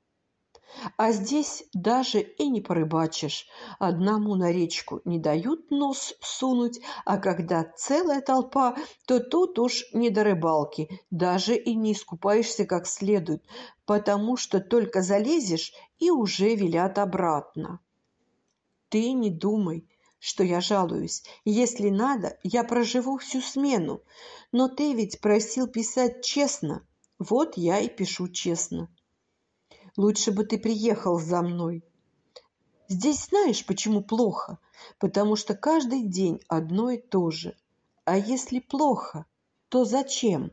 [SPEAKER 1] А здесь даже и не порыбачишь. Одному на речку не дают нос сунуть, а когда целая толпа, то тут уж не до рыбалки, даже и не искупаешься как следует, потому что только залезешь и уже велят обратно. Ты не думай, что я жалуюсь. Если надо, я проживу всю смену. Но ты ведь просил писать честно. Вот я и пишу честно. Лучше бы ты приехал за мной. Здесь знаешь, почему плохо? Потому что каждый день одно и то же. А если плохо, то зачем?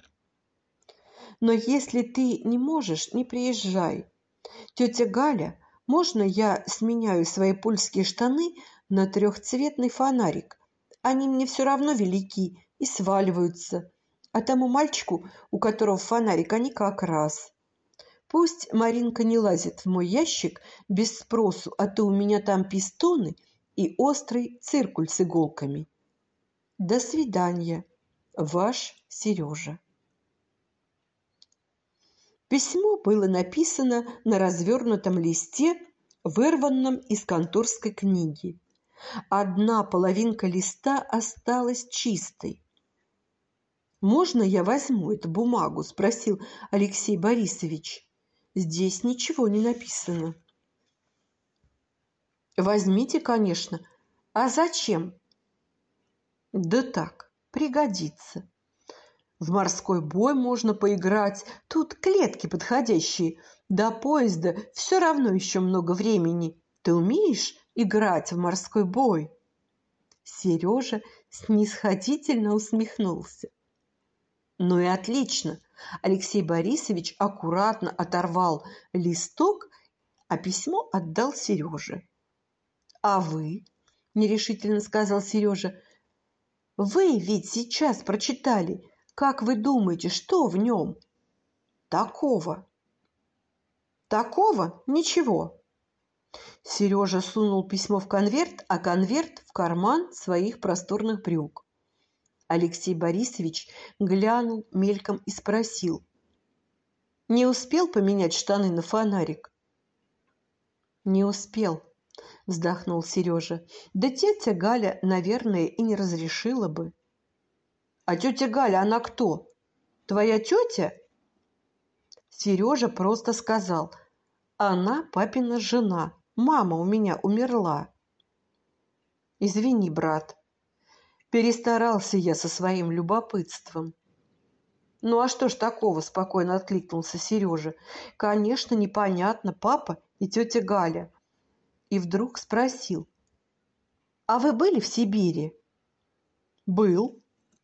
[SPEAKER 1] Но если ты не можешь, не приезжай. Тетя Галя, можно я сменяю свои польские штаны на трехцветный фонарик? Они мне все равно велики и сваливаются. А тому мальчику, у которого фонарик, они как раз. Пусть Маринка не лазит в мой ящик без спросу, а то у меня там пистоны и острый циркуль с иголками. До свидания, ваш Сережа. Письмо было написано на развернутом листе, вырванном из конторской книги. Одна половинка листа осталась чистой. «Можно я возьму эту бумагу?» – спросил Алексей Борисович. Здесь ничего не написано. Возьмите, конечно. А зачем? Да так, пригодится. В морской бой можно поиграть. Тут клетки подходящие. До поезда все равно еще много времени. Ты умеешь играть в морской бой? Сережа снисходительно усмехнулся. Ну и отлично. Алексей Борисович аккуратно оторвал листок, а письмо отдал Сереже. «А вы?» – нерешительно сказал Сережа. «Вы ведь сейчас прочитали. Как вы думаете, что в нем?» «Такого». «Такого? Ничего». Сережа сунул письмо в конверт, а конверт в карман своих просторных брюк. Алексей Борисович глянул мельком и спросил. «Не успел поменять штаны на фонарик?» «Не успел», – вздохнул Сережа. «Да тетя Галя, наверное, и не разрешила бы». А тетя Галя, она кто? Твоя тетя? Сережа просто сказал: она папина жена. Мама у меня умерла. Извини, брат. Перестарался я со своим любопытством. Ну а что ж такого, спокойно откликнулся Сережа. Конечно, непонятно, папа и тетя Галя. И вдруг спросил: а вы были в Сибири? Был.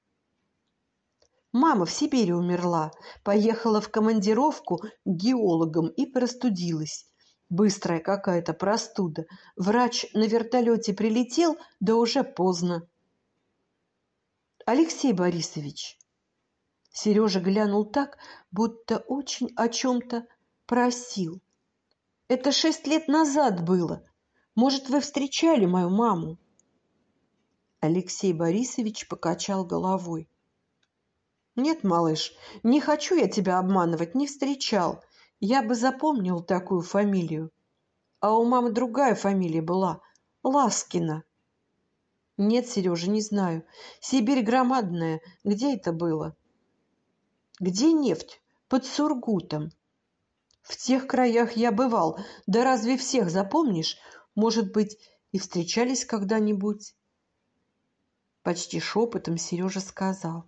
[SPEAKER 1] Мама в Сибири умерла, поехала в командировку к геологам и простудилась. Быстрая какая-то простуда. Врач на вертолете прилетел, да уже поздно. Алексей Борисович. Сережа глянул так, будто очень о чем-то просил. Это шесть лет назад было. Может, вы встречали мою маму? Алексей Борисович покачал головой. Нет, малыш, не хочу я тебя обманывать, не встречал. Я бы запомнил такую фамилию. А у мамы другая фамилия была – Ласкина. Нет, Сережа, не знаю. Сибирь громадная. Где это было? Где нефть? Под Сургутом. В тех краях я бывал. Да разве всех запомнишь? Может быть, и встречались когда-нибудь? Почти шепотом Сережа сказал.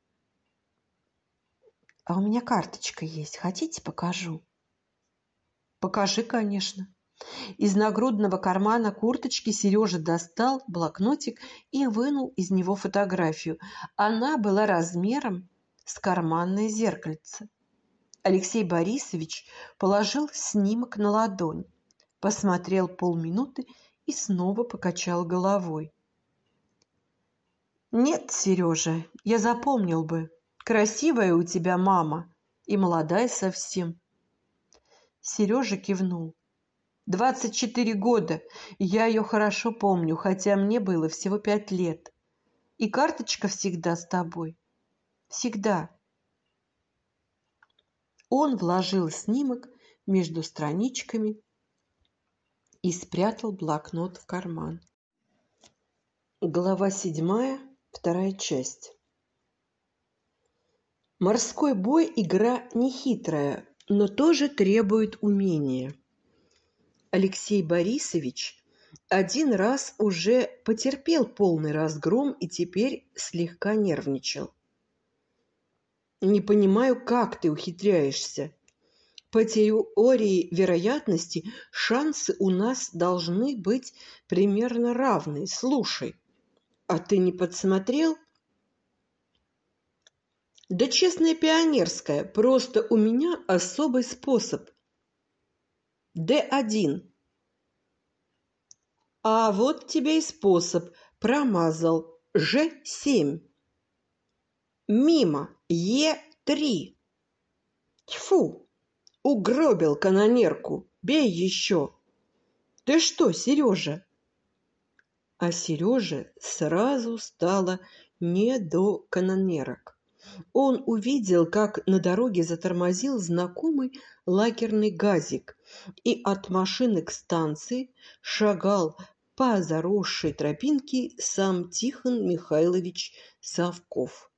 [SPEAKER 1] А у меня карточка есть. Хотите, покажу? Покажи, конечно. Из нагрудного кармана курточки Сережа достал блокнотик и вынул из него фотографию. Она была размером с карманное зеркальце. Алексей Борисович положил снимок на ладонь, посмотрел полминуты и снова покачал головой. Нет, Сережа, я запомнил бы. Красивая у тебя мама и молодая совсем. Сережа кивнул. Двадцать четыре года, я ее хорошо помню, хотя мне было всего пять лет. И карточка всегда с тобой. Всегда. Он вложил снимок между страничками и спрятал блокнот в карман. Глава седьмая, вторая часть. Морской бой – игра нехитрая, но тоже требует умения. Алексей Борисович один раз уже потерпел полный разгром и теперь слегка нервничал. Не понимаю, как ты ухитряешься. По теории вероятности шансы у нас должны быть примерно равны. Слушай, а ты не подсмотрел? Да честная пионерская, просто у меня особый способ. Д один. А вот тебе и способ. Промазал. Ж семь. Мимо. Е три. Тьфу! Угробил канонерку. Бей еще. Ты что, Сережа? А Сереже сразу стало не до канонерок. Он увидел, как на дороге затормозил знакомый лагерный газик, и от машины к станции шагал по заросшей тропинке сам Тихон Михайлович Совков.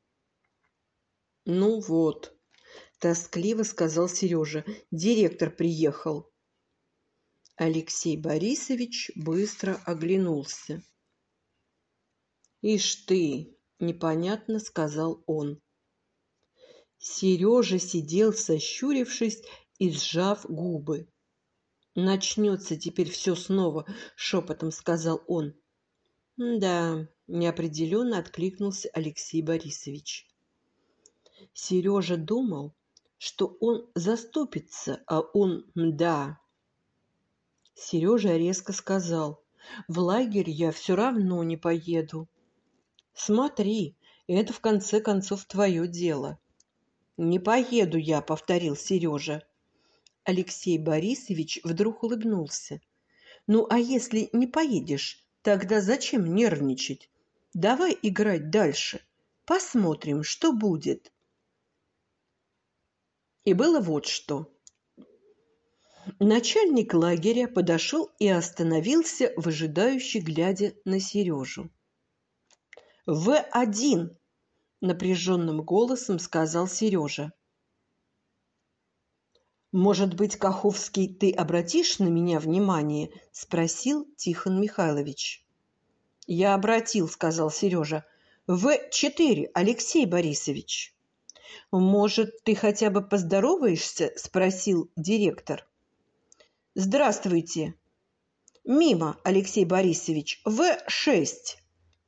[SPEAKER 1] «Ну вот», — тоскливо сказал Сережа, — «директор приехал». Алексей Борисович быстро оглянулся. «Ишь ты!» — непонятно сказал он. Сережа сидел, сощурившись и сжав губы. «Начнется теперь все снова», — шепотом сказал он. «Да», — неопределенно откликнулся Алексей Борисович. Сережа думал, что он заступится, а он «да». Сережа резко сказал: «В лагерь я все равно не поеду». «Смотри, это в конце концов твое дело». «Не поеду я», — повторил Сережа. Алексей Борисович вдруг улыбнулся. «Ну, а если не поедешь, тогда зачем нервничать? Давай играть дальше. Посмотрим, что будет». И было вот что. Начальник лагеря подошел и остановился, выжидающе глядя на Сережу. «В один!» — напряженным голосом сказал Сережа. «Может быть, Каховский, ты обратишь на меня внимание?» — спросил Тихон Михайлович. «Я обратил», — сказал Сережа. «В четыре, Алексей Борисович». «Может, ты хотя бы поздороваешься?» — спросил директор. «Здравствуйте». «Мимо, Алексей Борисович, в шесть».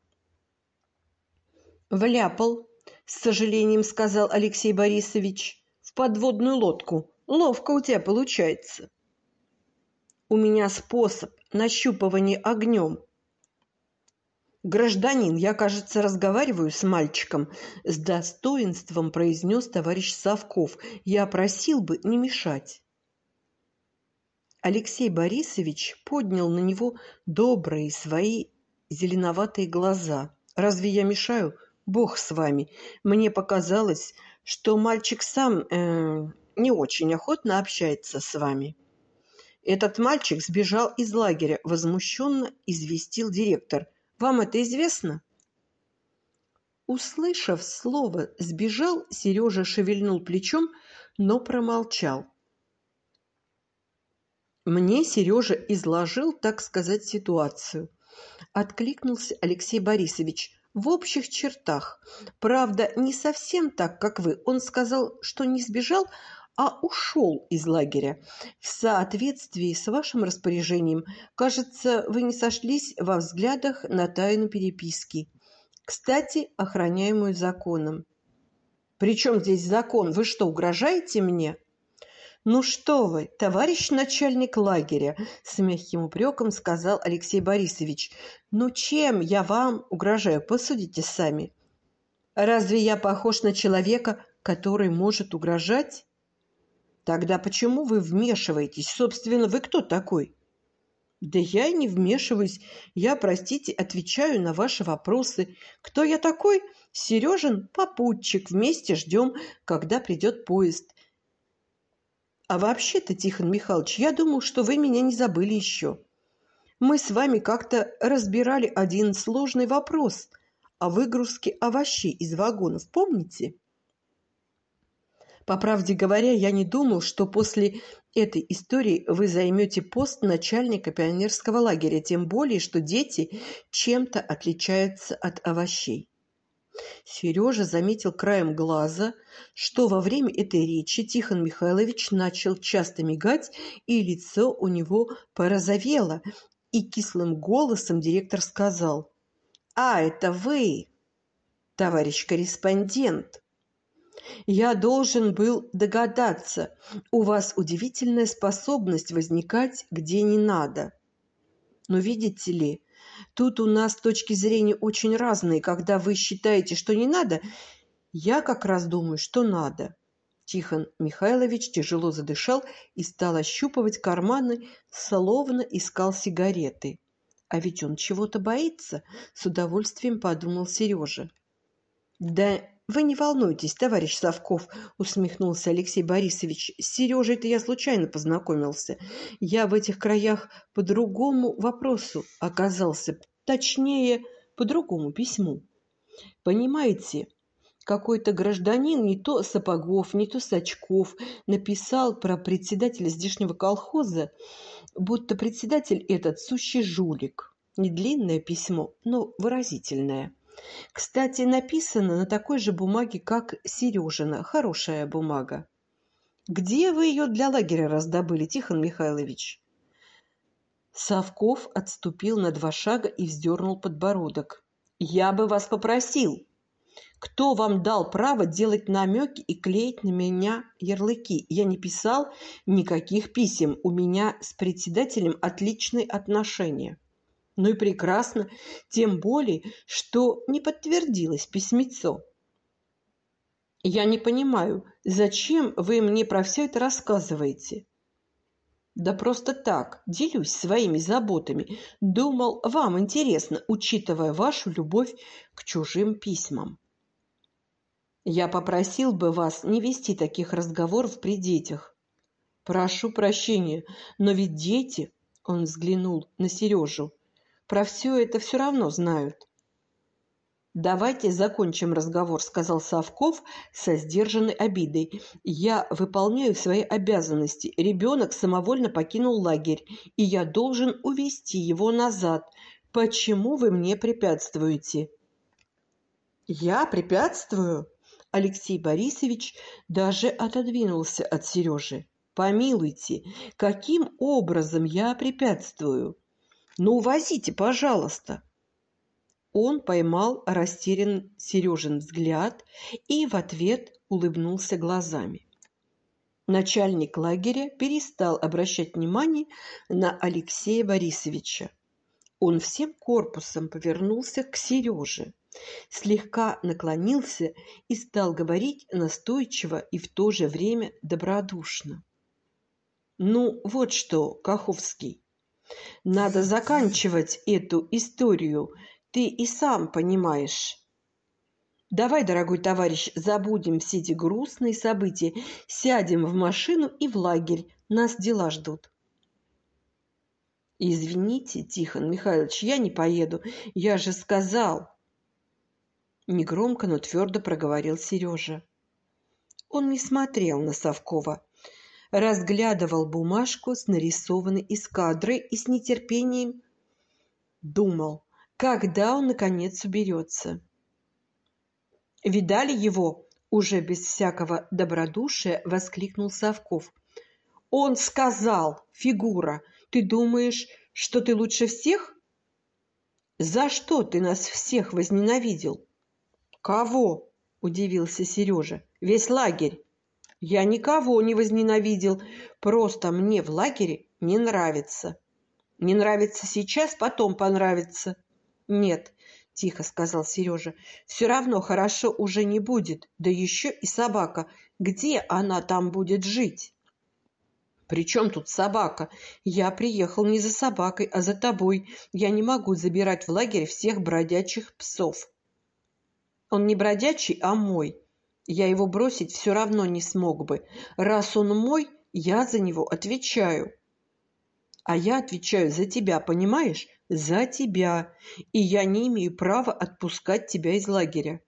[SPEAKER 1] «Вляпал», — с сожалением сказал Алексей Борисович, — «в подводную лодку. Ловко у тебя получается». «У меня способ нащупывания огнем». «Гражданин, я, кажется, разговариваю с мальчиком», — с достоинством произнес товарищ Совков. «Я просил бы не мешать». Алексей Борисович поднял на него добрые свои зеленоватые глаза. «Разве я мешаю? Бог с вами. Мне показалось, что мальчик сам э, не очень охотно общается с вами». «Этот мальчик сбежал из лагеря», — возмущенно известил директор. «Вам это известно?» Услышав слово «сбежал», Сережа шевельнул плечом, но промолчал. «Мне Сережа изложил, так сказать, ситуацию», — откликнулся Алексей Борисович. «В общих чертах. Правда, не совсем так, как вы. Он сказал, что не сбежал, а ушел из лагеря. В соответствии с вашим распоряжением, кажется, вы не сошлись во взглядах на тайну переписки, кстати, охраняемую законом». «При чем здесь закон? Вы что, угрожаете мне?» «Ну что вы, товарищ начальник лагеря!» — с мягким упреком сказал Алексей Борисович. «Ну чем я вам угрожаю? Посудите сами. Разве я похож на человека, который может угрожать? Тогда почему вы вмешиваетесь? Собственно, вы кто такой?» «Да я и не вмешиваюсь. Я, простите, отвечаю на ваши вопросы. Кто я такой? Сережин попутчик. Вместе ждем, когда придет поезд. А вообще-то, Тихон Михайлович, я думал, что вы меня не забыли еще. Мы с вами как-то разбирали один сложный вопрос о выгрузке овощей из вагонов, помните? По правде говоря, я не думал, что после этой истории вы займете пост начальника пионерского лагеря, тем более, что дети чем-то отличаются от овощей. Сережа заметил краем глаза, что во время этой речи Тихон Михайлович начал часто мигать, и лицо у него порозовело, и кислым голосом директор сказал: «А, это вы, товарищ корреспондент. Я должен был догадаться, у вас удивительная способность возникать где не надо. Но видите ли, тут у нас точки зрения очень разные. Когда вы считаете, что не надо, я как раз думаю, что надо». Тихон Михайлович тяжело задышал и стал ощупывать карманы, словно искал сигареты. «А ведь он чего-то боится», — с удовольствием подумал Сережа. «Да вы не волнуйтесь, товарищ Совков», — усмехнулся Алексей Борисович. «С Сережей-то я случайно познакомился. Я в этих краях по другому вопросу оказался, точнее, по другому письму. Понимаете, какой-то гражданин, не то Сапогов, не то Сачков, написал про председателя здешнего колхоза, будто председатель этот сущий жулик. Не длинное письмо, но выразительное. Кстати, написано на такой же бумаге, как Сережина. Хорошая бумага. Где вы ее для лагеря раздобыли, Тихон Михайлович?» Совков отступил на два шага и вздернул подбородок. «Я бы вас попросил, кто вам дал право делать намеки и клеить на меня ярлыки? Я не писал никаких писем. У меня с председателем отличные отношения». «Ну и прекрасно, тем более, что не подтвердилось письмецо». «Я не понимаю, зачем вы мне про все это рассказываете?» «Да просто так, делюсь своими заботами. Думал, вам интересно, учитывая вашу любовь к чужим письмам». «Я попросил бы вас не вести таких разговоров при детях». «Прошу прощения, но ведь дети...» — он взглянул на Сережу. «Про все это все равно знают». «Давайте закончим разговор», — сказал Совков со сдержанной обидой. «Я выполняю свои обязанности. Ребенок самовольно покинул лагерь, и я должен увести его назад. Почему вы мне препятствуете?» «Я препятствую?» Алексей Борисович даже отодвинулся от Сережи. «Помилуйте, каким образом я препятствую? Ну, увозите, пожалуйста». Он поймал растерянный Сережин взгляд и в ответ улыбнулся глазами. Начальник лагеря перестал обращать внимание на Алексея Борисовича. Он всем корпусом повернулся к Сереже, слегка наклонился и стал говорить настойчиво и в то же время добродушно. «Ну, вот что, Каховский, надо заканчивать эту историю. Ты и сам понимаешь. Давай, дорогой товарищ, забудем все эти грустные события, сядем в машину и в лагерь. Нас дела ждут». «Извините, Тихон Михайлович, я не поеду. Я же сказал...» Негромко, но твердо проговорил Сережа. Он не смотрел на Совкова, разглядывал бумажку с нарисованной эскадрой и с нетерпением думал, когда он, наконец, уберется. «Видали его?» — уже без всякого добродушия воскликнул Совков. «Он сказал, фигура, ты думаешь, что ты лучше всех? За что ты нас всех возненавидел?» «Кого?» — удивился Сережа. «Весь лагерь». «Я никого не возненавидел, просто мне в лагере не нравится. Не нравится сейчас, потом понравится». «Нет», — тихо сказал Сережа, — «все равно хорошо уже не будет, да еще и собака. Где она там будет жить?» «При чем тут собака? Я приехал не за собакой, а за тобой. Я не могу забирать в лагерь всех бродячих псов». «Он не бродячий, а мой. Я его бросить все равно не смог бы. Раз он мой, я за него отвечаю». «А я отвечаю за тебя, понимаешь? За тебя. И я не имею права отпускать тебя из лагеря».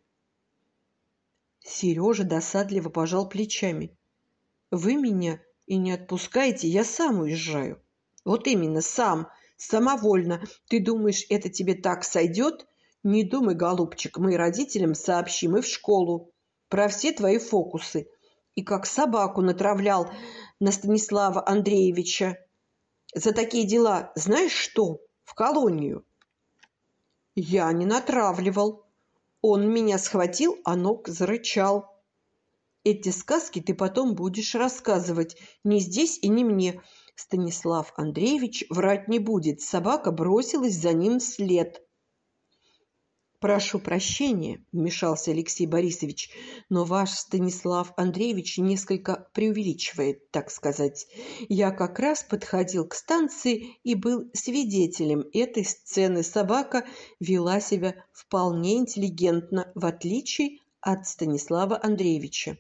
[SPEAKER 1] Сережа досадливо пожал плечами. «Вы меня и не отпускаете, я сам уезжаю». «Вот именно, сам, самовольно. Ты думаешь, это тебе так сойдет? Не думай, голубчик, мы родителям сообщим и в школу про все твои фокусы. И как собаку натравлял на Станислава Андреевича. За такие дела знаешь что? В колонию». «Я не натравливал. Он меня схватил, а ног зарычал». «Эти сказки ты потом будешь рассказывать. Не здесь и не мне. Станислав Андреевич врать не будет. Собака бросилась за ним вслед». «Прошу прощения», — вмешался Алексей Борисович, «но ваш Станислав Андреевич несколько преувеличивает, так сказать. Я как раз подходил к станции и был свидетелем этой сцены. Собака вела себя вполне интеллигентно, в отличие от Станислава Андреевича».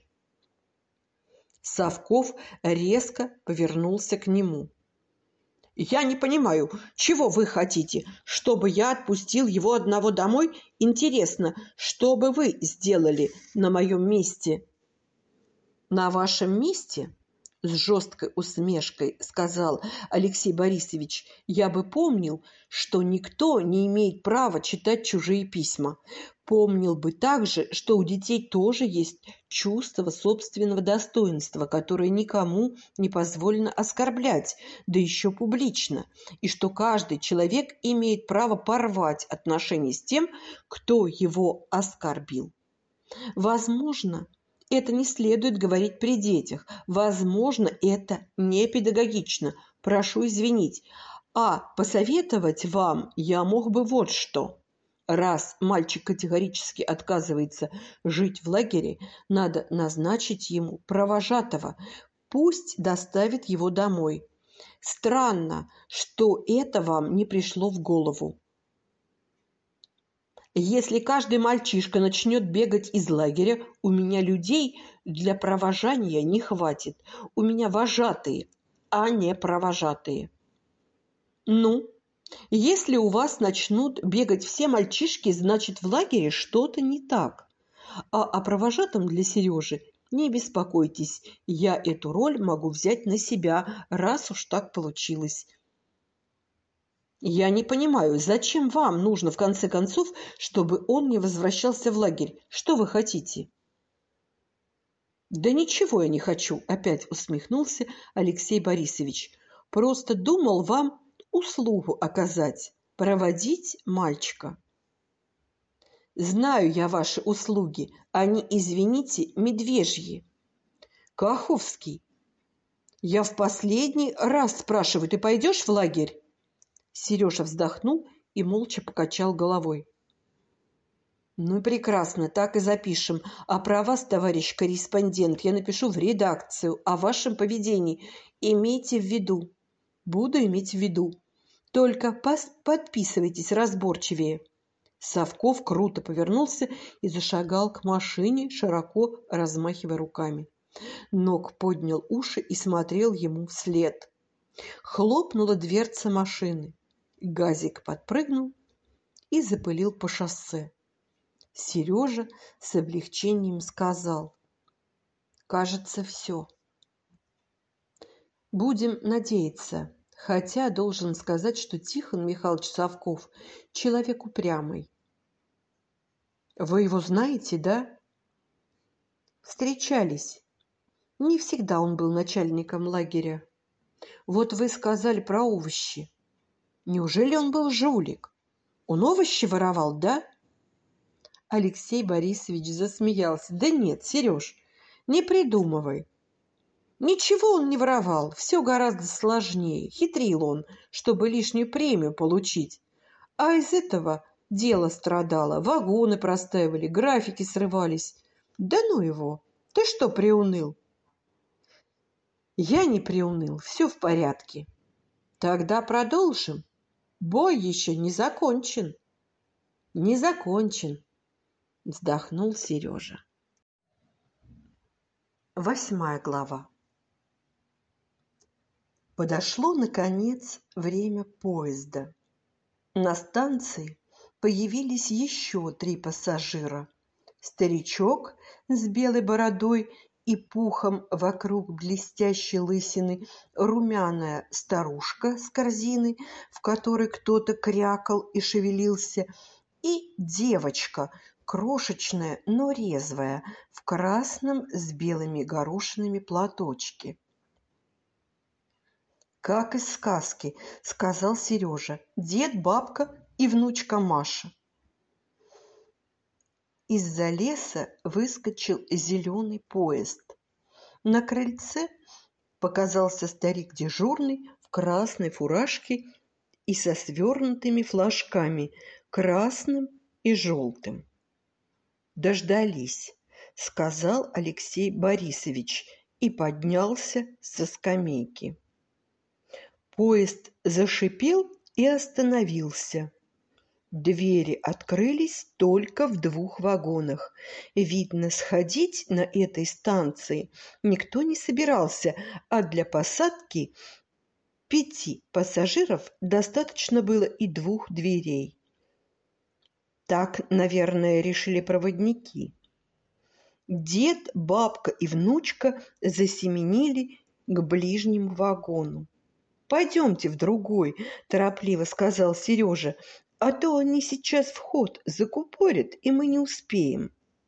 [SPEAKER 1] Совков резко повернулся к нему. «Я не понимаю, чего вы хотите? Чтобы я отпустил его одного домой? Интересно, что бы вы сделали на моем месте?» «На вашем месте?» — с жесткой усмешкой сказал Алексей Борисович. «Я бы помнил, что никто не имеет права читать чужие письма. Помнил бы также, что у детей тоже есть чувство собственного достоинства, которое никому не позволено оскорблять, да еще публично, и что каждый человек имеет право порвать отношения с тем, кто его оскорбил. Возможно, это не следует говорить при детях, возможно, это не педагогично, прошу извинить, а посоветовать вам я мог бы вот что». Раз мальчик категорически отказывается жить в лагере, надо назначить ему провожатого. Пусть доставит его домой. Странно, что это вам не пришло в голову. Если каждый мальчишка начнет бегать из лагеря, у меня людей для провожания не хватит. У меня вожатые, а не провожатые. Ну, Если у вас начнут бегать все мальчишки, значит, в лагере что-то не так. А о провожатом для Сережи не беспокойтесь, я эту роль могу взять на себя, раз уж так получилось. Я не понимаю, зачем вам нужно, в конце концов, чтобы он не возвращался в лагерь? Что вы хотите? Да ничего я не хочу, опять усмехнулся Алексей Борисович. Просто думал вам услугу оказать, проводить мальчика. Знаю я ваши услуги, они, извините, медвежьи. Каховский, я в последний раз спрашиваю, ты пойдешь в лагерь? Сережа вздохнул и молча покачал головой. Ну и прекрасно, так и запишем. А про вас, товарищ корреспондент, я напишу в редакцию о вашем поведении. Имейте в виду. Буду иметь в виду. Только подписывайтесь разборчивее. Совков круто повернулся и зашагал к машине, широко размахивая руками. Нок поднял уши и смотрел ему вслед. Хлопнула дверца машины. Газик подпрыгнул и запылил по шоссе. Сережа с облегчением сказал: «Кажется, все. Будем надеяться, хотя должен сказать, что Тихон Михайлович Совков человек упрямый. Вы его знаете, да?» «Встречались. Не всегда он был начальником лагеря. Вот вы сказали про овощи. Неужели он был жулик? Он овощи воровал, да?» Алексей Борисович засмеялся. «Да нет, Сереж, не придумывай. Ничего он не воровал, все гораздо сложнее. Хитрил он, чтобы лишнюю премию получить. А из этого дело страдало. Вагоны простаивали, графики срывались. Да ну его! Ты что приуныл?» «Я не приуныл, все в порядке. Тогда продолжим. Бой еще не закончен». «Не закончен», — вздохнул Сережа. Восьмая глава. Подошло, наконец, время поезда. На станции появились еще три пассажира. Старичок с белой бородой и пухом вокруг блестящей лысины, румяная старушка с корзиной, в которой кто-то крякал и шевелился, и девочка, крошечная, но резвая, в красном с белыми горошинами платочке. «Как из сказки», — сказал Сережа, — «дед, бабка и внучка Маша». Из-за леса выскочил зеленый поезд. На крыльце показался старик дежурный в красной фуражке и со свернутыми флажками, красным и желтым. «Дождались», — сказал Алексей Борисович и поднялся со скамейки. Поезд зашипел и остановился. Двери открылись только в двух вагонах. Видно, сходить на этой станции никто не собирался, а для посадки пяти пассажиров достаточно было и двух дверей. Так, наверное, решили проводники. Дед, бабка и внучка засеменили к ближнему вагону. «Пойдемте в другой», – торопливо сказал Сережа, – «а то они сейчас вход закупорят, и мы не успеем».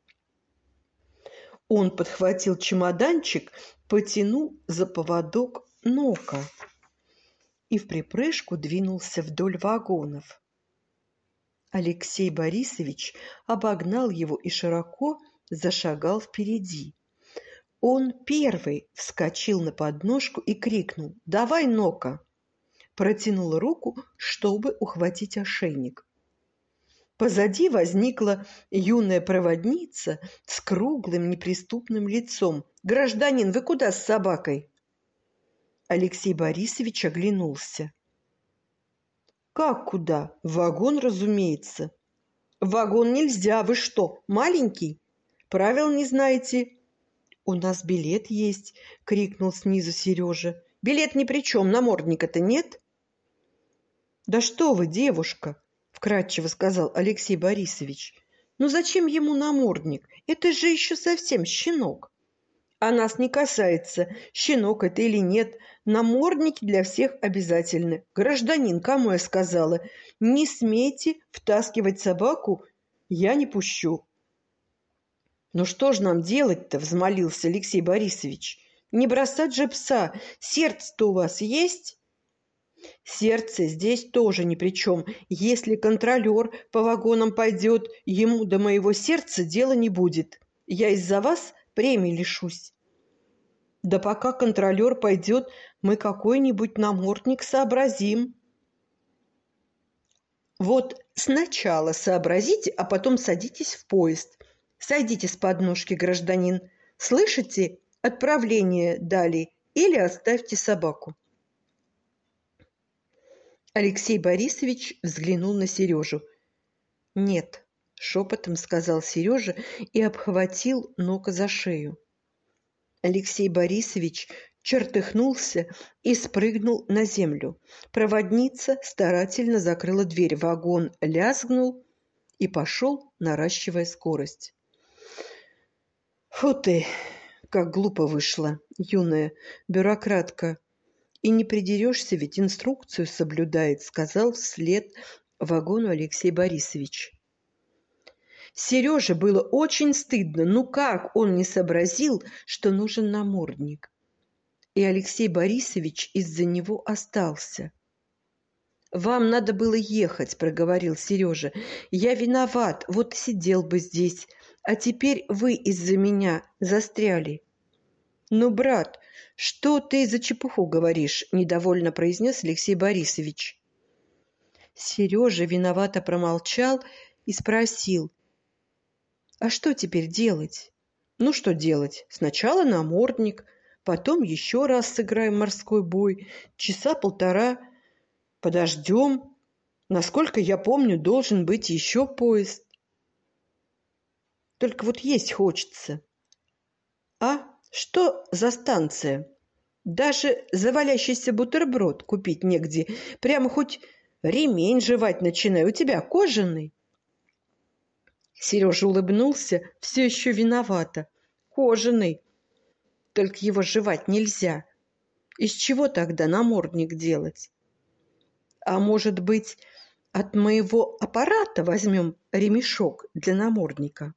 [SPEAKER 1] Он подхватил чемоданчик, потянул за поводок Нока и вприпрыжку двинулся вдоль вагонов. Алексей Борисович обогнал его и широко зашагал впереди. Он первый вскочил на подножку и крикнул: «Давай, Нока!» Протянул руку, чтобы ухватить ошейник. Позади возникла юная проводница с круглым неприступным лицом. «Гражданин, вы куда с собакой?» Алексей Борисович оглянулся. «Как куда? В вагон, разумеется». «В вагон нельзя, вы что, маленький? Правил не знаете?» «У нас билет есть», — крикнул снизу Сережа. «Билет ни при чем, намордника-то нет?» Да что вы, девушка, вкратчиво сказал Алексей Борисович. Ну зачем ему намордник? Это же еще совсем щенок. А нас не касается, щенок это или нет. Намордники для всех обязательны. Гражданин, кому я сказала, не смейте втаскивать собаку, я не пущу. Ну что же нам делать-то, взмолился Алексей Борисович. Не бросать же пса, сердце-то у вас есть? Сердце здесь тоже ни при чем. Если контролер по вагонам пойдет, ему до моего сердца дела не будет. Я из-за вас премии лишусь. Да пока контролер пойдет, мы какой-нибудь намордник сообразим. Вот сначала сообразите, а потом садитесь в поезд. Сойдите с подножки, гражданин. Слышите? Отправление дали или оставьте собаку. Алексей Борисович взглянул на Сережу. «Нет», — шепотом сказал Сережа и обхватил Нока за шею. Алексей Борисович чертыхнулся и спрыгнул на землю. Проводница старательно закрыла дверь. Вагон лязгнул и пошел, наращивая скорость. «Фу ты, как глупо вышло, юная бюрократка! И не придерешься, ведь инструкцию соблюдает», — сказал вслед вагону Алексей Борисович. Сереже было очень стыдно. Ну как он не сообразил, что нужен намордник? И Алексей Борисович из-за него остался. «Вам надо было ехать», — проговорил Сережа. «Я виноват, вот сидел бы здесь, а теперь вы из-за меня застряли». «Ну, брат, что ты за чепуху говоришь?» — недовольно произнес Алексей Борисович. Сережа виновато промолчал и спросил: «А что теперь делать?» «Ну, что делать? Сначала намордник, потом еще раз сыграем морской бой, часа полтора подождем. Насколько я помню, должен быть еще поезд. Только вот есть хочется». «А что за станция? Даже завалящийся бутерброд купить негде. Прямо хоть ремень жевать начинай. У тебя кожаный?» Сережа улыбнулся, все еще виновато. «Кожаный. Только его жевать нельзя. Из чего тогда намордник делать? А может быть, от моего аппарата возьмем ремешок для намордника?»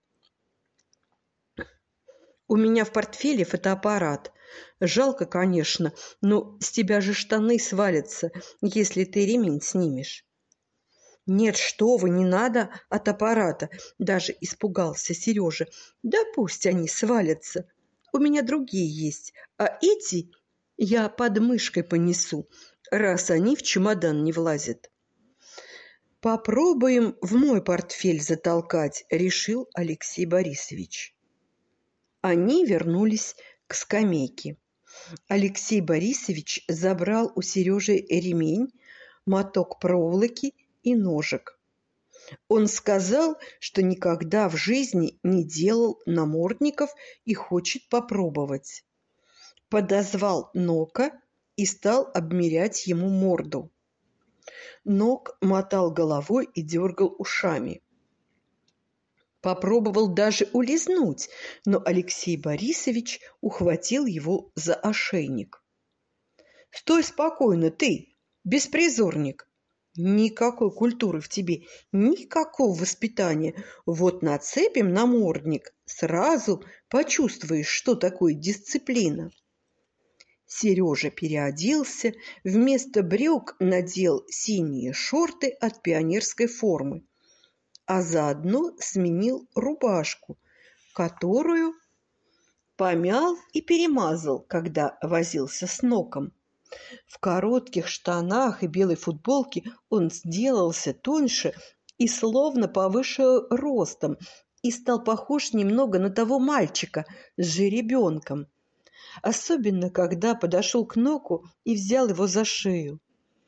[SPEAKER 1] «У меня в портфеле фотоаппарат. Жалко, конечно, но с тебя же штаны свалятся, если ты ремень снимешь». «Нет, что вы, не надо от аппарата», — даже испугался Сережа. «Да пусть они свалятся. У меня другие есть, а эти я под мышкой понесу, раз они в чемодан не влазят». «Попробуем в мой портфель затолкать», — решил Алексей Борисович. Они вернулись к скамейке. Алексей Борисович забрал у Сережи ремень, моток проволоки и ножик. Он сказал, что никогда в жизни не делал намордников и хочет попробовать. Подозвал Нока и стал обмерять ему морду. Нок мотал головой и дергал ушами. Попробовал даже улизнуть, но Алексей Борисович ухватил его за ошейник. «Стой спокойно, ты, беспризорник! Никакой культуры в тебе, никакого воспитания. Вот нацепим намордник, сразу почувствуешь, что такое дисциплина». Сережа переоделся, вместо брюк надел синие шорты от пионерской формы, а заодно сменил рубашку, которую помял и перемазал, когда возился с Ноком. В коротких штанах и белой футболке он сделался тоньше и словно повыше ростом, и стал похож немного на того мальчика с жеребенком, особенно когда подошел к Ноку и взял его за шею.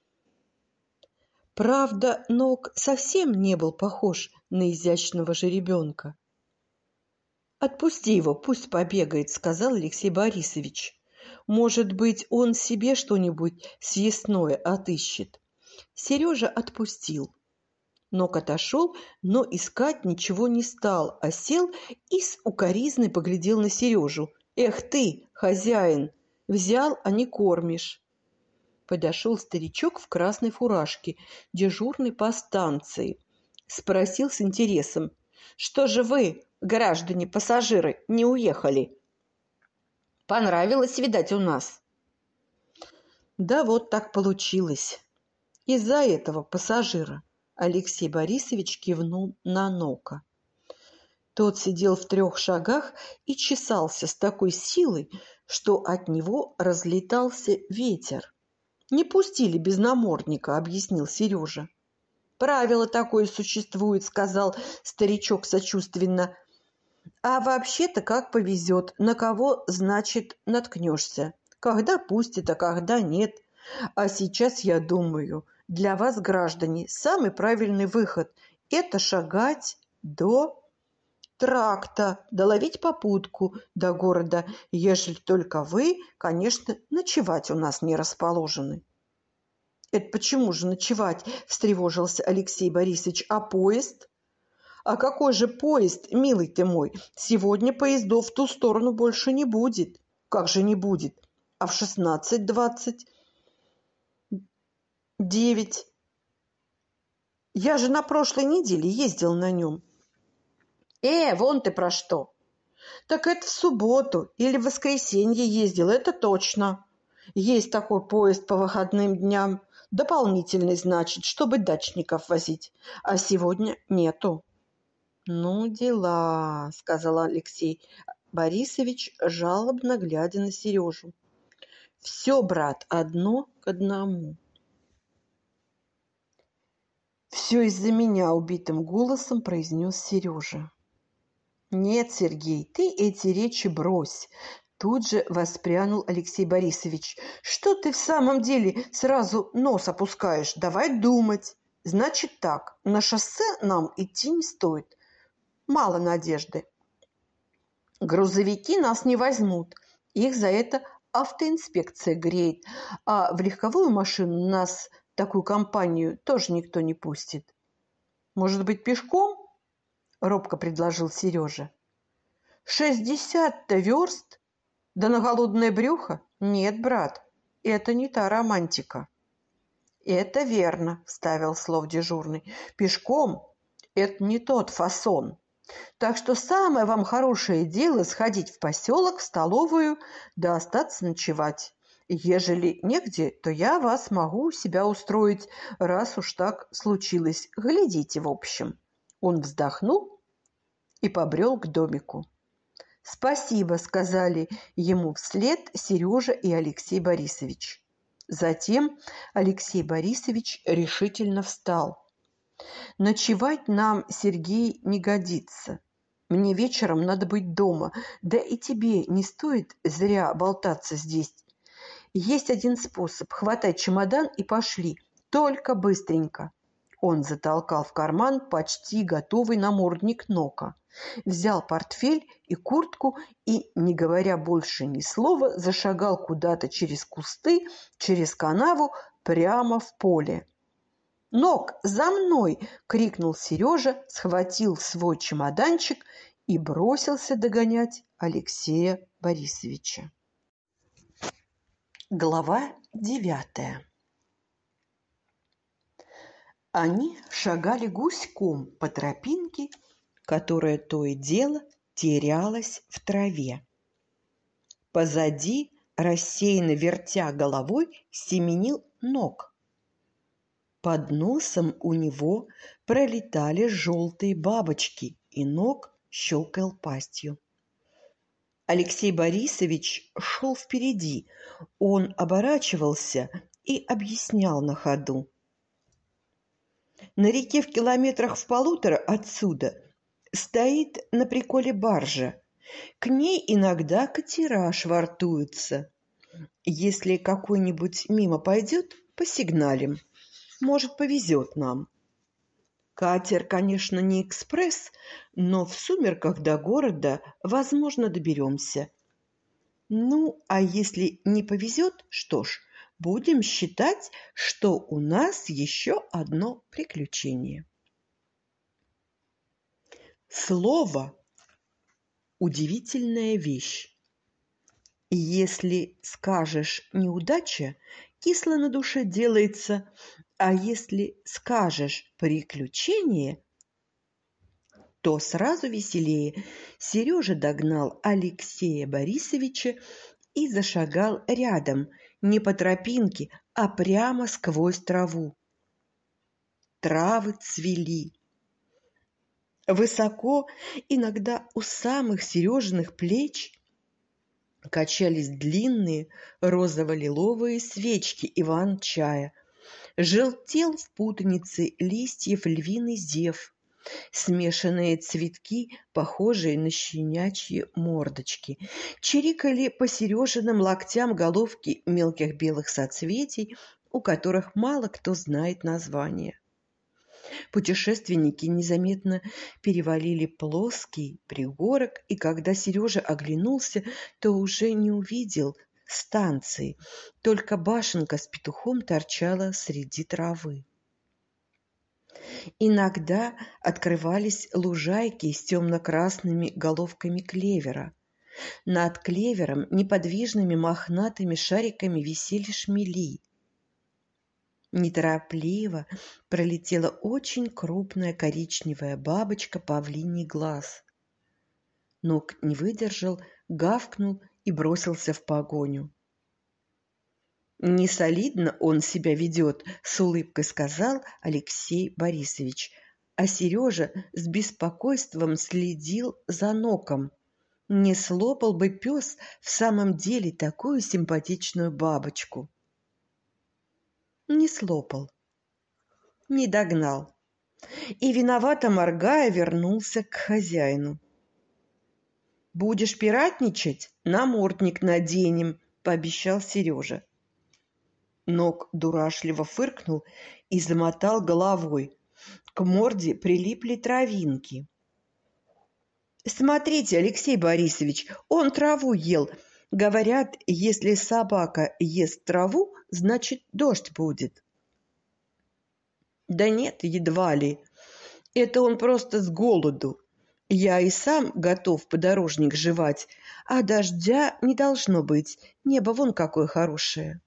[SPEAKER 1] Правда, Нок совсем не был похож на изящного жеребенка. «Отпусти его, пусть побегает», — сказал Алексей Борисович. «Может быть, он себе что-нибудь съестное отыщет». Сережа отпустил. Нок отошел, но искать ничего не стал, а сел и с укоризной поглядел на Сережу. «Эх ты, хозяин, взял, а не кормишь!» Подошел старичок в красной фуражке, дежурный по станции. Спросил с интересом: «Что же вы, граждане-пассажиры, не уехали? Понравилось, видать, у нас?» «Да вот так получилось. Из-за этого пассажира». Алексей Борисович кивнул на Нока. Тот сидел в трех шагах и чесался с такой силой, что от него разлетался ветер. «Не пустили без намордника», — объяснил Сережа. «Правило такое существует», — сказал старичок сочувственно. «А вообще-то как повезет, на кого, значит, наткнешься. Когда пустят, а когда нет. А сейчас, я думаю, для вас, граждане, самый правильный выход – это шагать до тракта, доловить попутку до города, ежели только вы, конечно, ночевать у нас не расположены». «Это почему же ночевать?» – встревожился Алексей Борисович. «А поезд?» «А какой же поезд, милый ты мой? Сегодня поездов в ту сторону больше не будет». «Как же не будет? А в шестнадцать двадцать девять? Я же на прошлой неделе ездил на нем». «Э, вон ты про что!» «Так это в субботу или в воскресенье ездил, это точно. Есть такой поезд по выходным дням. Дополнительный, значит, чтобы дачников возить. А сегодня нету». «Ну, дела», — сказал Алексей Борисович, жалобно глядя на Сережу. «Все, брат, одно к одному». «Все из-за меня», — убитым голосом произнес Сережа. «Нет, Сергей, ты эти речи брось», — тут же воспрянул Алексей Борисович. «Что ты в самом деле сразу нос опускаешь? Давай думать. Значит так, на шоссе нам идти не стоит. Мало надежды. Грузовики нас не возьмут. Их за это автоинспекция греет. А в легковую машину нас, такую компанию, тоже никто не пустит. Может быть, пешком?» — робко предложил Сережа. «Шестьдесят-то верст? Да на голодное брюхо? Нет, брат, это не та романтика». «Это верно», — вставил слов дежурный. «Пешком это не тот фасон. Так что самое вам хорошее дело сходить в поселок, в столовую, да остаться ночевать. Ежели негде, то я вас могу у себя устроить, раз уж так случилось. Глядите, в общем». Он вздохнул и побрел к домику. «Спасибо», — сказали ему вслед Сережа и Алексей Борисович. Затем Алексей Борисович решительно встал. «Ночевать нам, Сергей, не годится. Мне вечером надо быть дома, да и тебе не стоит зря болтаться здесь. Есть один способ. Хватай чемодан и пошли. Только быстренько». Он затолкал в карман почти готовый намордник Нока, взял портфель и куртку и, не говоря больше ни слова, зашагал куда-то через кусты, через канаву, прямо в поле. «Нок, за мной!» — крикнул Сережа, схватил свой чемоданчик и бросился догонять Алексея Борисовича. Глава девятая. Они шагали гуськом по тропинке, которая то и дело терялась в траве. Позади, рассеянно вертя головой, семенил Нок. Под носом у него пролетали желтые бабочки, и Нок щелкал пастью. Алексей Борисович шел впереди. Он оборачивался и объяснял на ходу. На реке в километрах в полутора отсюда стоит на приколе баржа. К ней иногда катера швартуются. Если какой-нибудь мимо пойдет, посигналим. Может, повезет нам. Катер, конечно, не экспресс, но в сумерках до города, возможно, доберемся. Ну, а если не повезет, что ж, будем считать, что у нас еще одно приключение. Слово – удивительная вещь. И если скажешь «неудача», кисло на душе делается, а если скажешь «приключение», то сразу веселее. Сережа догнал Алексея Борисовича и зашагал рядом, не по тропинке, а прямо сквозь траву. Травы цвели. Высоко, иногда у самых Сережиных плеч, качались длинные розово-лиловые свечки Иван-чая. Желтел в путанице листьев львиный зев, смешанные цветки, похожие на щенячьи мордочки. Чирикали по Сережиным локтям головки мелких белых соцветий, у которых мало кто знает название. Путешественники незаметно перевалили плоский пригорок, и когда Сережа оглянулся, то уже не увидел станции, только башенка с петухом торчала среди травы. Иногда открывались лужайки с темно-красными головками клевера. Над клевером неподвижными мохнатыми шариками висели шмели. Неторопливо пролетела очень крупная коричневая бабочка павлиний глаз. Нок не выдержал, гавкнул и бросился в погоню. «Не солидно он себя ведет», — с улыбкой сказал Алексей Борисович, а Сережа с беспокойством следил за Ноком. Не слопал бы пес в самом деле такую симпатичную бабочку. Не слопал, не догнал, и, виновато моргая, вернулся к хозяину. «Будешь пиратничать, намордник наденем», — пообещал Сережа. Нок дурашливо фыркнул и замотал головой. К морде прилипли травинки. «Смотрите, Алексей Борисович, он траву ел. Говорят, если собака ест траву, значит, дождь будет». «Да нет, едва ли. Это он просто с голоду. Я и сам готов подорожник жевать, а дождя не должно быть. Небо вон какое хорошее».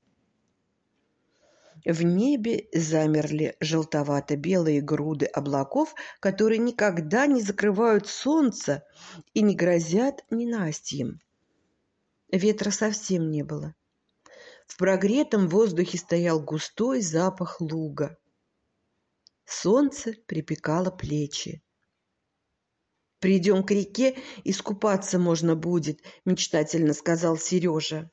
[SPEAKER 1] В небе замерли желтовато-белые груды облаков, которые никогда не закрывают солнце и не грозят ненастьем. Ветра совсем не было. В прогретом воздухе стоял густой запах луга. Солнце припекало плечи. «Придем к реке, искупаться можно будет», — мечтательно сказал Сережа.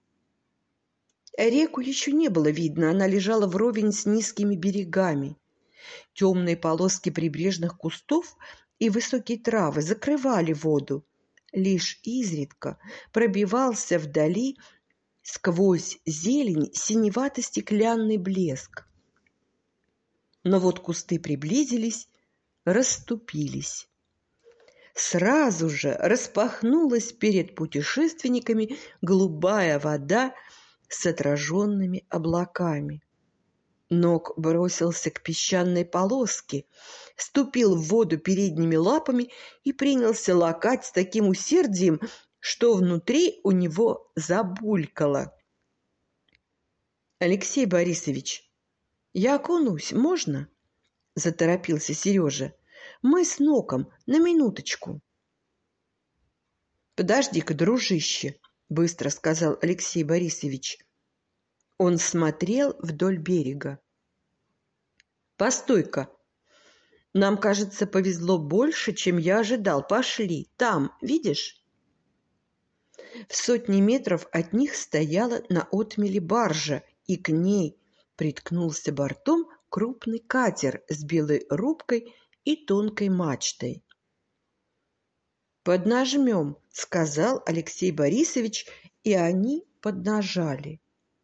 [SPEAKER 1] Реку еще не было видно, она лежала вровень с низкими берегами. Темные полоски прибрежных кустов и высокие травы закрывали воду. Лишь изредка пробивался вдали сквозь зелень синевато-стеклянный блеск. Но вот кусты приблизились, расступились. Сразу же распахнулась перед путешественниками голубая вода с отраженными облаками. Нок бросился к песчаной полоске, ступил в воду передними лапами и принялся лакать с таким усердием, что внутри у него забулькало. «Алексей Борисович, я окунусь, можно?» — заторопился Сережа. «Мы с Ноком на минуточку». «Подожди-ка, дружище», — быстро сказал Алексей Борисович. Он смотрел вдоль берега. «Постой-ка, нам, кажется, повезло больше, чем я ожидал. Пошли, там, видишь?» В сотни метров от них стояла на отмеле баржа, и к ней приткнулся бортом крупный катер с белой рубкой и тонкой мачтой. «Поднажмем», — сказал Алексей Борисович, и они поднажали.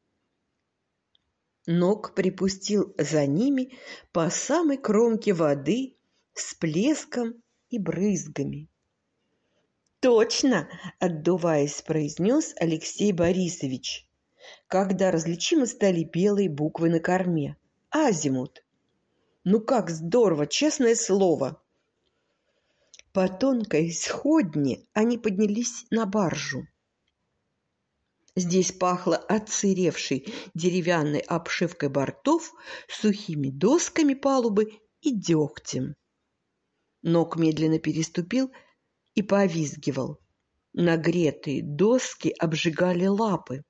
[SPEAKER 1] Нок припустил за ними по самой кромке воды с плеском и брызгами. «Точно!» — отдуваясь, произнес Алексей Борисович. когда различимы стали белые буквы на корме. Азимут. Ну как здорово, честное слово! По тонкой сходне они поднялись на баржу. Здесь пахло отсыревшей деревянной обшивкой бортов, сухими досками палубы и дегтем. Ног медленно переступил и повизгивал. Нагретые доски обжигали лапы.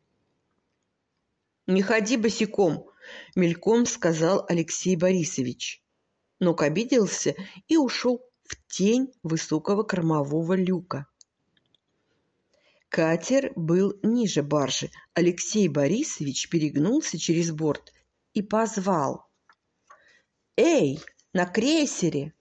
[SPEAKER 1] «Не ходи босиком», — мельком сказал Алексей Борисович. Ног обиделся и ушел в тень высокого кормового люка. Катер был ниже баржи. Алексей Борисович перегнулся через борт и позвал: «Эй, на крейсере!»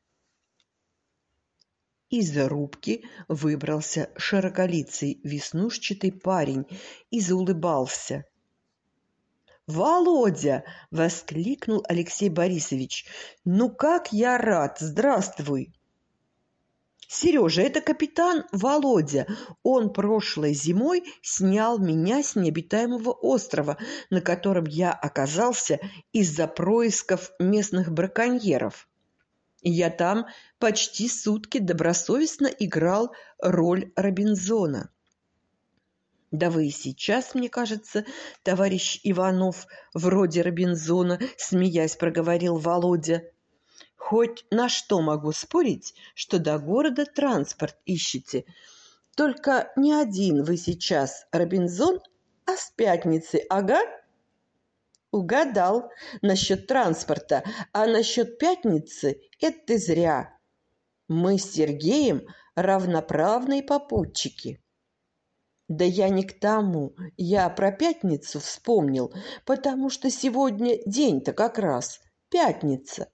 [SPEAKER 1] Из-за рубки выбрался широколицый веснушчатый парень и заулыбался. «Володя!» — воскликнул Алексей Борисович. «Ну как я рад! Здравствуй!» «Сережа, это капитан Володя. Он прошлой зимой снял меня с необитаемого острова, на котором я оказался из-за происков местных браконьеров. Я там почти сутки добросовестно играл роль Робинзона». «Да вы и сейчас, мне кажется, товарищ Иванов, вроде Робинзона», — смеясь проговорил Володя. «Хоть на что могу спорить, что до города транспорт ищете. Только не один вы сейчас Робинзон, а с пятницы, ага?» «Угадал насчет транспорта, а насчет пятницы — это ты зря. Мы с Сергеем равноправные попутчики». «Да я не к тому, я про пятницу вспомнил, потому что сегодня день-то как раз пятница».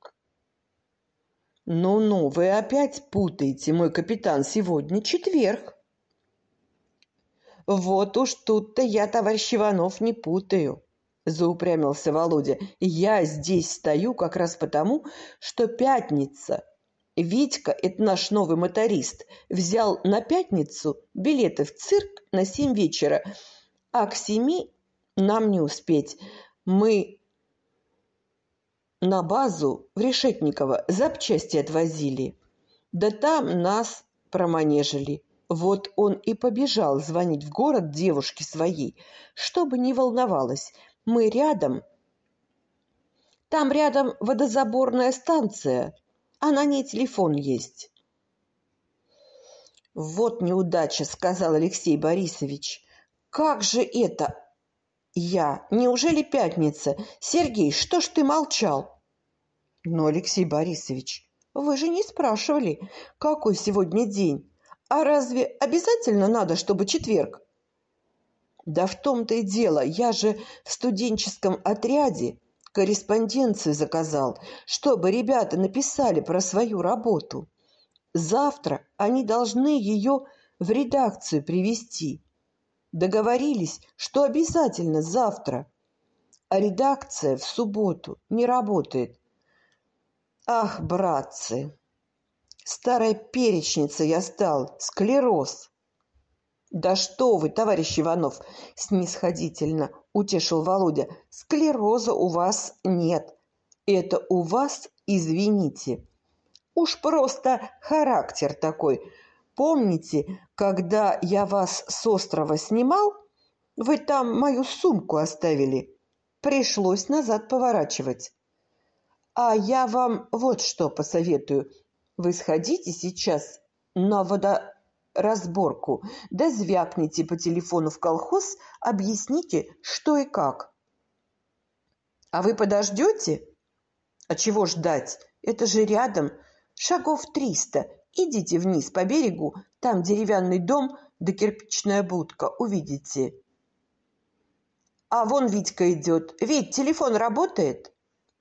[SPEAKER 1] «Ну-ну, вы опять путаете, мой капитан, сегодня четверг». «Вот уж тут-то я, товарищ Иванов, не путаю», — заупрямился Володя. «Я здесь стою как раз потому, что пятница. Витька, это наш новый моторист, взял на пятницу билеты в цирк на семь вечера, а к семи нам не успеть. Мы на базу в Решетниково запчасти отвозили. Да там нас проманежили. Вот он и побежал звонить в город девушке своей, чтобы не волновалась. Мы рядом. Там рядом водозаборная станция, а на ней телефон есть». «Вот неудача», — сказал Алексей Борисович. «Как же это? Я. Неужели пятница? Сергей, что ж ты молчал?» «Но, Алексей Борисович, вы же не спрашивали, какой сегодня день. А разве обязательно надо, чтобы четверг?» «Да в том-то и дело, я же в студенческом отряде корреспонденцию заказал, чтобы ребята написали про свою работу. Завтра они должны ее в редакцию привезти. Договорились, что обязательно завтра, а редакция в субботу не работает. Ах, братцы, старая перечница я стал, склероз». «Да что вы, товарищ Иванов!» — снисходительно утешил Володя. «Склероза у вас нет. Это у вас, извините, уж просто характер такой. Помните, когда я вас с острова снимал, вы там мою сумку оставили? Пришлось назад поворачивать. А я вам вот что посоветую. Вы сходите сейчас на водоразборку, да звякните по телефону в колхоз, объясните, что и как». «А вы подождете?» «А чего ждать? Это же рядом, шагов триста. Идите вниз по берегу, там деревянный дом да кирпичная будка, увидите». «А вон Витька идет. Вить, телефон работает?»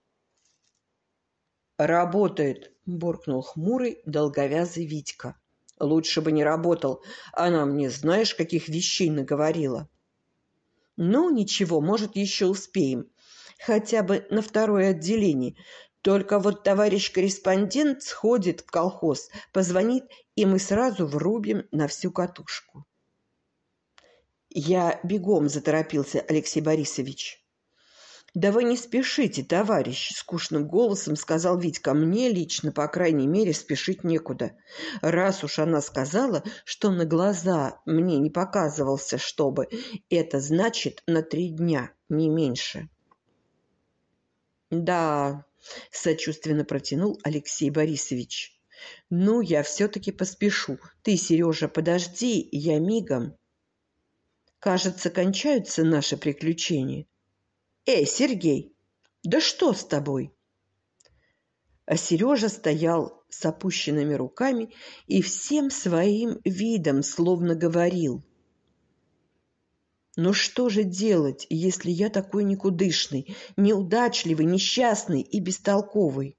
[SPEAKER 1] «Работает», — буркнул хмурый долговязый Витька. «Лучше бы не работал. Она мне знаешь, каких вещей наговорила». «Ну, ничего, может, еще успеем. Хотя бы на второе отделение. Только вот товарищ корреспондент сходит в колхоз, позвонит, и мы сразу врубим на всю катушку». Я бегом заторопился Алексей Борисович. «Да вы не спешите, товарищ», — скучным голосом сказал Витька. «Мне лично, по крайней мере, спешить некуда. Раз уж она сказала, что на глаза мне не показывался, чтобы, это значит на три дня, не меньше». «Да», — сочувственно протянул Алексей Борисович. «Ну, я все-таки поспешу. Ты, Сережа, подожди, я мигом. Кажется, кончаются наши приключения. Эй, Сергей, да что с тобой?» А Сережа стоял с опущенными руками и всем своим видом словно говорил: «Ну что же делать, если я такой никудышный, неудачливый, несчастный и бестолковый?»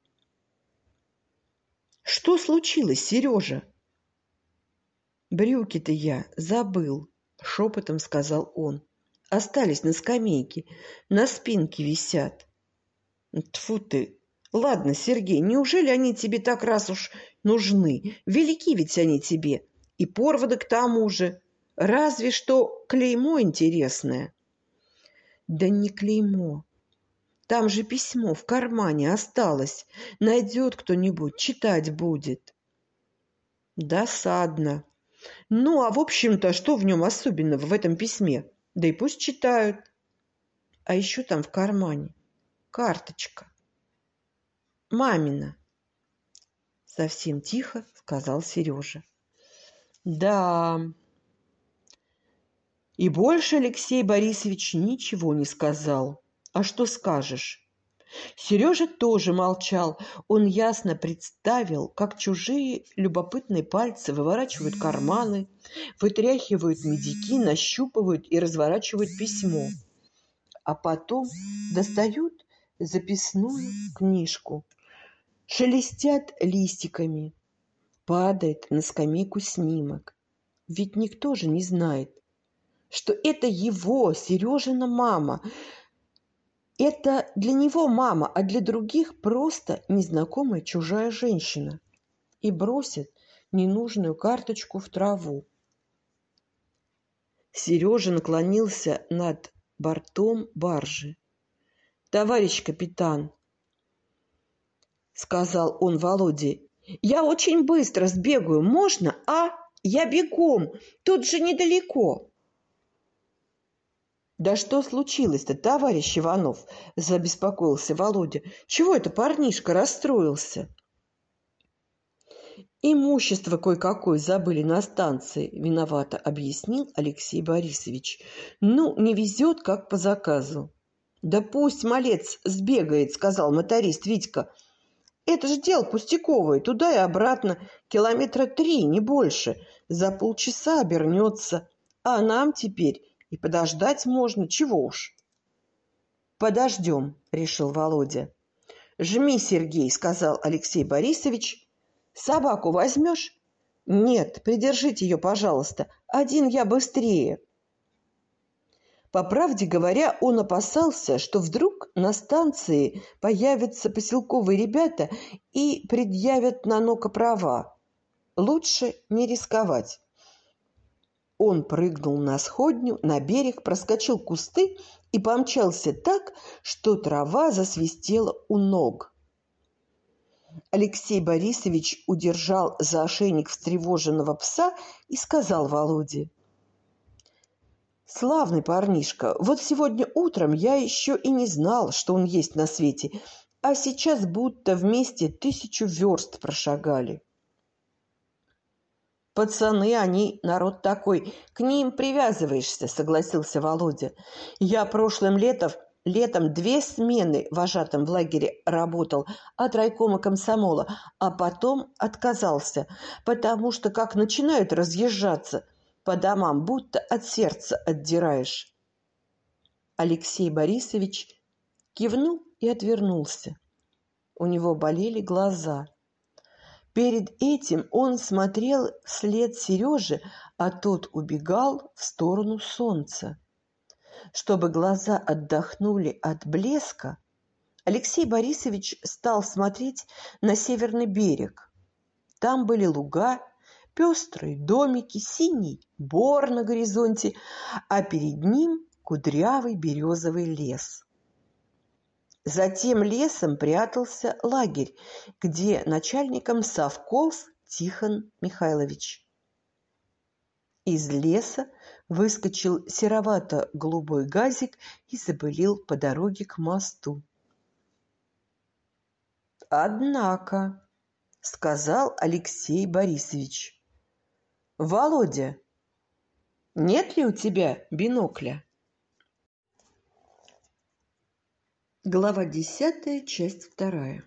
[SPEAKER 1] «Что случилось, Сережа?» «Брюки-то я забыл», — шепотом сказал он. «Остались на скамейке, на спинке висят». «Тьфу ты! Ладно, Сергей, неужели они тебе так раз уж нужны? Велики ведь они тебе, и порваны к тому же. Разве что клеймо интересное». «Да не клеймо. Там же письмо в кармане осталось. Найдет кто-нибудь, читать будет». «Досадно. Ну, а в общем-то, что в нем особенного, в этом письме? Да и пусть читают. А еще там в кармане карточка. Мамина». Совсем тихо сказал Сережа. «Да». И больше Алексей Борисович ничего не сказал. А что скажешь? Сережа тоже молчал. Он ясно представил, как чужие любопытные пальцы выворачивают карманы, вытряхивают медики, нащупывают и разворачивают письмо, а потом достают записную книжку. Шелестят листиками, падает на скамейку снимок. Ведь никто же не знает, что это его, Сережина мама. Это для него мама, а для других просто незнакомая чужая женщина. И бросит ненужную карточку в траву. Сережа наклонился над бортом баржи. «Товарищ капитан», — сказал он Володе, — «я очень быстро сбегаю. Можно? А? Я бегом. Тут же недалеко». «Да что случилось-то, товарищ Иванов?» – забеспокоился Володя. «Чего это парнишка расстроился?» «Имущество кое-какое забыли на станции», – виновато объяснил Алексей Борисович. «Ну, не везет, как по заказу». «Да пусть малец сбегает», – сказал моторист Витька. «Это же дело пустяковое, туда и обратно, километра три, не больше. За полчаса обернется. А нам теперь и подождать можно, чего уж». «Подождем», — решил Володя. «Жми, Сергей», — сказал Алексей Борисович. «Собаку возьмешь?» «Нет, придержите ее, пожалуйста. Один я быстрее». По правде говоря, он опасался, что вдруг на станции появятся поселковые ребята и предъявят Нанока права. Лучше не рисковать. Он прыгнул на сходню, на берег, проскочил кусты и помчался так, что трава засвистела у ног. Алексей Борисович удержал за ошейник встревоженного пса и сказал Володе: «Славный парнишка, вот сегодня утром я еще и не знал, что он есть на свете, а сейчас будто вместе тысячу верст прошагали». «Пацаны, они народ такой, к ним привязываешься», — согласился Володя. «Я прошлым летом, летом две смены вожатым в лагере работал от райкома комсомола, а потом отказался, потому что как начинают разъезжаться по домам, будто от сердца отдираешь». Алексей Борисович кивнул и отвернулся. У него болели глаза. Перед этим он смотрел вслед Сереже, а тот убегал в сторону солнца. Чтобы глаза отдохнули от блеска, Алексей Борисович стал смотреть на северный берег. Там были луга, пестрые домики, синий бор на горизонте, а перед ним кудрявый березовый лес. За тем лесом прятался лагерь, где начальником совков Тихон Михайлович. Из леса выскочил серовато-голубой газик и запылил по дороге к мосту. «Однако», — сказал Алексей Борисович, — «Володя, нет ли у тебя бинокля?» Глава десятая, часть вторая.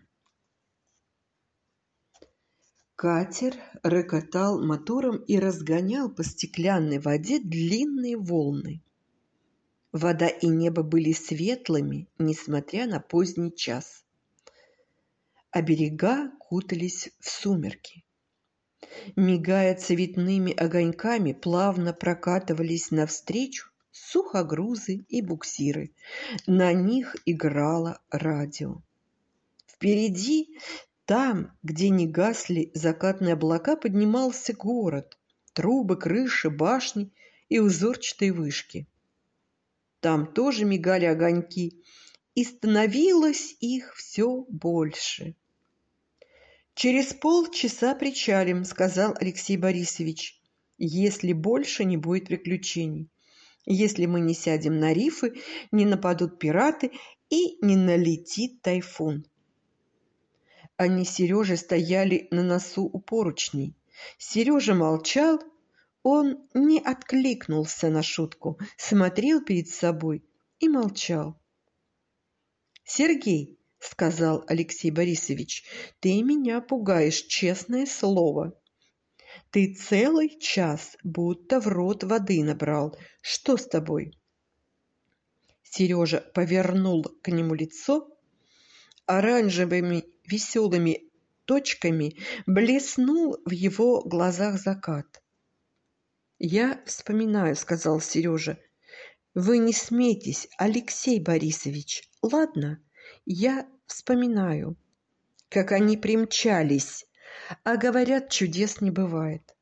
[SPEAKER 1] Катер рокотал мотором и разгонял по стеклянной воде длинные волны. Вода и небо были светлыми, несмотря на поздний час, а берега кутались в сумерки. Мигая цветными огоньками, плавно прокатывались навстречу сухогрузы и буксиры. На них играло радио. Впереди, там, где не гасли закатные облака, поднимался город, трубы, крыши, башни и узорчатые вышки. Там тоже мигали огоньки, и становилось их все больше. «Через полчаса причалим», — сказал Алексей Борисович, «если больше не будет приключений, если мы не сядем на рифы, не нападут пираты и не налетит тайфун». Они с Сережей стояли на носу у поручней. Сережа молчал, он не откликнулся на шутку, смотрел перед собой и молчал. «Сергей», — сказал Алексей Борисович, — «ты меня пугаешь, честное слово. Ты целый час будто в рот воды набрал. Что с тобой?» Сережа повернул к нему лицо. Оранжевыми веселыми точками блеснул в его глазах закат. «Я вспоминаю», — сказал Сережа. «Вы не смейтесь, Алексей Борисович, ладно? Я вспоминаю, как они примчались, а говорят, чудес не бывает».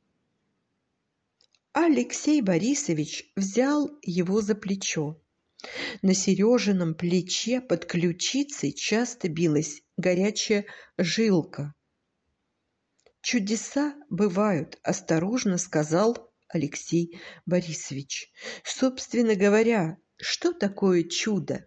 [SPEAKER 1] Алексей Борисович взял его за плечо. На Сережином плече под ключицей часто билась горячая жилка. «Чудеса бывают», — осторожно сказал Алексей Борисович. «Собственно говоря, что такое чудо?»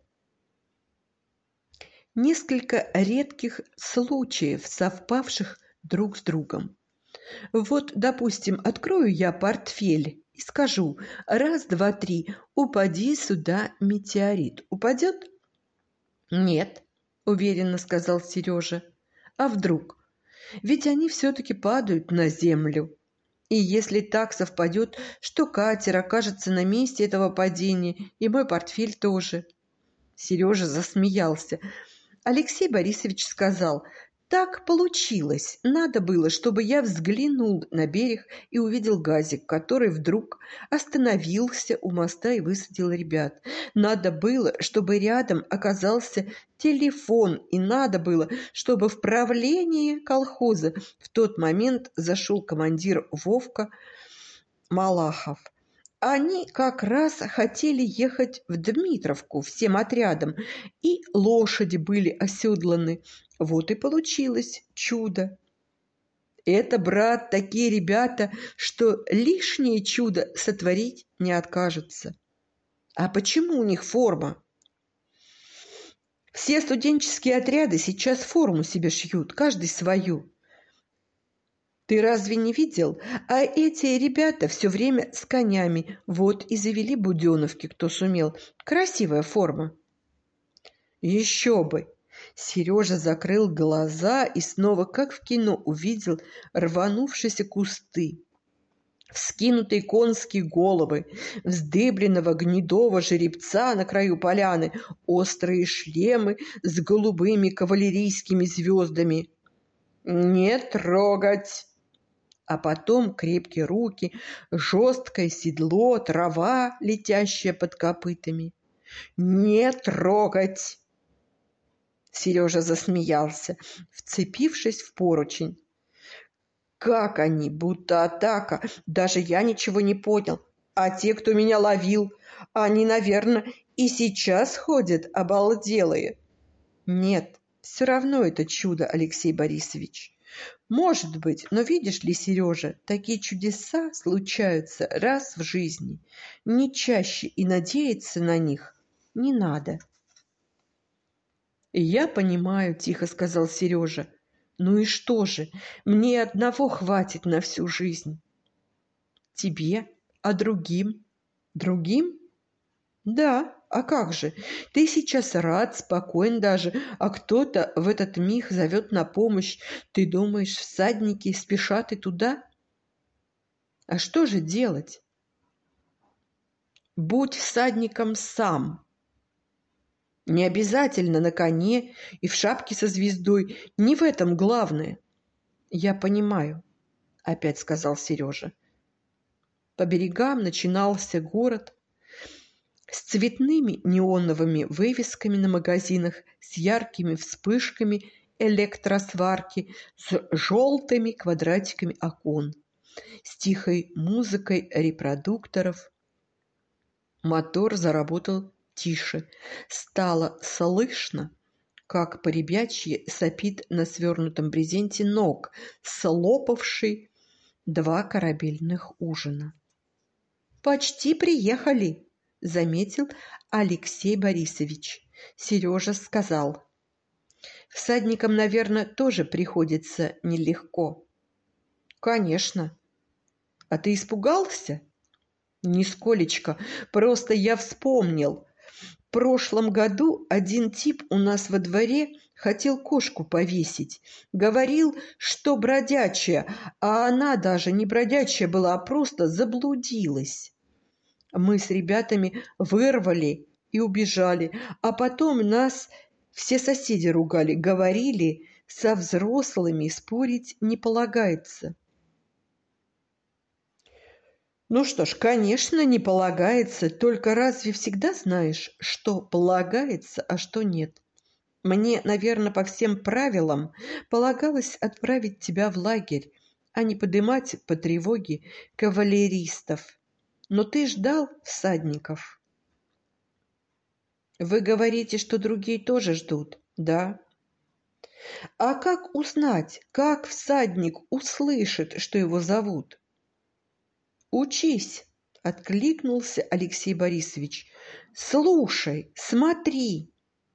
[SPEAKER 1] Несколько редких случаев, совпавших друг с другом. Вот, допустим, открою я портфель и скажу: раз, два, три, упади сюда метеорит. Упадет? Нет, уверенно сказал Сережа. А вдруг? Ведь они все-таки падают на землю. И если так совпадет, что катер окажется на месте этого падения, и мой портфель тоже. Сережа засмеялся. Алексей Борисович сказал: «Так получилось. Надо было, чтобы я взглянул на берег и увидел газик, который вдруг остановился у моста и высадил ребят. Надо было, чтобы рядом оказался телефон, и надо было, чтобы в правление колхоза в тот момент зашел командир Вовка Малахов. Они как раз хотели ехать в Дмитровку всем отрядом, и лошади были оседланы. Вот и получилось чудо. Это, брат, такие ребята, что лишнее чудо сотворить не откажутся. А почему у них форма? Все студенческие отряды сейчас форму себе шьют, каждый свою. Ты разве не видел? А эти ребята все время с конями. Вот и завели буденовки, кто сумел. Красивая форма. Еще бы! Сережа закрыл глаза и снова, как в кино, увидел рванувшиеся кусты, вскинутые конские головы, вздыбленного гнедого жеребца на краю поляны, острые шлемы с голубыми кавалерийскими звездами. «Не трогать!» А потом крепкие руки, жесткое седло, трава, летящая под копытами. «Не трогать!» Сережа засмеялся, вцепившись в поручень. Как они, будто атака. Даже я ничего не понял. А те, кто меня ловил, они, наверное, и сейчас ходят обалделые. Нет, все равно это чудо, Алексей Борисович. Может быть, но видишь ли, Сережа, такие чудеса случаются раз в жизни. Не чаще, и надеяться на них не надо. «Я понимаю», – тихо сказал Сережа. «Ну и что же, мне одного хватит на всю жизнь». «Тебе? А другим?» «Другим? Да, а как же? Ты сейчас рад, спокоен даже, а кто-то в этот миг зовет на помощь. Ты думаешь, всадники спешат и туда? А что же делать? Будь всадником сам. Не обязательно на коне и в шапке со звездой. Не в этом главное». «Я понимаю», — опять сказал Сережа. По берегам начинался город с цветными неоновыми вывесками на магазинах, с яркими вспышками электросварки, с желтыми квадратиками окон, с тихой музыкой репродукторов. Мотор заработал тише. Стало слышно, как поребячье сопит на свернутом брезенте ног, слопавший два корабельных ужина. «Почти приехали», — заметил Алексей Борисович. Сережа сказал: «Всадникам, наверное, тоже приходится нелегко». «Конечно. А ты испугался?» «Нисколечко. Просто я вспомнил. В прошлом году один тип у нас во дворе хотел кошку повесить. Говорил, что бродячая, а она даже не бродячая была, а просто заблудилась. Мы с ребятами вырвали и убежали, а потом нас все соседи ругали, говорили, со взрослыми спорить не полагается». «Ну что ж, конечно, не полагается, только разве всегда знаешь, что полагается, а что нет? Мне, наверное, по всем правилам полагалось отправить тебя в лагерь, а не подымать по тревоге кавалеристов. Но ты ждал всадников». «Вы говорите, что другие тоже ждут?» «Да». «А как узнать, как всадник услышит, что его зовут?» «Учись», — откликнулся Алексей Борисович. «Слушай, смотри».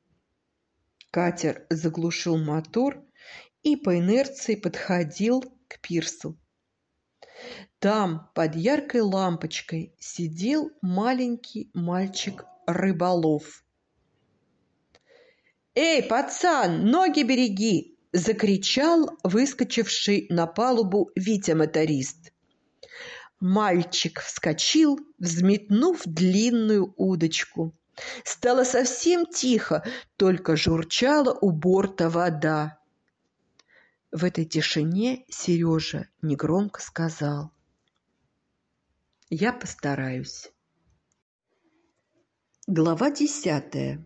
[SPEAKER 1] Катер заглушил мотор и по инерции подходил к пирсу. Там под яркой лампочкой сидел маленький мальчик-рыболов. «Эй, пацан, ноги береги!» — закричал выскочивший на палубу Витя-моторист. Мальчик вскочил, взметнув длинную удочку. Стало совсем тихо, только журчала у борта вода. В этой тишине Сережа негромко сказал: «Я постараюсь». Глава десятая.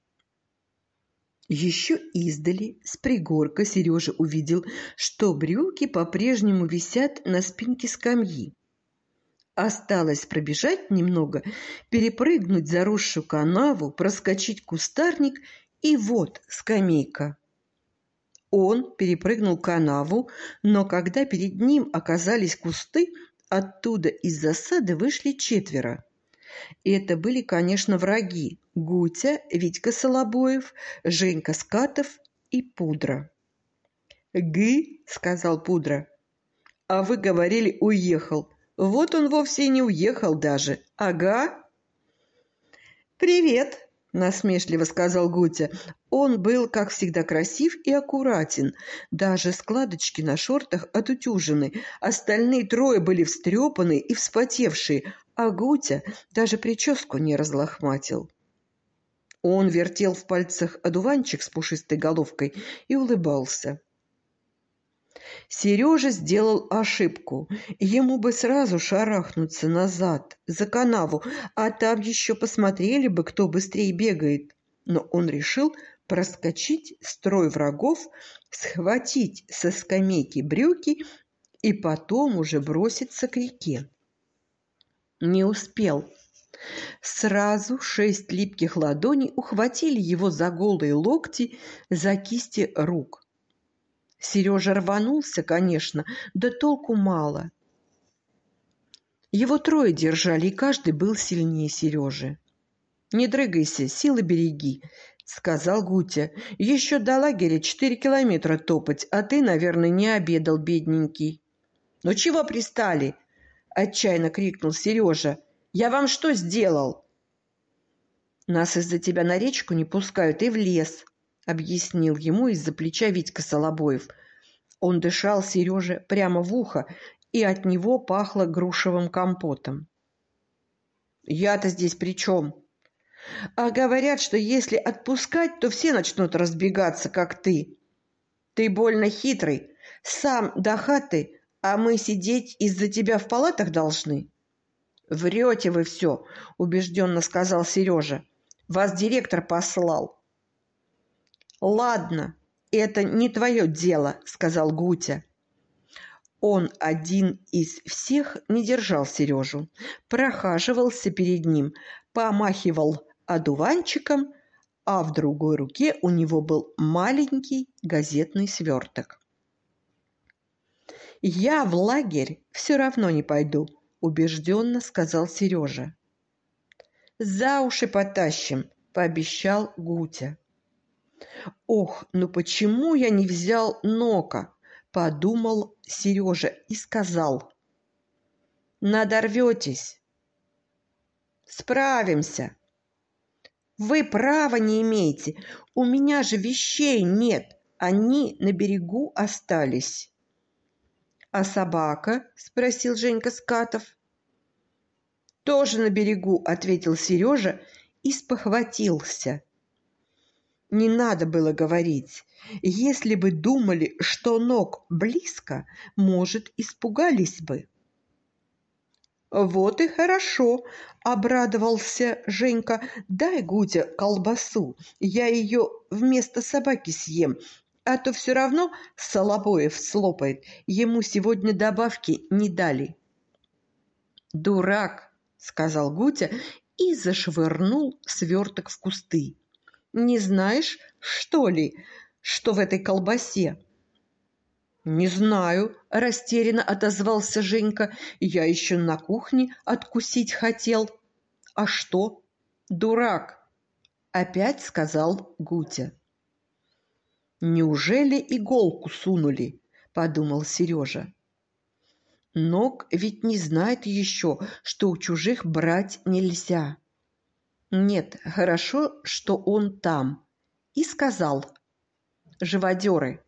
[SPEAKER 1] Еще издали, с пригорка, Сережа увидел, что брюки по-прежнему висят на спинке скамьи. Осталось пробежать немного, перепрыгнуть заросшую канаву, проскочить кустарник, и вот скамейка. Он перепрыгнул канаву, но когда перед ним оказались кусты, оттуда из засады вышли четверо. И это были, конечно, враги: Гутя, Витька Солобоев, Женька Скатов и Пудра. «Гы», — сказал Пудра, — «а вы говорили, уехал. Вот он вовсе и не уехал даже. Ага». «Привет», — насмешливо сказал Гутя. Он был, как всегда, красив и аккуратен. Даже складочки на шортах отутюжены. Остальные трое были встрепаны и вспотевшие, а Гутя даже прическу не разлохматил. Он вертел в пальцах одуванчик с пушистой головкой и улыбался. Сережа сделал ошибку. Ему бы сразу шарахнуться назад, за канаву, а там еще посмотрели бы, кто быстрее бегает. Но он решил проскочить строй врагов, схватить со скамейки брюки и потом уже броситься к реке. Не успел. Сразу шесть липких ладоней ухватили его за голые локти, за кисти рук. Сережа рванулся, конечно, да толку мало. Его трое держали, и каждый был сильнее Сережи. «Не дрыгайся, силы береги», — сказал Гутя. «Еще до лагеря четыре километра топать, а ты, наверное, не обедал, бедненький». «Ну чего пристали?» — отчаянно крикнул Сережа. «Я вам что сделал?» «Нас из-за тебя на речку не пускают и в лес», — объяснил ему из-за плеча Витька Солобоев. Он дышал Сереже прямо в ухо, и от него пахло грушевым компотом. «Я-то здесь при чем?» «А говорят, что если отпускать, то все начнут разбегаться, как ты. Ты больно хитрый, сам до хаты, а мы сидеть из-за тебя в палатах должны». «Врете вы все», — убежденно сказал Сережа. «Вас директор послал». «Ладно, это не твое дело», — сказал Гутя. Он один из всех не держал Сережу, прохаживался перед ним, помахивал одуванчиком, а в другой руке у него был маленький газетный сверток. «Я в лагерь все равно не пойду», — убежденно сказал Сережа. «За уши потащим», — пообещал Гутя. «Ох, ну почему я не взял Нока?» — подумал Сережа и сказал. «Надорветесь». «Справимся». «Вы права не имеете, у меня же вещей нет, они на берегу остались». «А собака?» — спросил Женька Скатов. «Тоже на берегу», — ответил Сережа и спохватился. Не надо было говорить. Если бы думали, что Нок близко, может, испугались бы. «Вот и хорошо», — обрадовался Женька. «Дай, Гутя, колбасу, я ее вместо собаки съем, а то все равно Солобоев слопает, ему сегодня добавки не дали». «Дурак», — сказал Гутя и зашвырнул сверток в кусты. «Не знаешь, что ли, что в этой колбасе?» «Не знаю», — растерянно отозвался Женька. «Я еще на кухне откусить хотел». «А что?» «Дурак», — опять сказал Гутя. «Неужели иголку сунули?» — подумал Сережа. Нок ведь не знает еще, что у чужих брать нельзя. Нет, хорошо, что он там. И сказал: «Живодеры».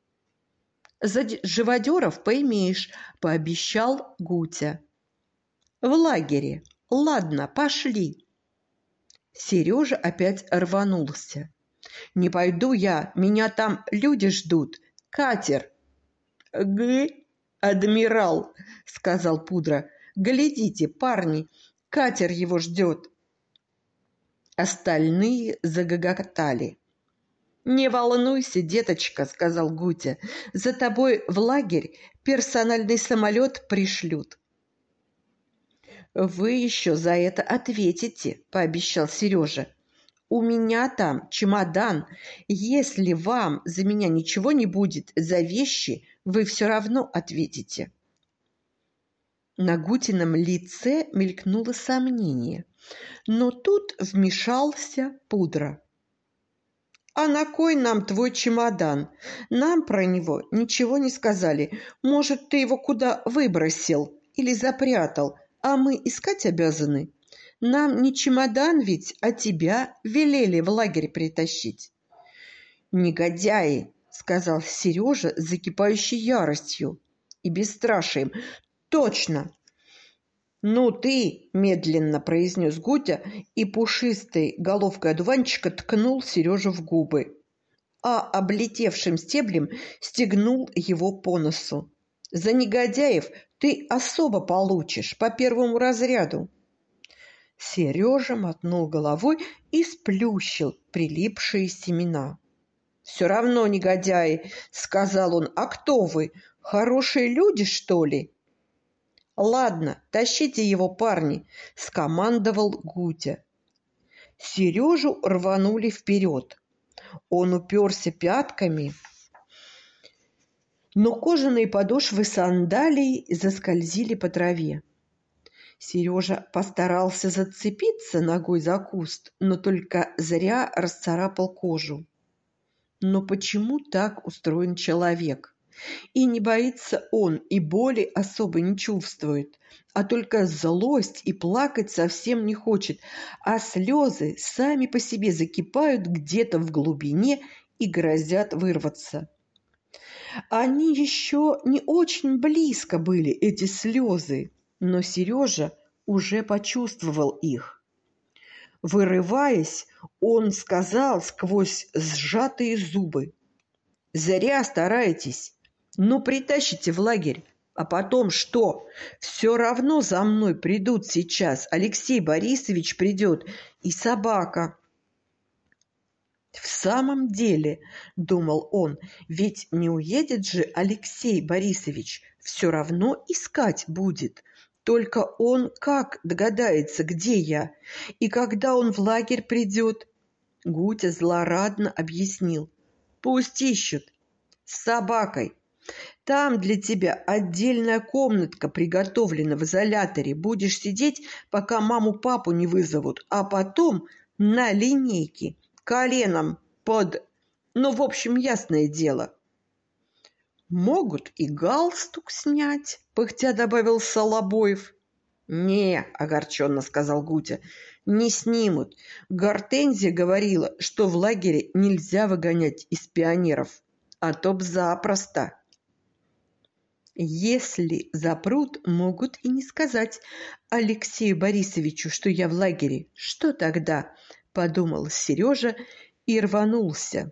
[SPEAKER 1] «За живодеров поимеешь», — пообещал Гутя. «В лагере. Ладно, пошли». Сережа опять рванулся. «Не пойду я, меня там люди ждут. Катер». «Г, адмирал», — сказал Пудра. «Глядите, парни, катер его ждет». Остальные загоготали. «Не волнуйся, деточка», — сказал Гутя, — «за тобой в лагерь персональный самолет пришлют». «Вы еще за это ответите», — пообещал Сережа. «У меня там чемодан. Если вам за меня ничего не будет, за вещи вы все равно ответите». На Гутином лице мелькнуло сомнение, но тут вмешался Пудра. «А на кой нам твой чемодан? Нам про него ничего не сказали. Может, ты его куда выбросил или запрятал, а мы искать обязаны? Нам не чемодан ведь, а тебя велели в лагерь притащить». «Негодяи!» — сказал Сережа с закипающей яростью и бесстрашием. «Точно!» «Ну ты!» — медленно произнес Гутя и пушистой головкой одуванчика ткнул Сережу в губы, а облетевшим стеблем стегнул его по носу. «За негодяев ты особо получишь по первому разряду». Сережа мотнул головой и сплющил прилипшие семена. «Все равно негодяи», — сказал он. «А кто вы? Хорошие люди, что ли?» «Ладно, тащите его, парни», — скомандовал Гутя. Сережу рванули вперед. Он уперся пятками, но кожаные подошвы сандалий заскользили по траве. Сережа постарался зацепиться ногой за куст, но только зря расцарапал кожу. Но почему так устроен человек? И не боится он, и боли особо не чувствует, а только злость, и плакать совсем не хочет, а слезы сами по себе закипают где-то в глубине и грозят вырваться. Они еще не очень близко были, эти слезы, но Сережа уже почувствовал их. Вырываясь, он сказал сквозь сжатые зубы: «Зря стараетесь. Ну, притащите в лагерь. А потом что? Все равно за мной придут сейчас. Алексей Борисович придет и собака». В самом деле, думал он, ведь не уедет же Алексей Борисович, все равно искать будет. Только он как догадается, где я, и когда он в лагерь придет? Гутя злорадно объяснил: «Пусть ищут. С собакой. Там для тебя отдельная комнатка приготовлена в изоляторе. Будешь сидеть, пока маму-папу не вызовут, а потом на линейке коленом под... Ну, в общем, ясное дело». «Могут и галстук снять», — пыхтя добавил Солобоев. «Не», — огорченно сказал Гутя, — «не снимут. Гортензия говорила, что в лагере нельзя выгонять из пионеров, а то б запросто». «Если запрут, могут и не сказать Алексею Борисовичу, что я в лагере. Что тогда?» — подумал Сережа и рванулся.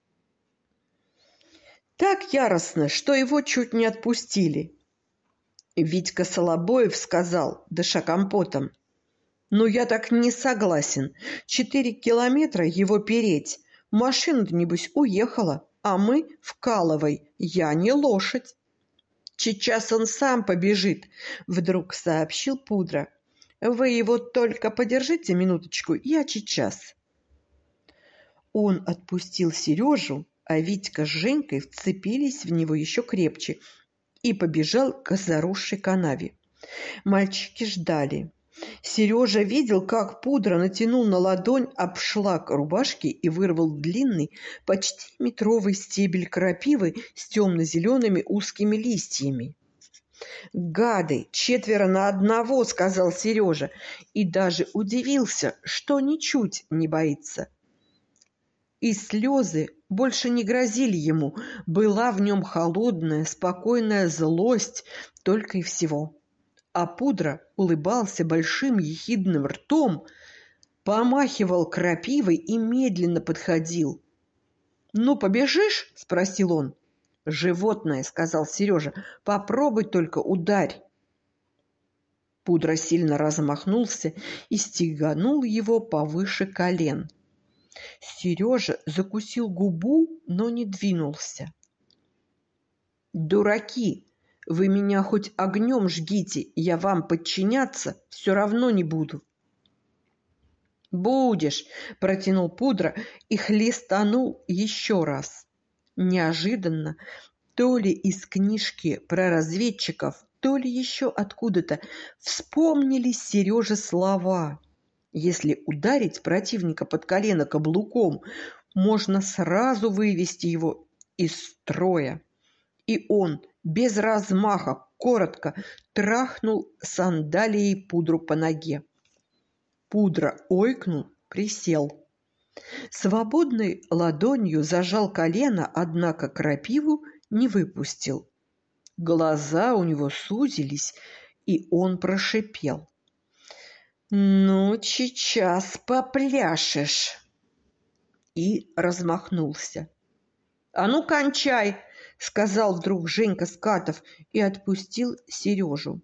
[SPEAKER 1] Так яростно, что его чуть не отпустили. Витька Солобоев сказал, дыша компотом: «Ну, я так не согласен. Четыре километра его переть. Машина-то, небось, уехала, а мы вкалывай. Я не лошадь». «Сейчас он сам побежит», — вдруг сообщил Пудра. «Вы его только подержите минуточку, я сейчас». Он отпустил Сережу, а Витька с Женькой вцепились в него еще крепче и побежал к заросшей канаве. Мальчики ждали. Сережа видел, как Пудра натянул на ладонь обшлаг рубашки и вырвал длинный, почти метровый стебель крапивы с темно-зелеными узкими листьями. «Гады! Четверо на одного!» — сказал Сережа, и даже удивился, что ничуть не боится. И слезы больше не грозили ему, была в нем холодная, спокойная злость только и всего. А Пудра улыбался большим ехидным ртом, помахивал крапивой и медленно подходил. «Ну, побежишь?» — спросил он. «Животное», — сказал Сережа, — «попробуй только ударь». Пудра сильно размахнулся и стеганул его повыше колен. Сережа закусил губу, но не двинулся. «Дураки! Вы меня хоть огнем жгите, я вам подчиняться все равно не буду». «Будешь», — протянул Пудра и хлестанул еще раз. Неожиданно, то ли из книжки про разведчиков, то ли еще откуда-то, вспомнились Сереже слова. Если ударить противника под колено каблуком, можно сразу вывести его из строя. И он без размаха коротко трахнул сандалией Пудру по ноге. Пудра ойкнул, присел. Свободной ладонью зажал колено, однако крапиву не выпустил. Глаза у него сузились, и он прошипел: «Ну, сейчас попляшешь!» И размахнулся. «А ну, кончай!» — сказал вдруг Женька Скатов и отпустил Сережу.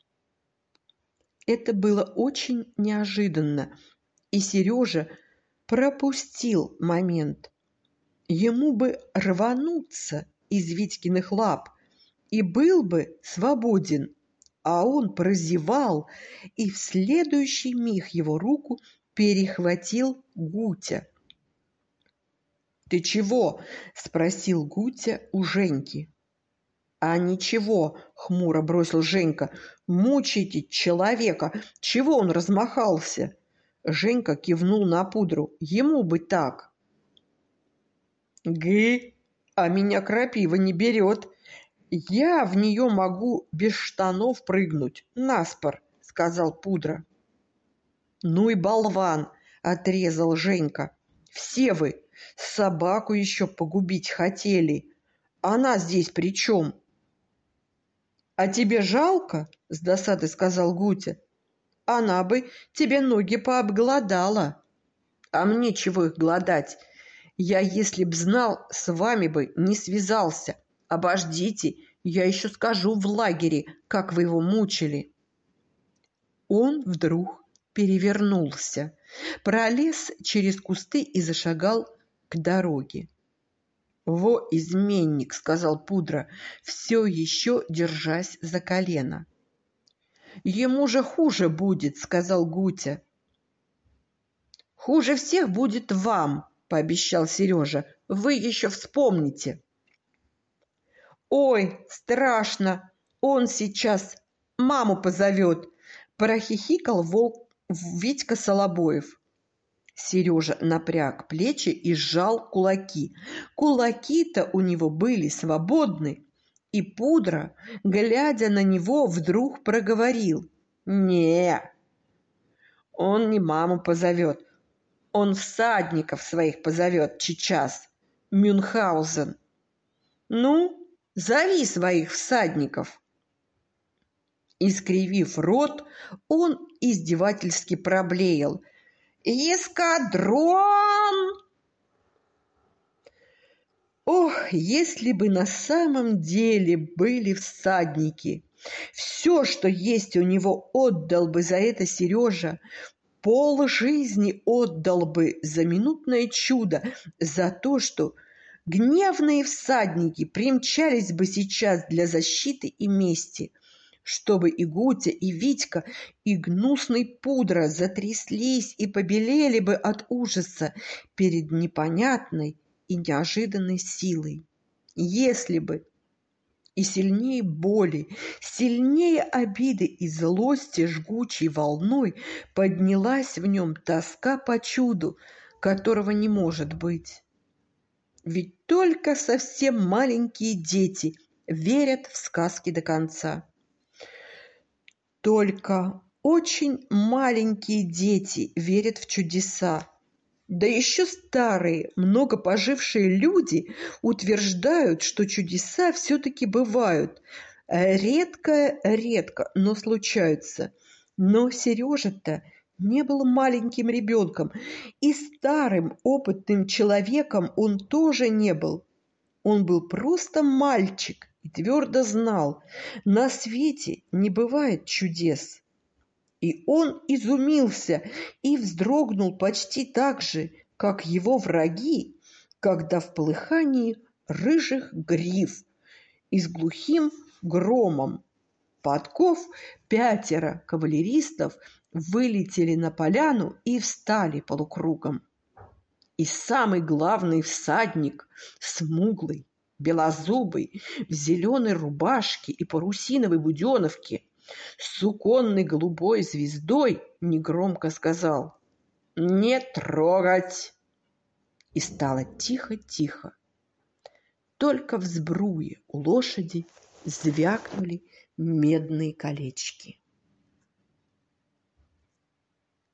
[SPEAKER 1] Это было очень неожиданно, и Сережа пропустил момент. Ему бы рвануться из Витькиных лап и был бы свободен, а он прозевал, и в следующий миг его руку перехватил Гутя. «Ты чего?» – спросил Гутя у Женьки. «А ничего», – хмуро бросил Женька, – «мучайте человека, чего он размахался?» Женька кивнул на пудру. «Ему бы так». «Гы, а меня крапива не берет. Я в нее могу без штанов прыгнуть, наспор», – сказал пудра. «Ну и болван», – отрезал Женька. «Все вы собаку еще погубить хотели. Она здесь при чем?» «А тебе жалко?» – с досадой сказал Гутя. «Она бы тебе ноги пообглодала». «А мне чего их глодать? Я, если б знал, с вами бы не связался. Обождите, я еще скажу в лагере, как вы его мучили». Он вдруг перевернулся, пролез через кусты и зашагал к дороге. «Во изменник!» – сказал пудра, все еще держась за колено. «Ему же хуже будет!» – сказал Гутя. «Хуже всех будет вам!» – пообещал Сережа. «Вы еще вспомните!» «Ой, страшно! Он сейчас маму позовет!» – прохихикал волк Витька Солобоев. Сережа напряг плечи и сжал кулаки. Кулаки-то у него были свободны, и пудра, глядя на него, вдруг проговорил: «Не, он не маму позовет, он всадников своих позовет сейчас, Мюнхгаузен. Ну, зови своих всадников». Искривив рот, он издевательски проблеял: «Эскадрон!» Ох, если бы на самом деле были всадники! Все, что есть у него, отдал бы за это Сережа. Полжизни отдал бы за минутное чудо, за то, что гневные всадники примчались бы сейчас для защиты и мести, чтобы и Гутя, и Витька, и гнусный пудра затряслись и побелели бы от ужаса перед непонятной и неожиданной силой. Если бы и сильнее боли, сильнее обиды и злости жгучей волной поднялась в нем тоска по чуду, которого не может быть. Ведь только совсем маленькие дети верят в сказки до конца. Только очень маленькие дети верят в чудеса. Да еще старые, много пожившие люди утверждают, что чудеса все-таки бывают. Редко-редко, но случаются. Но Сережа-то не был маленьким ребенком, и старым опытным человеком он тоже не был. Он был просто мальчик и твердо знал, на свете не бывает чудес. И он изумился и вздрогнул почти так же, как его враги, когда в полыхании рыжих гриф и с глухим громом подков пятеро кавалеристов вылетели на поляну и встали полукругом. И самый главный всадник, смуглый, белозубый, в зеленой рубашке и парусиновой буденовке, с суконной голубой звездой, негромко сказал: «Не трогать!» И стало тихо-тихо. Только в сбруе у лошади звякнули медные колечки.